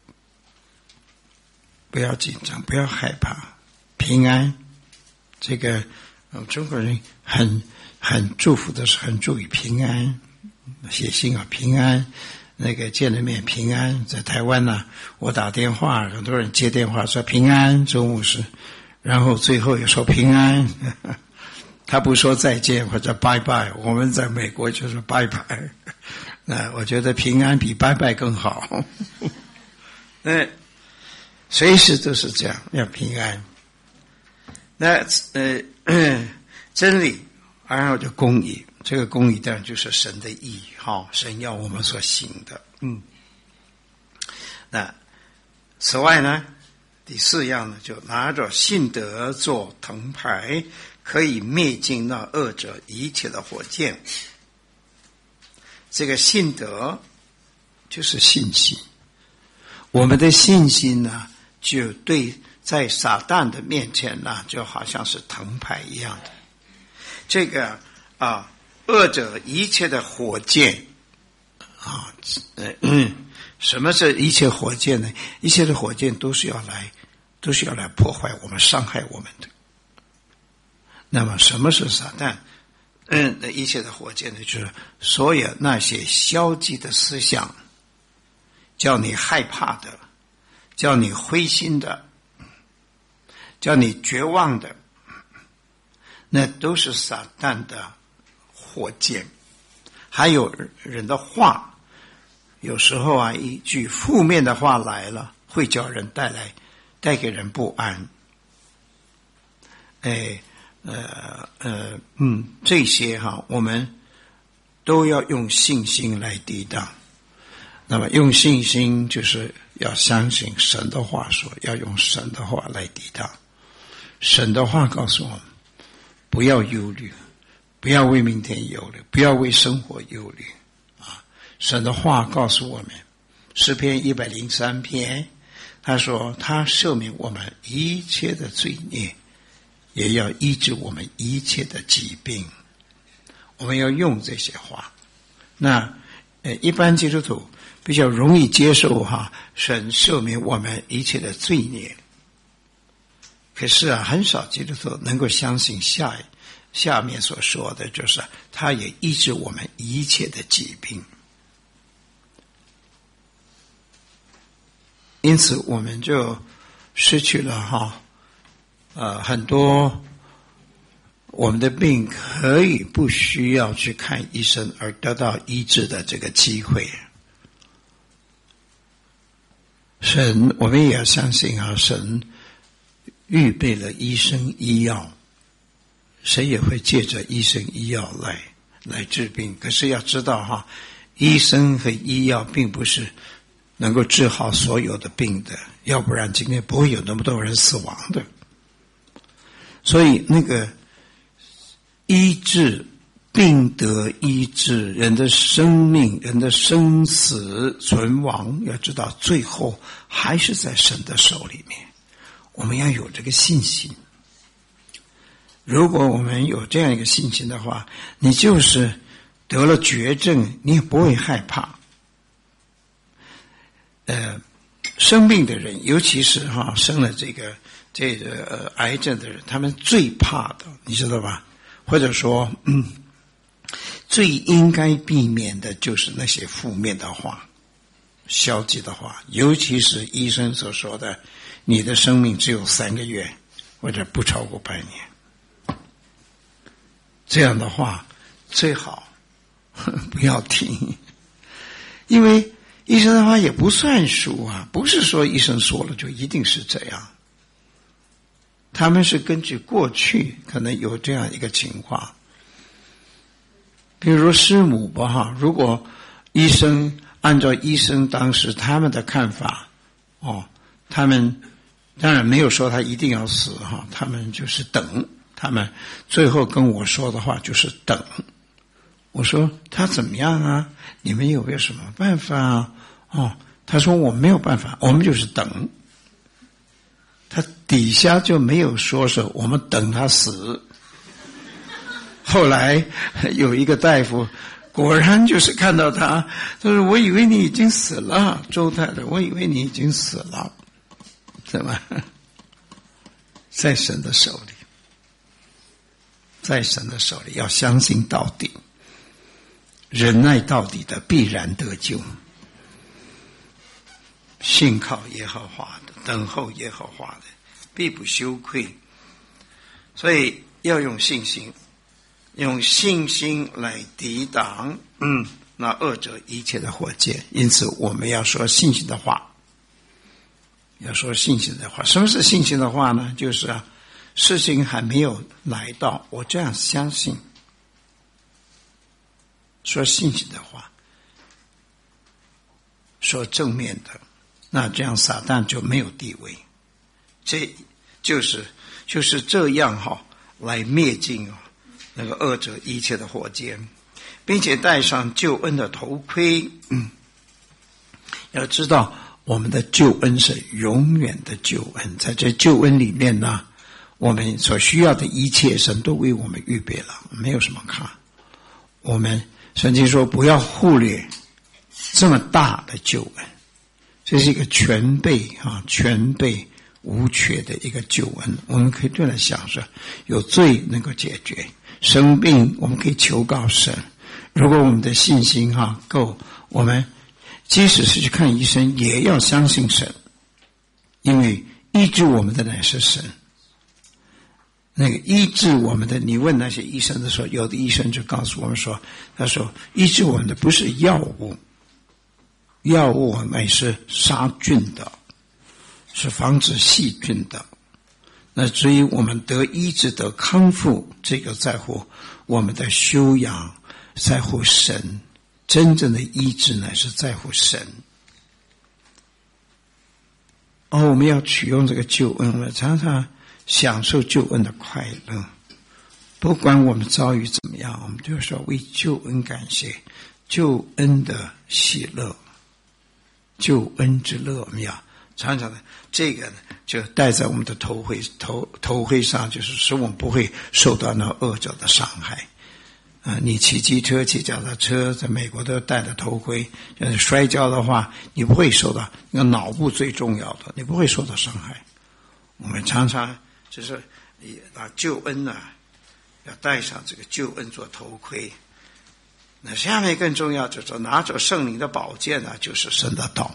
不要紧张，不要害怕，平安。这个中国人很祝福的是很注意平安，写信平安那个见了面平安，在台湾呢，我打电话，很多人接电话说平安，周牧师，然后最后也说平安，他不说再见或者拜拜，我们在美国就是拜拜。那我觉得平安比拜拜更好。随时都是这样，要平安。那真理，然后就公义，这个公义当然就是神的义，神要我们所行的。那此外呢，第4样呢，就拿着信德做藤牌，可以灭尽那恶者一切的火箭。这个信德就是信心，我们的信心呢，就对在撒旦的面前呢，就好像是藤牌一样的。这个恶者一切的火箭什么是一切火箭呢？一切的火箭都是要来破坏我们、伤害我们的。那么什么是撒旦一切的火箭呢？就是所有那些消极的思想，叫你害怕的，叫你灰心的，叫你绝望的，那都是撒旦的火箭。还有人的话，有时候一句负面的话来了，会叫人带给人不安。这些我们都要用信心来抵挡。那么用信心就是要相信神的话说，要用神的话来抵挡。神的话告诉我们，不要忧虑，不要为明天忧虑，不要为生活忧虑神的话告诉我们，诗篇103篇，他说他赦免我们一切的罪孽，也要医治我们一切的疾病。我们要用这些话。那一般基督徒比较容易接受神赦免我们一切的罪孽，可是很少基督徒能够相信下面所说的，就是他也医治我们一切的疾病。因此我们就失去了很多我们的病可以不需要去看医生而得到医治的这个机会。神，我们也要相信神预备了医生医药，谁也会借着医生医药来治病。可是要知道医生和医药并不是能够治好所有的病的，要不然今天不会有那么多人死亡的。所以那个医治，病得医治，人的生命、人的生死存亡，要知道最后还是在神的手里面。我们要有这个信心。如果我们有这样一个信心的话，你就是得了绝症，你也不会害怕。生病的人，尤其是生了这个癌症的人，他们最怕的，你知道吧？或者说最应该避免的就是那些负面的话、消极的话，尤其是医生所说的你的生命只有3个月或者不超过半年，这样的话最好不要听。因为医生的话也不算数不是说医生说了就一定是这样，他们是根据过去可能有这样一个情况。比如说师母如果医生按照医生当时他们的看法他们当然没有说他一定要死他们就是等，他们最后跟我说的话就是等。我说他怎么样你们有没有什么办法他说我没有办法，我们就是等。他底下就没有说是我们等他死。后来有一个大夫果然就是看到他说我以为你已经死了，周太太，我以为你已经死了。怎么在神的手里，在神的手里要相信到底，忍耐到底的必然得救。 信靠耶和华的，等候耶和华的，必不羞愧。所以要用信心，用信心来抵挡那恶者一切的火箭。因此我们要说信心的话，要说信心的话。什么是信心的话呢？就是事情还没有来到，我这样相信，说信心的话，说正面的，那这样撒旦就没有地位。这就是这样来灭尽那个恶者一切的火箭，并且戴上救恩的头盔。要知道我们的救恩是永远的救恩，在这救恩里面呢，我们所需要的一切神都为我们预备了，没有什么卡。我们圣经说不要忽略这么大的救恩，这是一个全备无缺的一个救恩。我们可以对来想说，有罪能够解决，生病我们可以求告神。如果我们的信心够，我们即使是去看医生也要相信神，因为医治我们的乃是神。那个医治我们的，你问那些医生的时候，有的医生就告诉我们说，他说医治我们的不是药物，药物我们是杀菌的，是防止细菌的。那至于我们得医治得康复，这个在乎我们的修养，在乎神。真正的医治乃是在乎神。我们要取用这个救恩，我们常常享受救恩的快乐。不管我们遭遇怎么样，我们就说为救恩感谢，救恩的喜乐，救恩之乐。我们要常常的这个呢，就戴在我们的头盔上，就是使我们不会受到那恶者的伤害。你骑机车骑脚踏车，在美国都戴着头盔，摔跤的话你不会受到，那个脑部最重要的，你不会受到伤害。我们常常就是把救恩要戴上这个救恩做头盔。那下面更重要就是拿着圣灵的宝剑就是神的道。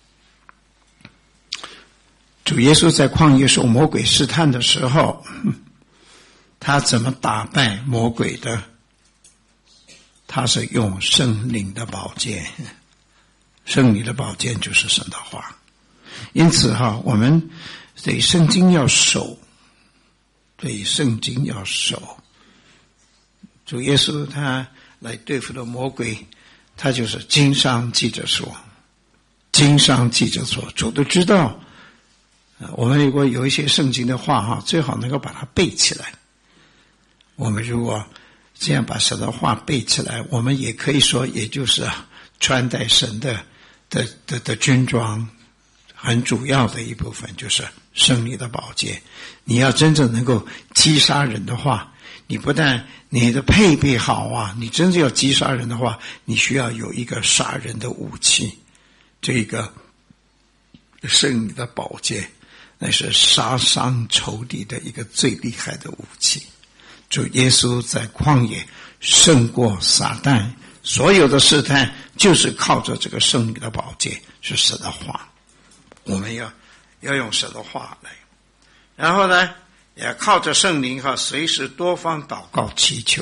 主耶稣在旷野受魔鬼试探的时候，他怎么打败魔鬼的？他是用圣灵的宝剑，圣灵的宝剑就是神的话。因此我们对圣经要守，对圣经要守。主耶稣他来对付的魔鬼，他就是经上记着说，经上记着说，主都知道。我们如果有一些圣经的话最好能够把它背起来。我们如果这样把神的话背起来，我们也可以说，也就是穿戴神的军装，很主要的一部分就是圣灵的宝剑。你要真正能够击杀人的话，你不但你的配备好你真正要击杀人的话，你需要有一个杀人的武器。这个圣灵的宝剑那是杀伤仇敌的一个最厉害的武器。主耶稣在旷野胜过撒旦，所有的试探就是靠着这个圣灵的宝剑，是神的话。我们要用神的话来，然后呢也靠着圣灵随时多方祷告祈求。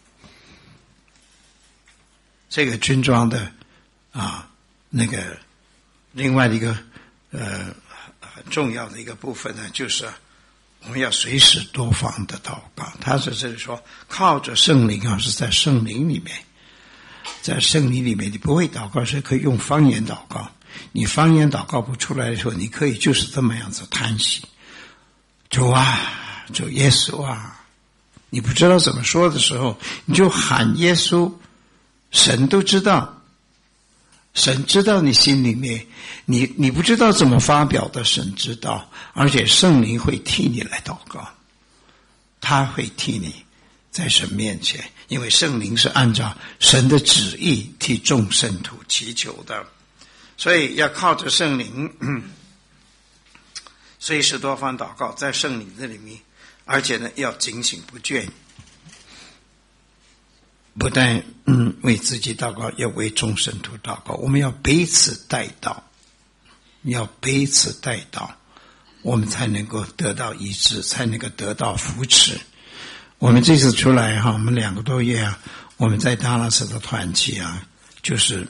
这个军装的那个另外的一个很重要的一个部分呢，就是我们要随时多方的祷告。他是这里说靠着圣灵是在圣灵里面，在圣灵里面你不会祷告是可以用方言祷告。你方言祷告不出来的时候，你可以就是这么样子叹息，主主耶稣你不知道怎么说的时候，你就喊耶稣。神都知道，神知道你心里面你不知道怎么发表的，神知道，而且圣灵会替你来祷告，他会替你在神面前，因为圣灵是按照神的旨意替众圣徒祈求的。所以要靠着圣灵随时多方祷告，在圣灵这里面，而且呢要警醒不倦，不但为自己祷告，要为众圣徒祷告。我们要彼此代祷， 要彼此代祷，我们才能够得到医治，才能够得到扶持。我们这次出来我们2个多月我们在达拉斯的团契就是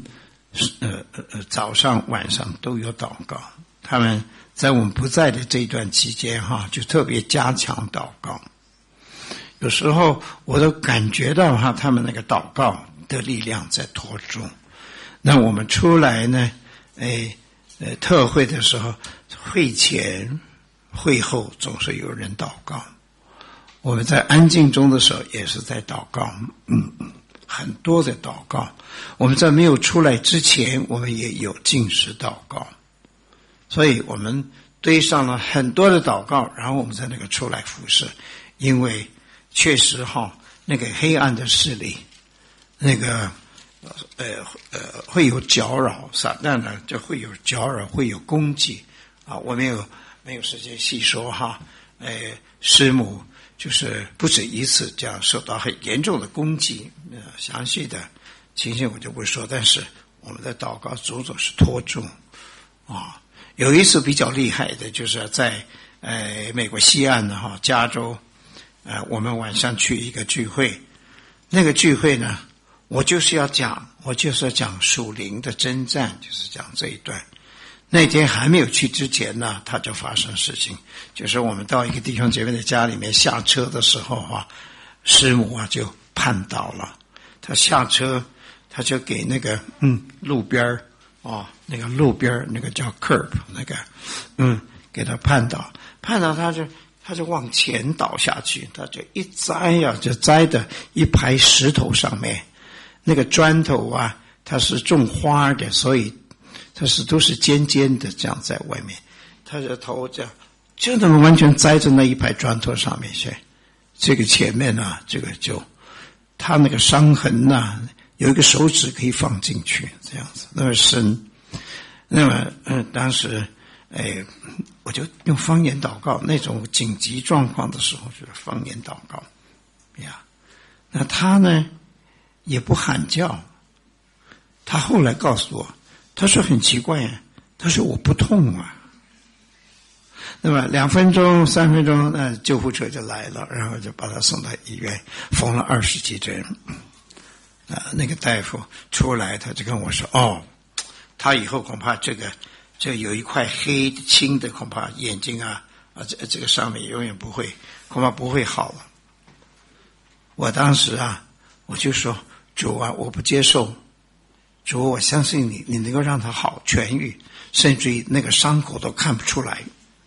早上晚上都有祷告。他们在我们不在的这一段期间就特别加强祷告。有时候我都感觉到他们那个祷告的力量在托住。那我们出来呢特会的时候，会前会后总是有人祷告。我们在安静中的时候也是在祷告，很多的祷告。我们在没有出来之前，我们也有禁食祷告，所以我们堆上了很多的祷告，然后我们在那个出来服侍。因为确实那个黑暗的势力，那个会有搅扰，撒旦呢就会有搅扰，会有攻击我没有时间细说师母就是不止一次这样受到很严重的攻击，详细的情形我就不说，但是我们的祷告种种是托住有一次比较厉害的，就是在美国西岸的加州我们晚上去一个聚会，那个聚会呢我就是要讲属灵的征战，就是讲这一段。那天还没有去之前呢，他就发生事情，就是我们到一个弟兄姐妹的家里面下车的时候师母就绊倒了。他下车，他就给那个路边那个路边那个叫 curb 那个给他绊倒他就往前倒下去，他就一栽就栽的一排石头上面。那个砖头它是种花的，所以它都是尖尖的这样在外面。他的头这样就那么完全栽在那一排砖头上面去。这个前面这个就他那个伤痕有一个手指可以放进去，这样子那么深。那么当时我就用方言祷告，那种紧急状况的时候就是方言祷告那他呢也不喊叫。他后来告诉我，他说很奇怪他说我不痛那么2分钟3分钟救护车就来了，然后就把他送到医院，缝了20几针那个大夫出来他就跟我说他以后恐怕这有一块黑青的，恐怕眼睛这个上面永远恐怕不会好了。我当时我就说主我不接受，主我相信你，你能够让他好痊愈，甚至于那个伤口都看不出来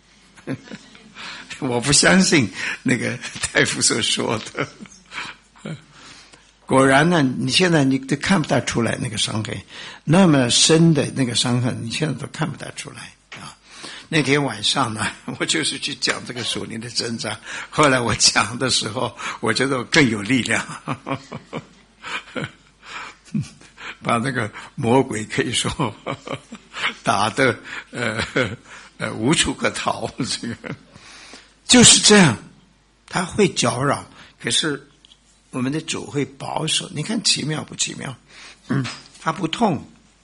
我不相信那个大夫所说的果然呢，你现在你都看不太出来那个伤痕，那么深的那个伤痕你现在都看不太出来那天晚上呢，我就是去讲这个属灵的征战，后来我讲的时候我觉得我更有力量把那个魔鬼可以说打得无处可逃。这个就是这样，他会搅扰，可是我们的主会保守。你看奇妙不奇妙？他不痛，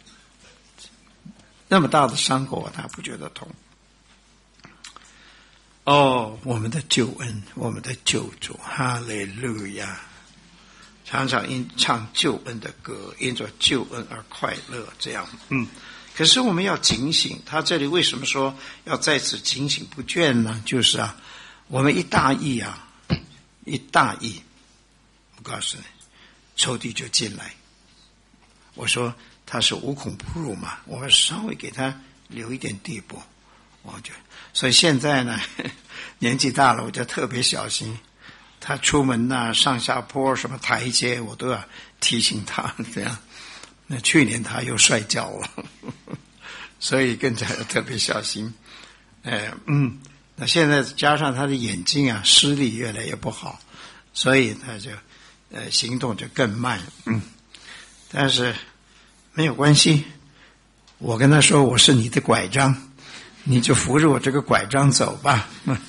那么大的伤口他不觉得痛。我们的救恩，我们的救主，哈利路亚！常常因唱救恩的歌，因着救恩而快乐，这样。可是我们要警醒，他这里为什么说要在此警醒不倦呢？就是我们一大意，我告诉你，仇敌就进来。我说他是无孔不入嘛，我们稍微给他留一点地步，所以现在呢，年纪大了，我就特别小心。他出门上下坡什么台阶，我都要提醒他这样。那去年他又摔跤了所以更加要特别小心。那现在加上他的眼睛视力越来越不好，所以他就行动就更慢。但是没有关系，我跟他说我是你的拐杖，你就扶着我这个拐杖走吧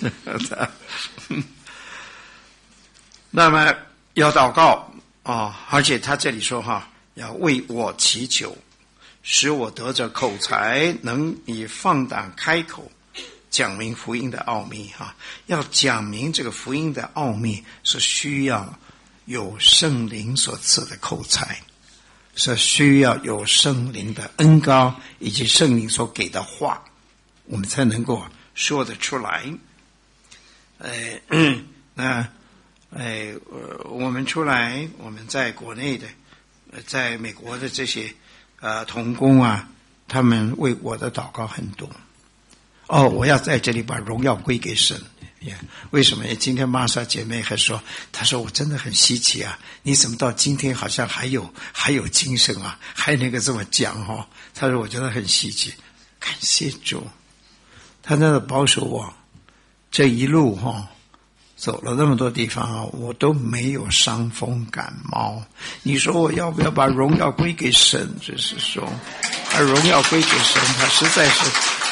那么要祷告而且他这里说要为我祈求， 使我得着口才，能以放胆开口讲明福音的奥秘要讲明这个福音的奥秘，是需要有圣灵所赐的口才，是需要有圣灵的恩膏以及圣灵所给的话，我们才能够说得出来。我们出来，我们在国内的，在美国的这些同工他们为我的祷告很多。我要在这里把荣耀归给神。为什么？今天玛莎姐妹还说，她说我真的很稀奇你怎么到今天好像还有精神还能够这么讲她说我觉得很稀奇。感谢主，他真的保守我这一路走了那么多地方我都没有伤风感冒。你说我要不要把荣耀归给神？就是说把荣耀归给神，他实在是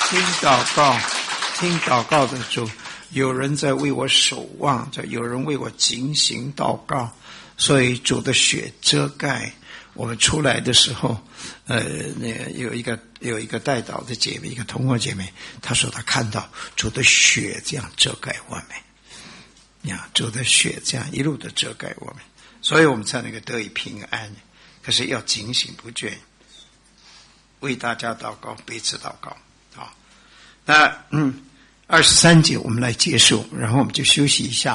听祷告的主，有人在为我守望着，有人为我警醒祷告，所以主的血遮盖。我们出来的时候有一个代祷的姐妹，一个同工姐妹，她说她看到主的血这样遮盖我们主的血这样一路的遮盖我们，所以我们才能够得以平安。可是要警醒不倦，为大家祷告，彼此祷告。好，那23节我们来结束，然后我们就休息一下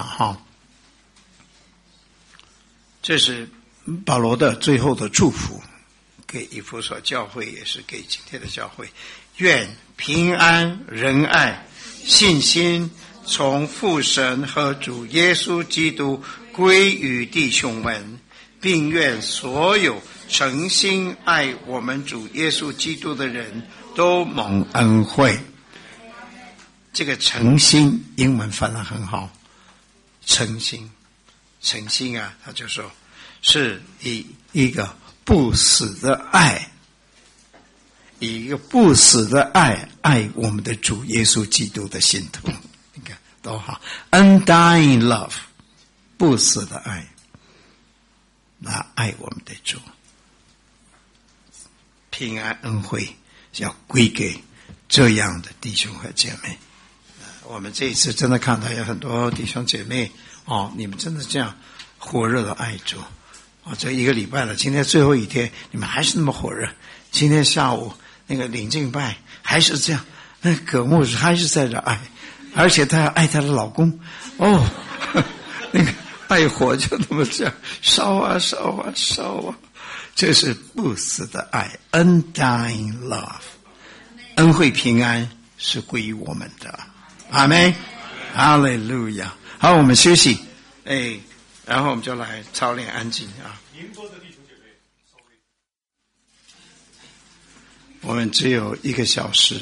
这是保罗的最后的祝福，给以弗所教会，也是给今天的教会。愿平安、仁爱、信心从父神和主耶稣基督归于弟兄们，并愿所有诚心爱我们主耶稣基督的人都蒙恩惠。这个诚心英文翻得很好，诚心他就说是以一个不死的爱，以一个不死的爱我们的主耶稣基督的信徒。你看都好 ，undying love， 不死的爱，那爱我们的主，平安恩惠要归给这样的弟兄和姐妹。我们这一次真的看到有很多弟兄姐妹你们真的这样火热的爱主这一个礼拜了，今天最后一天，你们还是那么火热。今天下午那个领敬拜还是这样，那葛牧师还是在这爱，而且她爱她的老公那个爱火就那么这样烧啊，这是不死的爱 ，undying love， 恩惠平安是归于我们的。阿们，哈利路亚。好，我们休息，然后我们就来操练安静我们只有1个小时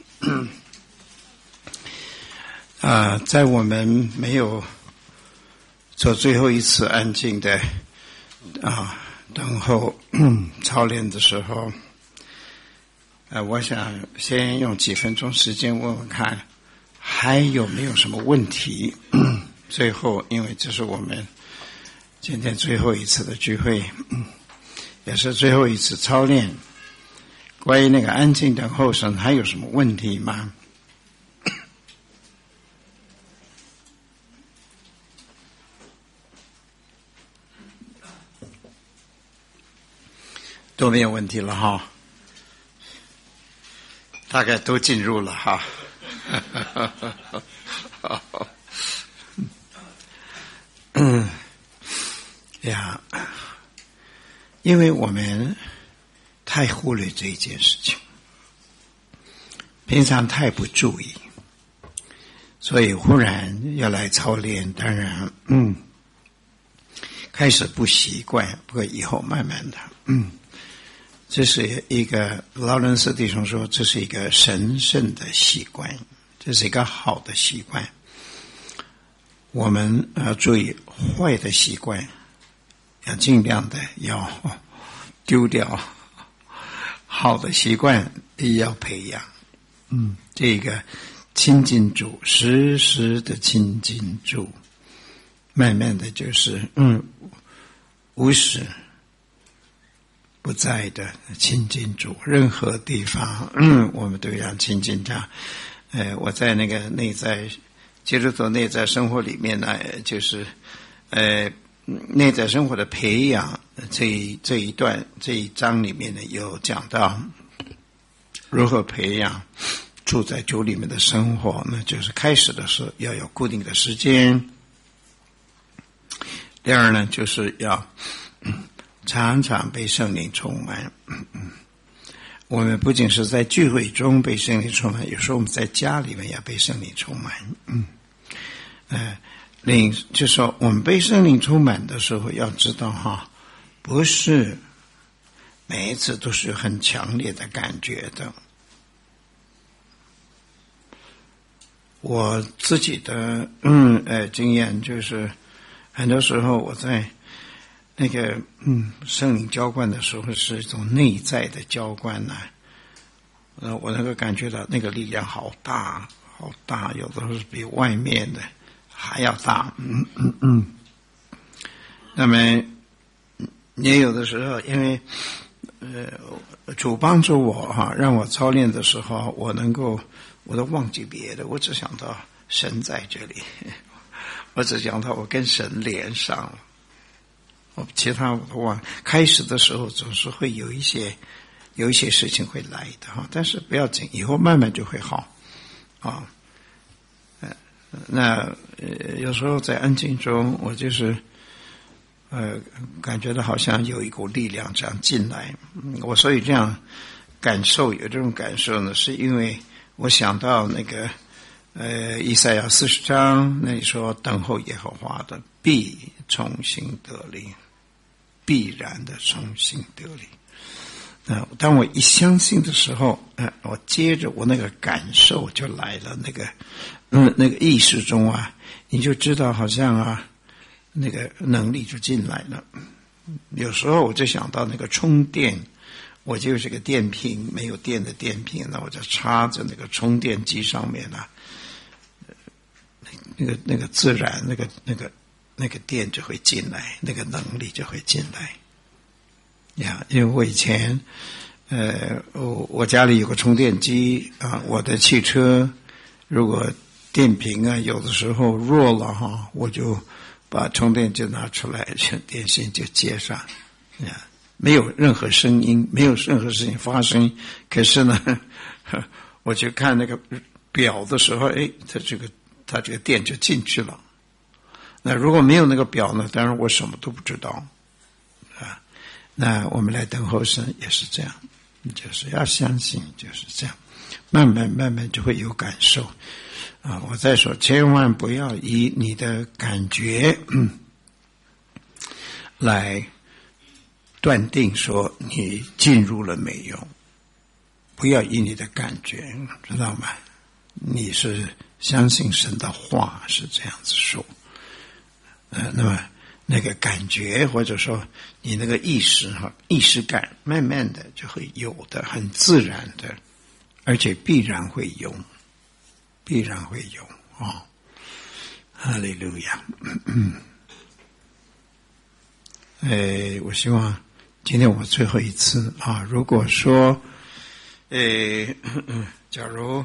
在我们没有做最后一次安静的等候操练的时候，我想先用几分钟时间问问看还有没有什么问题。最后因为这是我们今天最后一次的聚会，也是最后一次操练，关于那个安静等候神还有什么问题吗？都没有问题了大概都进入了因为我们太忽略这一件事情，平常太不注意，所以忽然要来操练，当然开始不习惯，不过以后慢慢的这是一个劳伦斯弟兄说，这是一个神圣的习惯，这是一个好的习惯。我们要注意坏的习惯，要尽量的要丢掉，好的习惯也要培养。这个亲近主，时时的亲近主，慢慢的就是无时不在的亲近主，任何地方我们都要亲近他。我在那个内在基督徒内在生活里面呢，就是内在生活的培养这一章里面呢，有讲到如何培养住在主里面的生活呢？就是开始的时候要有固定的时间。第二呢，就是要常常被圣灵充满。我们不仅是在聚会中被圣灵充满，有时候我们在家里面也被圣灵充满。就是说我们被圣灵充满的时候，要知道哈，不是每一次都是很强烈的感觉的。我自己的经验就是，很多时候我在那个圣灵浇灌的时候，是一种内在的浇灌呢。我能够感觉到那个力量好大好大，有的时候是比外面的还要大。那么也有的时候，因为主帮助我哈，让我操练的时候，我都忘记别的，我只想到神在这里，我只想到我跟神连上了，我其他我都忘。开始的时候总是会有一些事情会来的哈，但是不要紧，以后慢慢就会好啊。那有时候在安静中，我就是感觉到好像有一股力量这样进来。我所以这样有这种感受呢，是因为我想到那个以赛亚40章那里说，等候耶和华的必重新得力，必然的重新得力。当我一相信的时候，我接着我那个感受就来了，那个意识中啊，你就知道好像啊，那个能力就进来了。有时候我就想到那个充电，我就是个电瓶，没有电的电瓶，那我就插在那个充电机上面啊，那个自然那个电就会进来，那个能力就会进来。因为我以前我家里有个充电机啊，我的汽车如果电瓶啊有的时候弱了哈，我就把充电机拿出来，电线就接上，没有任何声音，没有任何事情发生。可是呢，我去看那个表的时候，它这个电就进去了。那如果没有那个表呢，当然我什么都不知道啊。那我们来等候神也是这样，就是要相信，就是这样，慢慢就会有感受啊。我再说，千万不要以你的感觉来断定说你进入了没有，不要以你的感觉，知道吗？你是相信神的话是这样子说，那么那个感觉或者说你那个意识感，慢慢的就会有的，很自然的，而且必然会有啊！哈利路亚！我希望今天我最后一次啊，如果说假如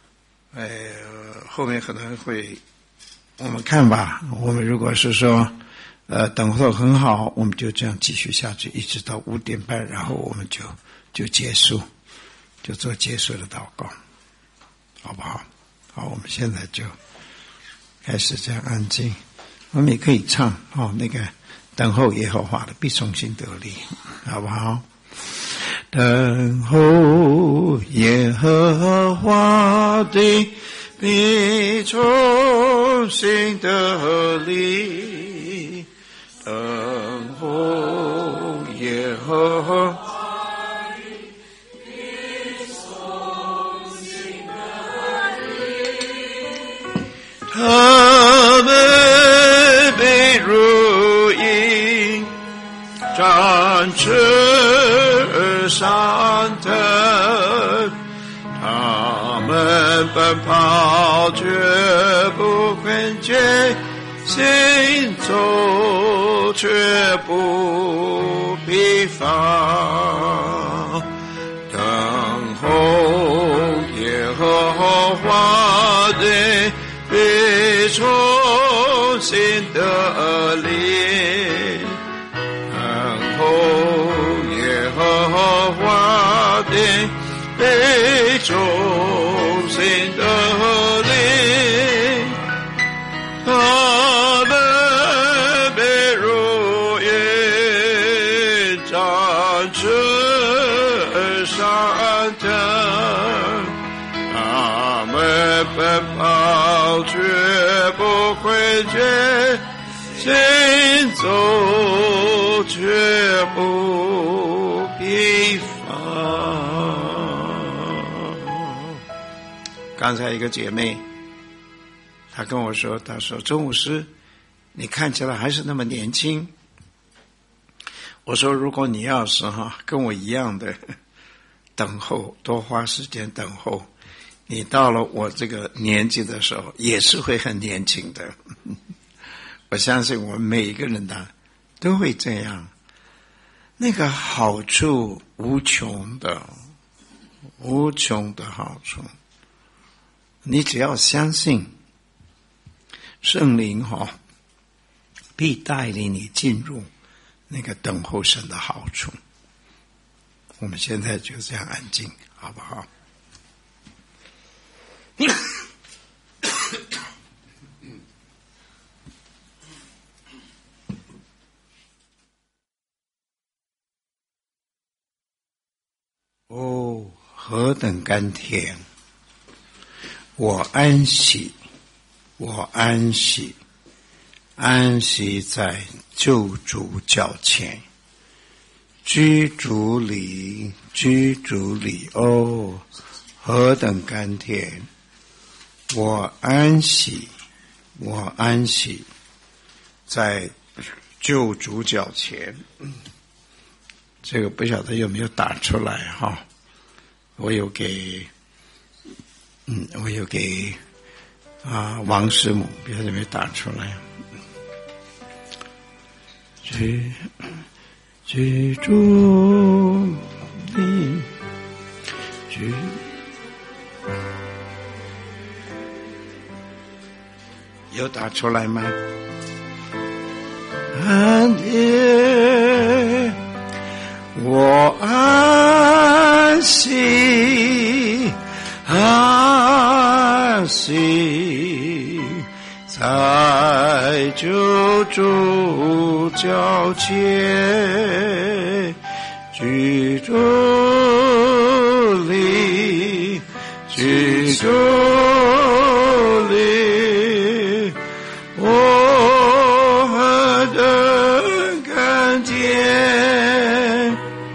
后面可能会我们看吧，我们如果是说等候很好，我们就这样继续下去，一直到5点半，然后我们就结束，就做结束的祷告，好不好？好，我们现在就开始这样安静，我们也可以唱那个等候耶和华的必重新得力，好不好？等候耶和华的必重新得力，等候耶和华他们被如鹰展翅上腾，他们奔跑绝不困倦， 行走却不疲乏，等候耶和华的必重新得力，等候耶和华的必重新得力，他们必如鹰展翅上腾，他们奔跑绝不会倦，行走却不疲乏。刚才一个姐妹她跟我说，她说周牧师你看起来还是那么年轻。我说如果你要是跟我一样的等候，多花时间等候，你到了我这个年纪的时候也是会很年轻的。我相信我们每一个人的都会这样，那个好处无穷的，无穷的好处。你只要相信圣灵必带领你进入那个等候神的好处。我们现在就这样安静好不好？哦，何等甘甜！我安息，我安息，安息在救主脚前，居主里，居主里。哦，何等甘甜！我安息，我安息在救主脚前。这个不晓得有没有打出来我有给王师母，不晓得有没有打出来。居住里，有打出来吗？安定，我安息，安息在救主脚前，居住里，居住里，我何等甘甜！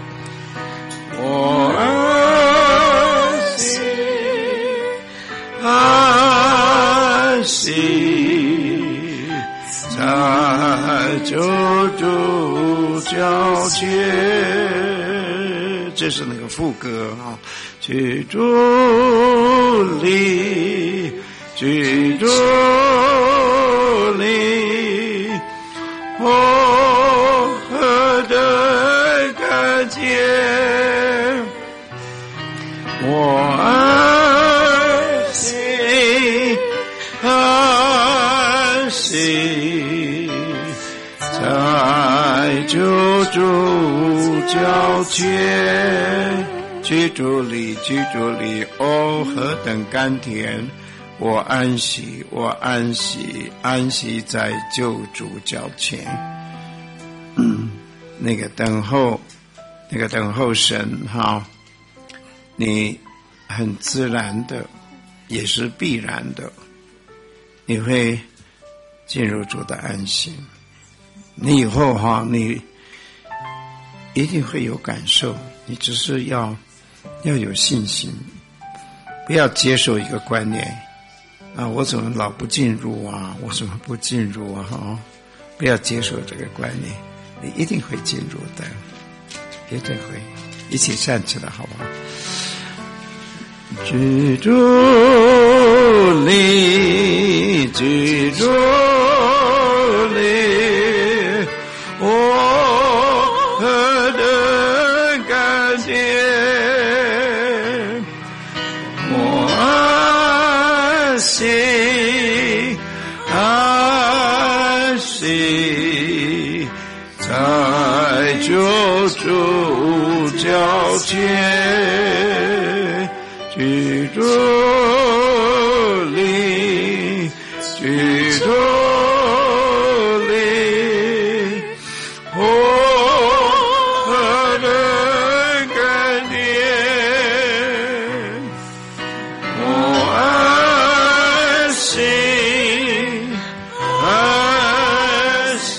我安息，安息在救主脚前。这是那个副歌居住里，居住里，我何等甘甜！我安息，安息在救主脚前，居住里，居住里，哦，何等甘甜！我安息，我安息，安息在救主脚前。那个等候神你很自然的，也是必然的，你会进入主的安息。你以后你一定会有感受，你只是要有信心，不要接受一个观念我怎么老不进入我怎么不进入不要接受这个观念，你一定会进入的，一定会。一起站起来好不好？居住里，居住救主脚前，居住里，居住里，何等感念，我安心，安心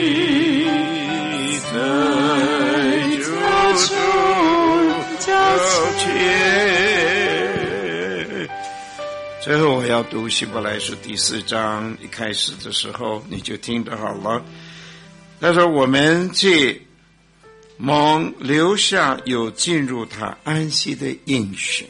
在救主脚前。最后我要读希伯来书第4章，一开始的时候你就听得好了。他说我们既蒙留下有进入他安息的应许，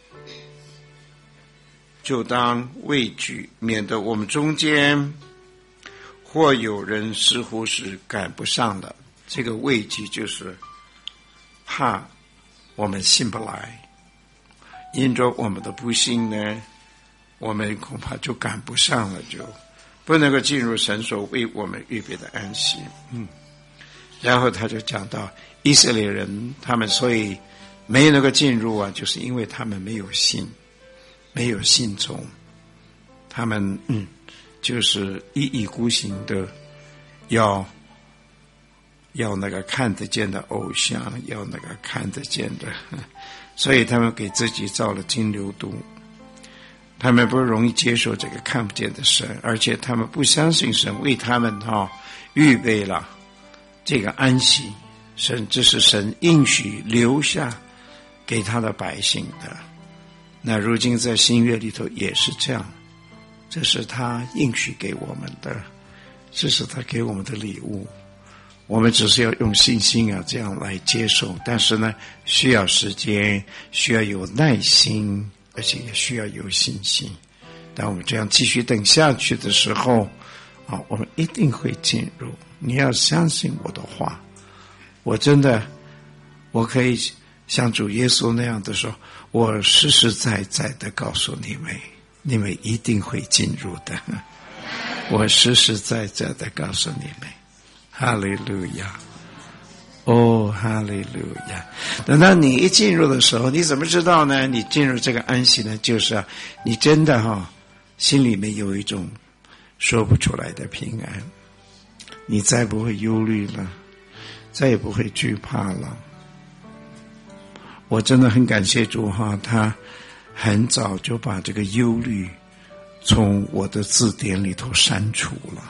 就当畏惧，免得我们中间或有人似乎是赶不上的。这个畏惧就是怕我们信不来，因着我们的不信呢，我们恐怕就赶不上了，就不能够进入神所为我们预备的安息。然后他就讲到以色列人他们所以没能够进入啊，就是因为他们没有信，没有信从，他们就是一意孤行的要那个看得见的偶像，要那个看得见的，所以他们给自己造了金牛犊。他们不容易接受这个看不见的神，而且他们不相信神为他们预备了这个安息，这是神应许留下给他的百姓的。那如今在新约里头也是这样，这是他应许给我们的，这是他给我们的礼物，我们只是要用信心这样来接受，但是呢需要时间，需要有耐心，而且也需要有信心。当我们这样继续等下去的时候我们一定会进入。你要相信我的话，我可以像主耶稣那样的说，我实实在在的告诉你们一定会进入的，我实实在在的告诉你们。哈利路亚，哈利路亚。等到你一进入的时候，你怎么知道呢？你进入这个安息呢，就是你真的心里面有一种说不出来的平安，你再不会忧虑了，再也不会惧怕了。我真的很感谢主他很早就把这个忧虑从我的字典里头删除了。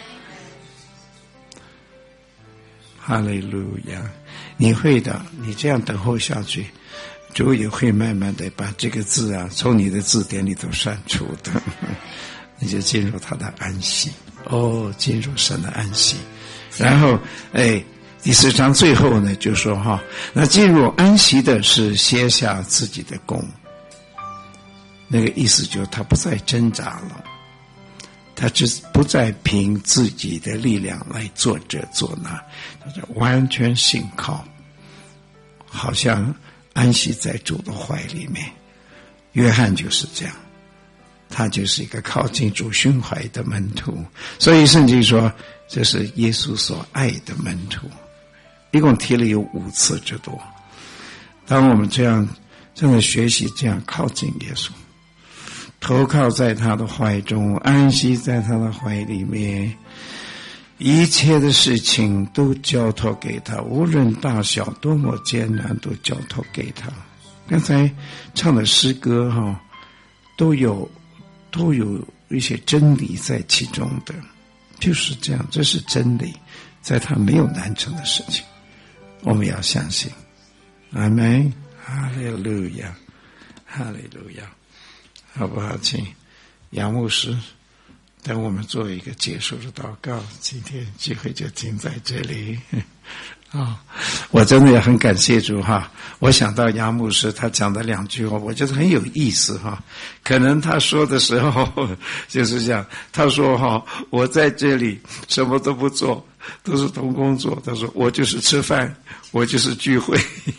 哈利路亚！你会的，你这样等候下去，主也会慢慢的把这个字从你的字典里头删除的，你就进入他的安息，进入神的安息。然后第4章最后呢就说那进入安息的是卸下自己的功，那个意思就是他不再挣扎了，他不再凭自己的力量来做这做那，他就完全信靠，好像安息在主的怀里面。约翰就是这样，他就是一个靠近主胸怀的门徒。所以圣经说这是耶稣所爱的门徒，一共提了有5次之多。当我们这样真的学习这样靠近耶稣，投靠在他的怀中，安息在他的怀里面，一切的事情都交托给他，无论大小多么艰难都交托给他。刚才唱的诗歌都有一些真理在其中的，就是这样，这是真理，在他没有难成的事情，我们要相信。阿们，哈利路亚，哈利路亚。好不好？请杨牧师等我们做一个结束的祷告，今天聚会就停在这里。我真的也很感谢主我想到杨牧师他讲的2句话，我觉得很有意思可能他说的时候就是这样，他说我在这里什么都不做，都是同工作，他说我就是吃饭，我就是聚会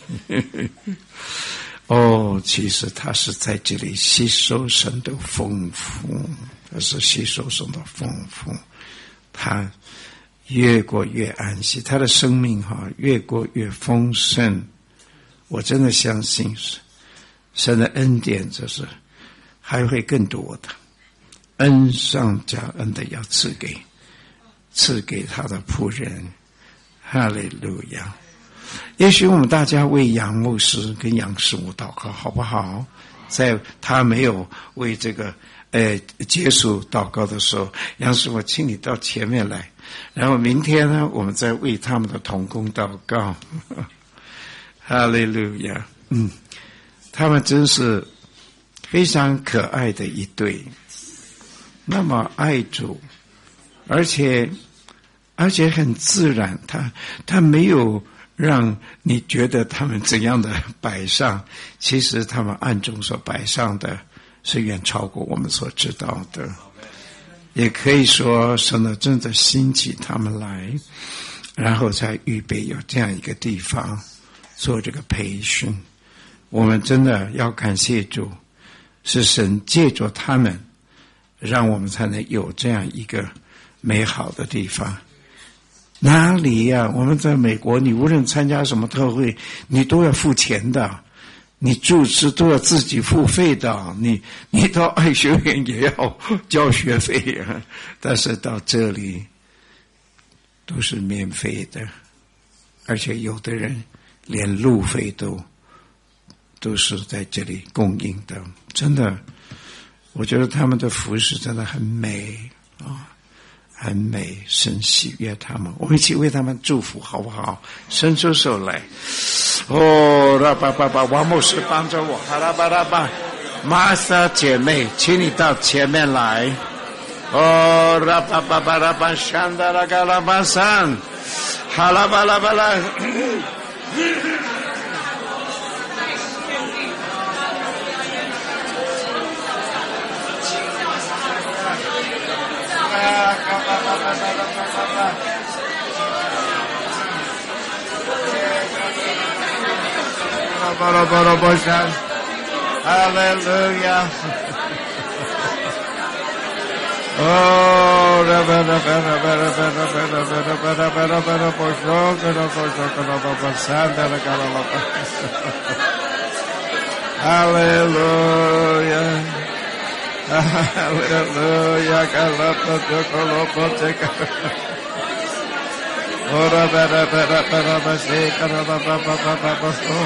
其实他是在这里吸收神的丰富，他是吸收神的丰富，他越过越安息，他的生命越过越丰盛。我真的相信神的恩典就是还会更多的，恩上加恩的要赐给他的仆人。哈利路亚！也许我们大家为杨牧师跟杨师母祷告好不好？在他没有为这个结束祷告的时候，杨师母请你到前面来，然后明天呢我们再为他们的同工祷告。哈利路亚！他们真是非常可爱的一对，那么爱主，而且很自然，他没有让你觉得他们怎样的摆上，其实他们暗中所摆上的是远超过我们所知道的。也可以说神呢真的兴起他们来，然后才预备有这样一个地方做这个培训。我们真的要感谢主，是神借着他们让我们才能有这样一个美好的地方。哪里呀？我们在美国，你无论参加什么特会，你都要付钱的，你住宿都要自己付费的，你到爱学院也要交学费呀。但是到这里都是免费的，而且有的人连路费都是在这里供应的。真的，我觉得他们的服事真的很美啊。很美，神喜悦他们，我们一起为他们祝福好不好？伸出手来。拉巴巴巴，王牧师帮着我，哈拉巴拉巴，玛莎姐妹，请你到前面来。拉巴巴巴拉巴，山达拉嘎拉巴山，哈拉巴拉巴拉。Hallelujah. Hallelujah. Hallelujah. Ora bada bada bada basi karaba baba baba so.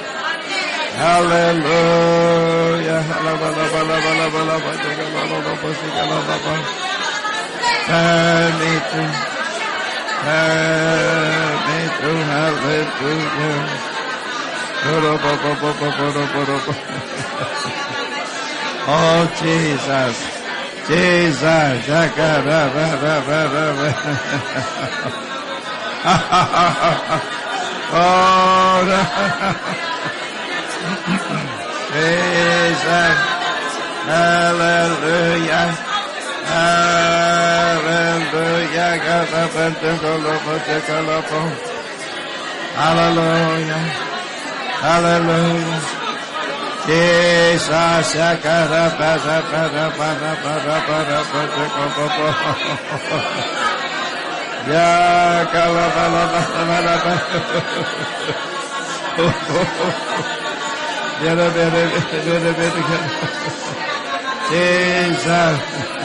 Hallelujah. Bala bala bala bala bala bala bala basi bala baba. Hallelujah. Ora baba baba baba baba. Oh Jesus. Jesus. Jakara baba baba. Oh, Jesus, hallelujah, hallelujah, hallelujah, hallelujah, Jesus, Ya kala bala bala bala bala. Ya la bala bala bala. Jesus.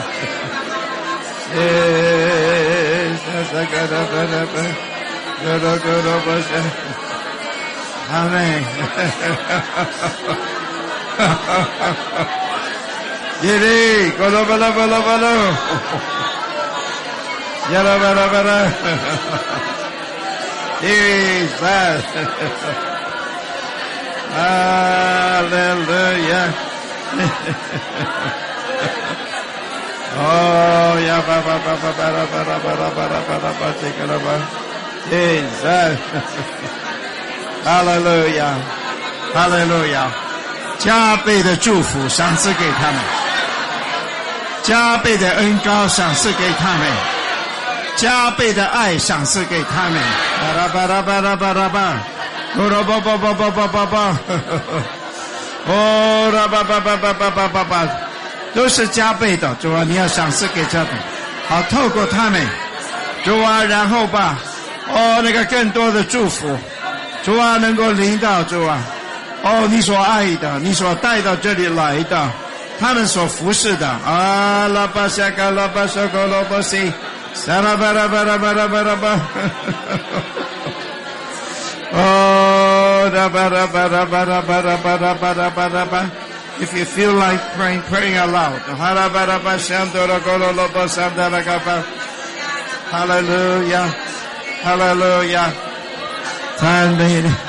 Jesus agara bala bala. Goro goro bala. Amen. Yeri goro bala bala bala. Yara bara bara. Jesus. Hallelujah. Oh, ya ba ba ba ba bara bara bara bara bara bara bara. Jesus. Hallelujah. Hallelujah. 加倍的祝福赏赐给他们，加倍的恩膏赏赐给他们。加倍的爱赏赐给他们，巴拉巴拉巴拉巴拉巴，巴巴巴巴巴巴巴巴，哦，拉巴巴巴巴巴巴巴巴，都是加倍的，主啊，你要赏赐给他们，好透过他们主啊，然后吧，那个更多的祝福，主啊，能够领导主啊，你所爱的，你所带到这里来的，他们所服侍的啊，拉巴夏嘎拉巴沙嘎拉巴西，沙拉巴拉巴拉巴拉巴拉巴，拉巴拉巴拉巴拉巴拉巴拉巴拉巴拉巴。If you feel like praying aloud. Hallelujah. Hallelujah. 赞美你。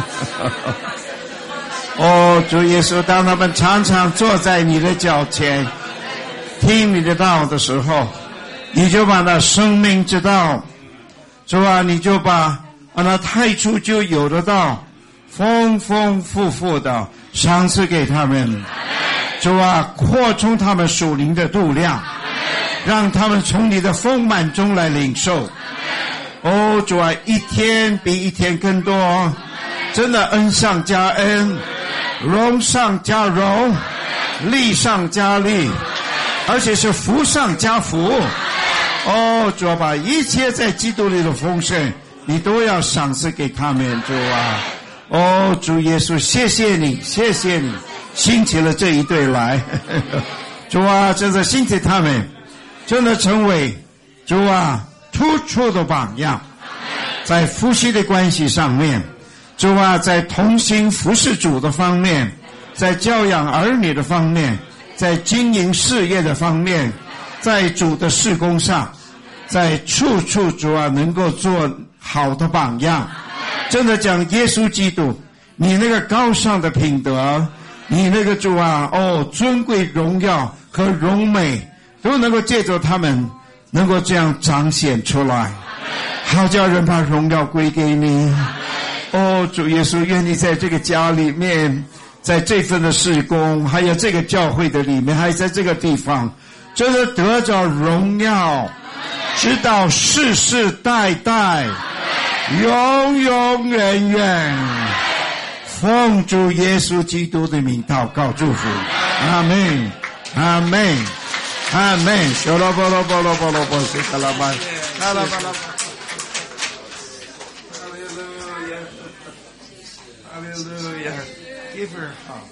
主耶稣，当他们常常坐在你的脚前，听你的道的时候，你就把那生命之道，主啊，你就把那太初就有的道，丰丰富富的赏赐给他们，主啊，扩充他们属灵的度量，让他们从你的丰满中来领受。主啊，一天比一天更多，真的恩上加恩，荣上加荣，利上加利，而且是福上加福。主啊，把一切在基督里的丰盛，你都要赏赐给他们，主啊。主耶稣，谢谢你，谢谢你兴起了这一对来，主啊，真的兴起他们，真的成为主啊突出的榜样，在夫妻的关系上面，主啊，在同心服侍主的方面，在教养儿女的方面，在经营事业的方面，在主的事工上，在处处主啊能够做好的榜样。真的讲耶稣基督，你那个高尚的品德，你那个主啊，尊贵荣耀和荣美，都能够借着他们能够这样彰显出来，好叫人把荣耀归给你。主耶稣，愿你在这个家里面，在这份的事工，还有这个教会的里面，还有在这个地方，真的得着荣耀，直到世世代代，永永远远。奉主耶稣基督的名祷告祝福，阿门，阿门，阿门。小罗波罗波罗波罗波西卡拉巴，卡拉巴拉巴。Hallelujah. Give her a heart.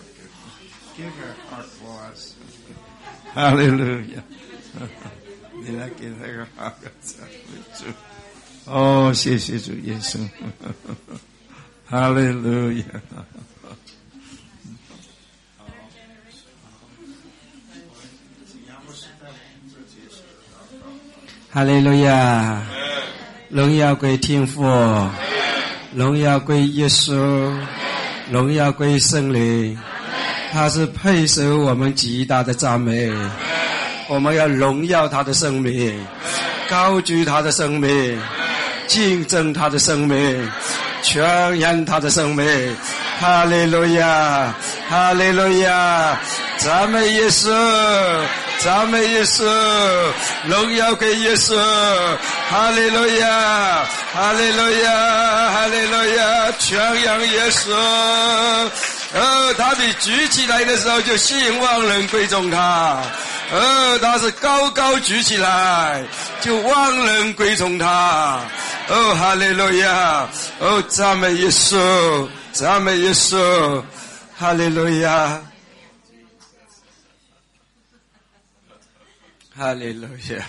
Give her a heart for us. Hallelujah. 你来给她个好个赞美主。谢谢主耶稣。Hallelujah. 哈利路亚，荣耀归天父，荣耀归耶稣，荣耀归圣灵，他是配受我们极大的赞美。我们要荣耀他的生命，高举他的生命，竞争他的生命，传扬他的生命。哈利路亚，哈利路亚，赞美耶稣，赞美耶稣，荣耀给耶稣。哈利路亚，哈利路亚，哈利路亚，传扬耶稣。他比举起来的时候就吸引万人归众他。他是高高举起来，就万人归从他。哈利路亚！赞美耶稣，赞美耶稣，哈利路亚，哈利路亚。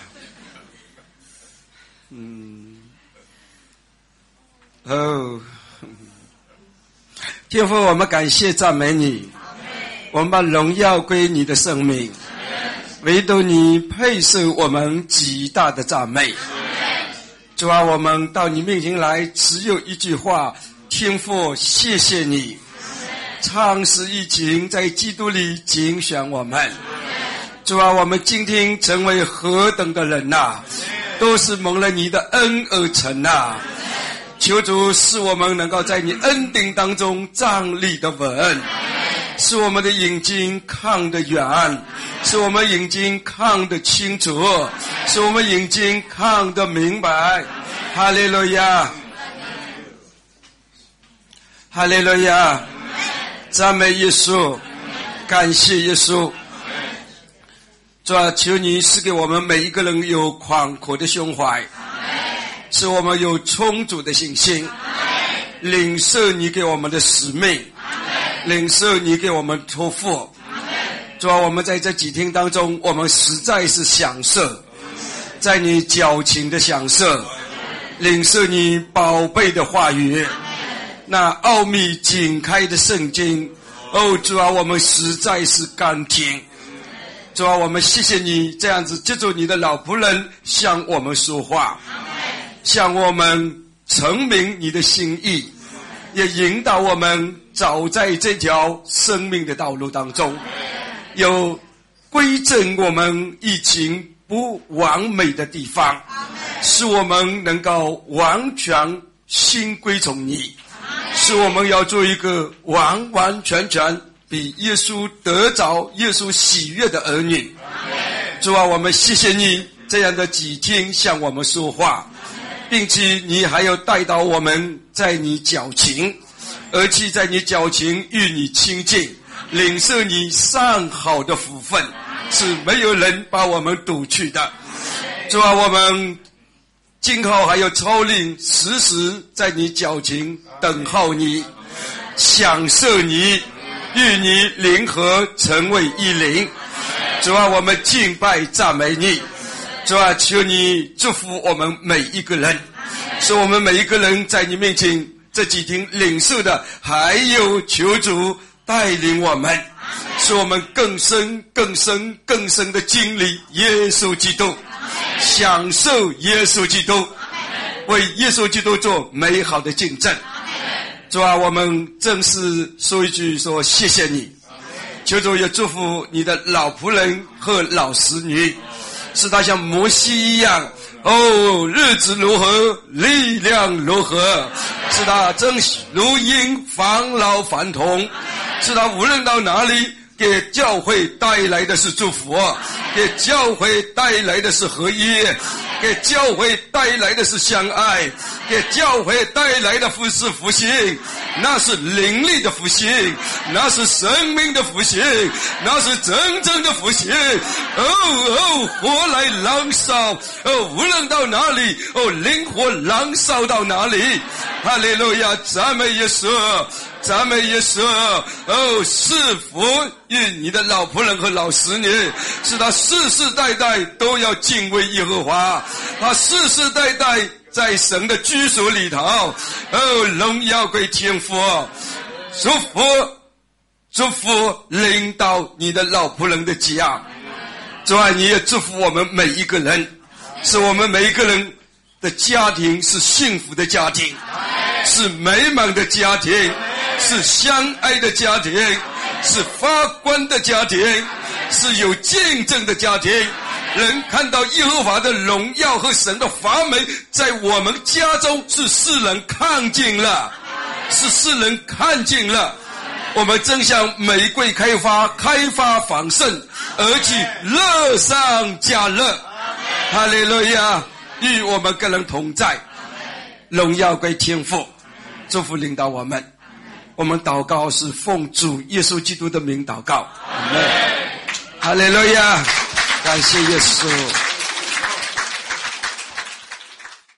天父，我们感谢赞美你，我们把荣耀归你的生命。唯独你配受我们极大的赞美。主啊，我们到你面前来，只有一句话：天父，谢谢你，创始已经在基督里拣选我们。主啊，我们今天成为何等的人啊，都是蒙了你的恩而成啊。求主使我们能够在你恩典当中站立得稳，使我们的眼睛看得远，使我们眼睛看得清楚，使我们眼睛看得明白。哈利路亚，哈利路亚，赞美耶稣，感谢耶稣。主啊，求你赐给我们每一个人有宽阔的胸怀， 使我们有充足的信心，领受你给我们的使命，领受你给我们托付。主啊，我们在这几天当中，我们实在是享受在你矫情的享受，领受你宝贝的话语，那奥秘紧开的圣经。哦，主啊，我们实在是甘听。主啊，我们谢谢你这样子借助你的老仆人向我们说话，向我们陈明你的心意，也引导我们走在这条生命的道路当中，有归正我们疫情不完美的地方，使我们能够完全心归从你，使我们要做一个完完全全比耶稣得着耶稣喜悦的儿女。主啊，我们谢谢你这样的几天向我们说话，并且你还要带到我们在你脚前，而且在你脚前与你亲近，领受你上好的福分，是没有人把我们堵去的。主啊，我们今后还要操练时时在你脚前等候你，享受你，与你联合成为一灵。主啊，我们敬拜赞美你。主啊，求你祝福我们每一个人，使我们每一个人在你面前这几天领受的，还有求主带领我们，使我们更深更深更深的经历耶稣基督，享受耶稣基督，为耶稣基督做美好的见证。主啊，我们正式说一句，说谢谢你。求主也祝福你的老仆人和老使女，使他像摩西一样，哦，日子如何，力量如何，使他真如鹰返老还童，使他无论到哪里，给教会带来的是祝福，给教会带来的是合一，给教会带来的是相爱，给教会带来的是复兴，那是灵力的复兴，那是生命的复兴，那是真正的复兴。火来燃烧，无论到哪里，灵火燃烧到哪里。哈利路亚，赞美耶稣，赞美耶稣。赐福与你的老仆人和老使女，使他世世代代都要敬畏耶和华，他世世代代在神的居所里头，荣耀归天父。祝福领导你的老仆人的家。主啊，你也祝福我们每一个人，使我们每一个人的家庭是幸福的家庭，是美满的家庭，是相爱的家庭，是发光的家庭，是有见证的家庭。人看到耶和华的荣耀和神的华美在我们家中，是世人看见了，是世人看见了。我们正像玫瑰开发繁盛，而且乐上加乐。哈利路亚，与我们个人同在，荣耀归天父。祝福领导我们。我们祷告是奉主耶稣基督的名祷告。阿们。哈利路亚，感谢耶稣。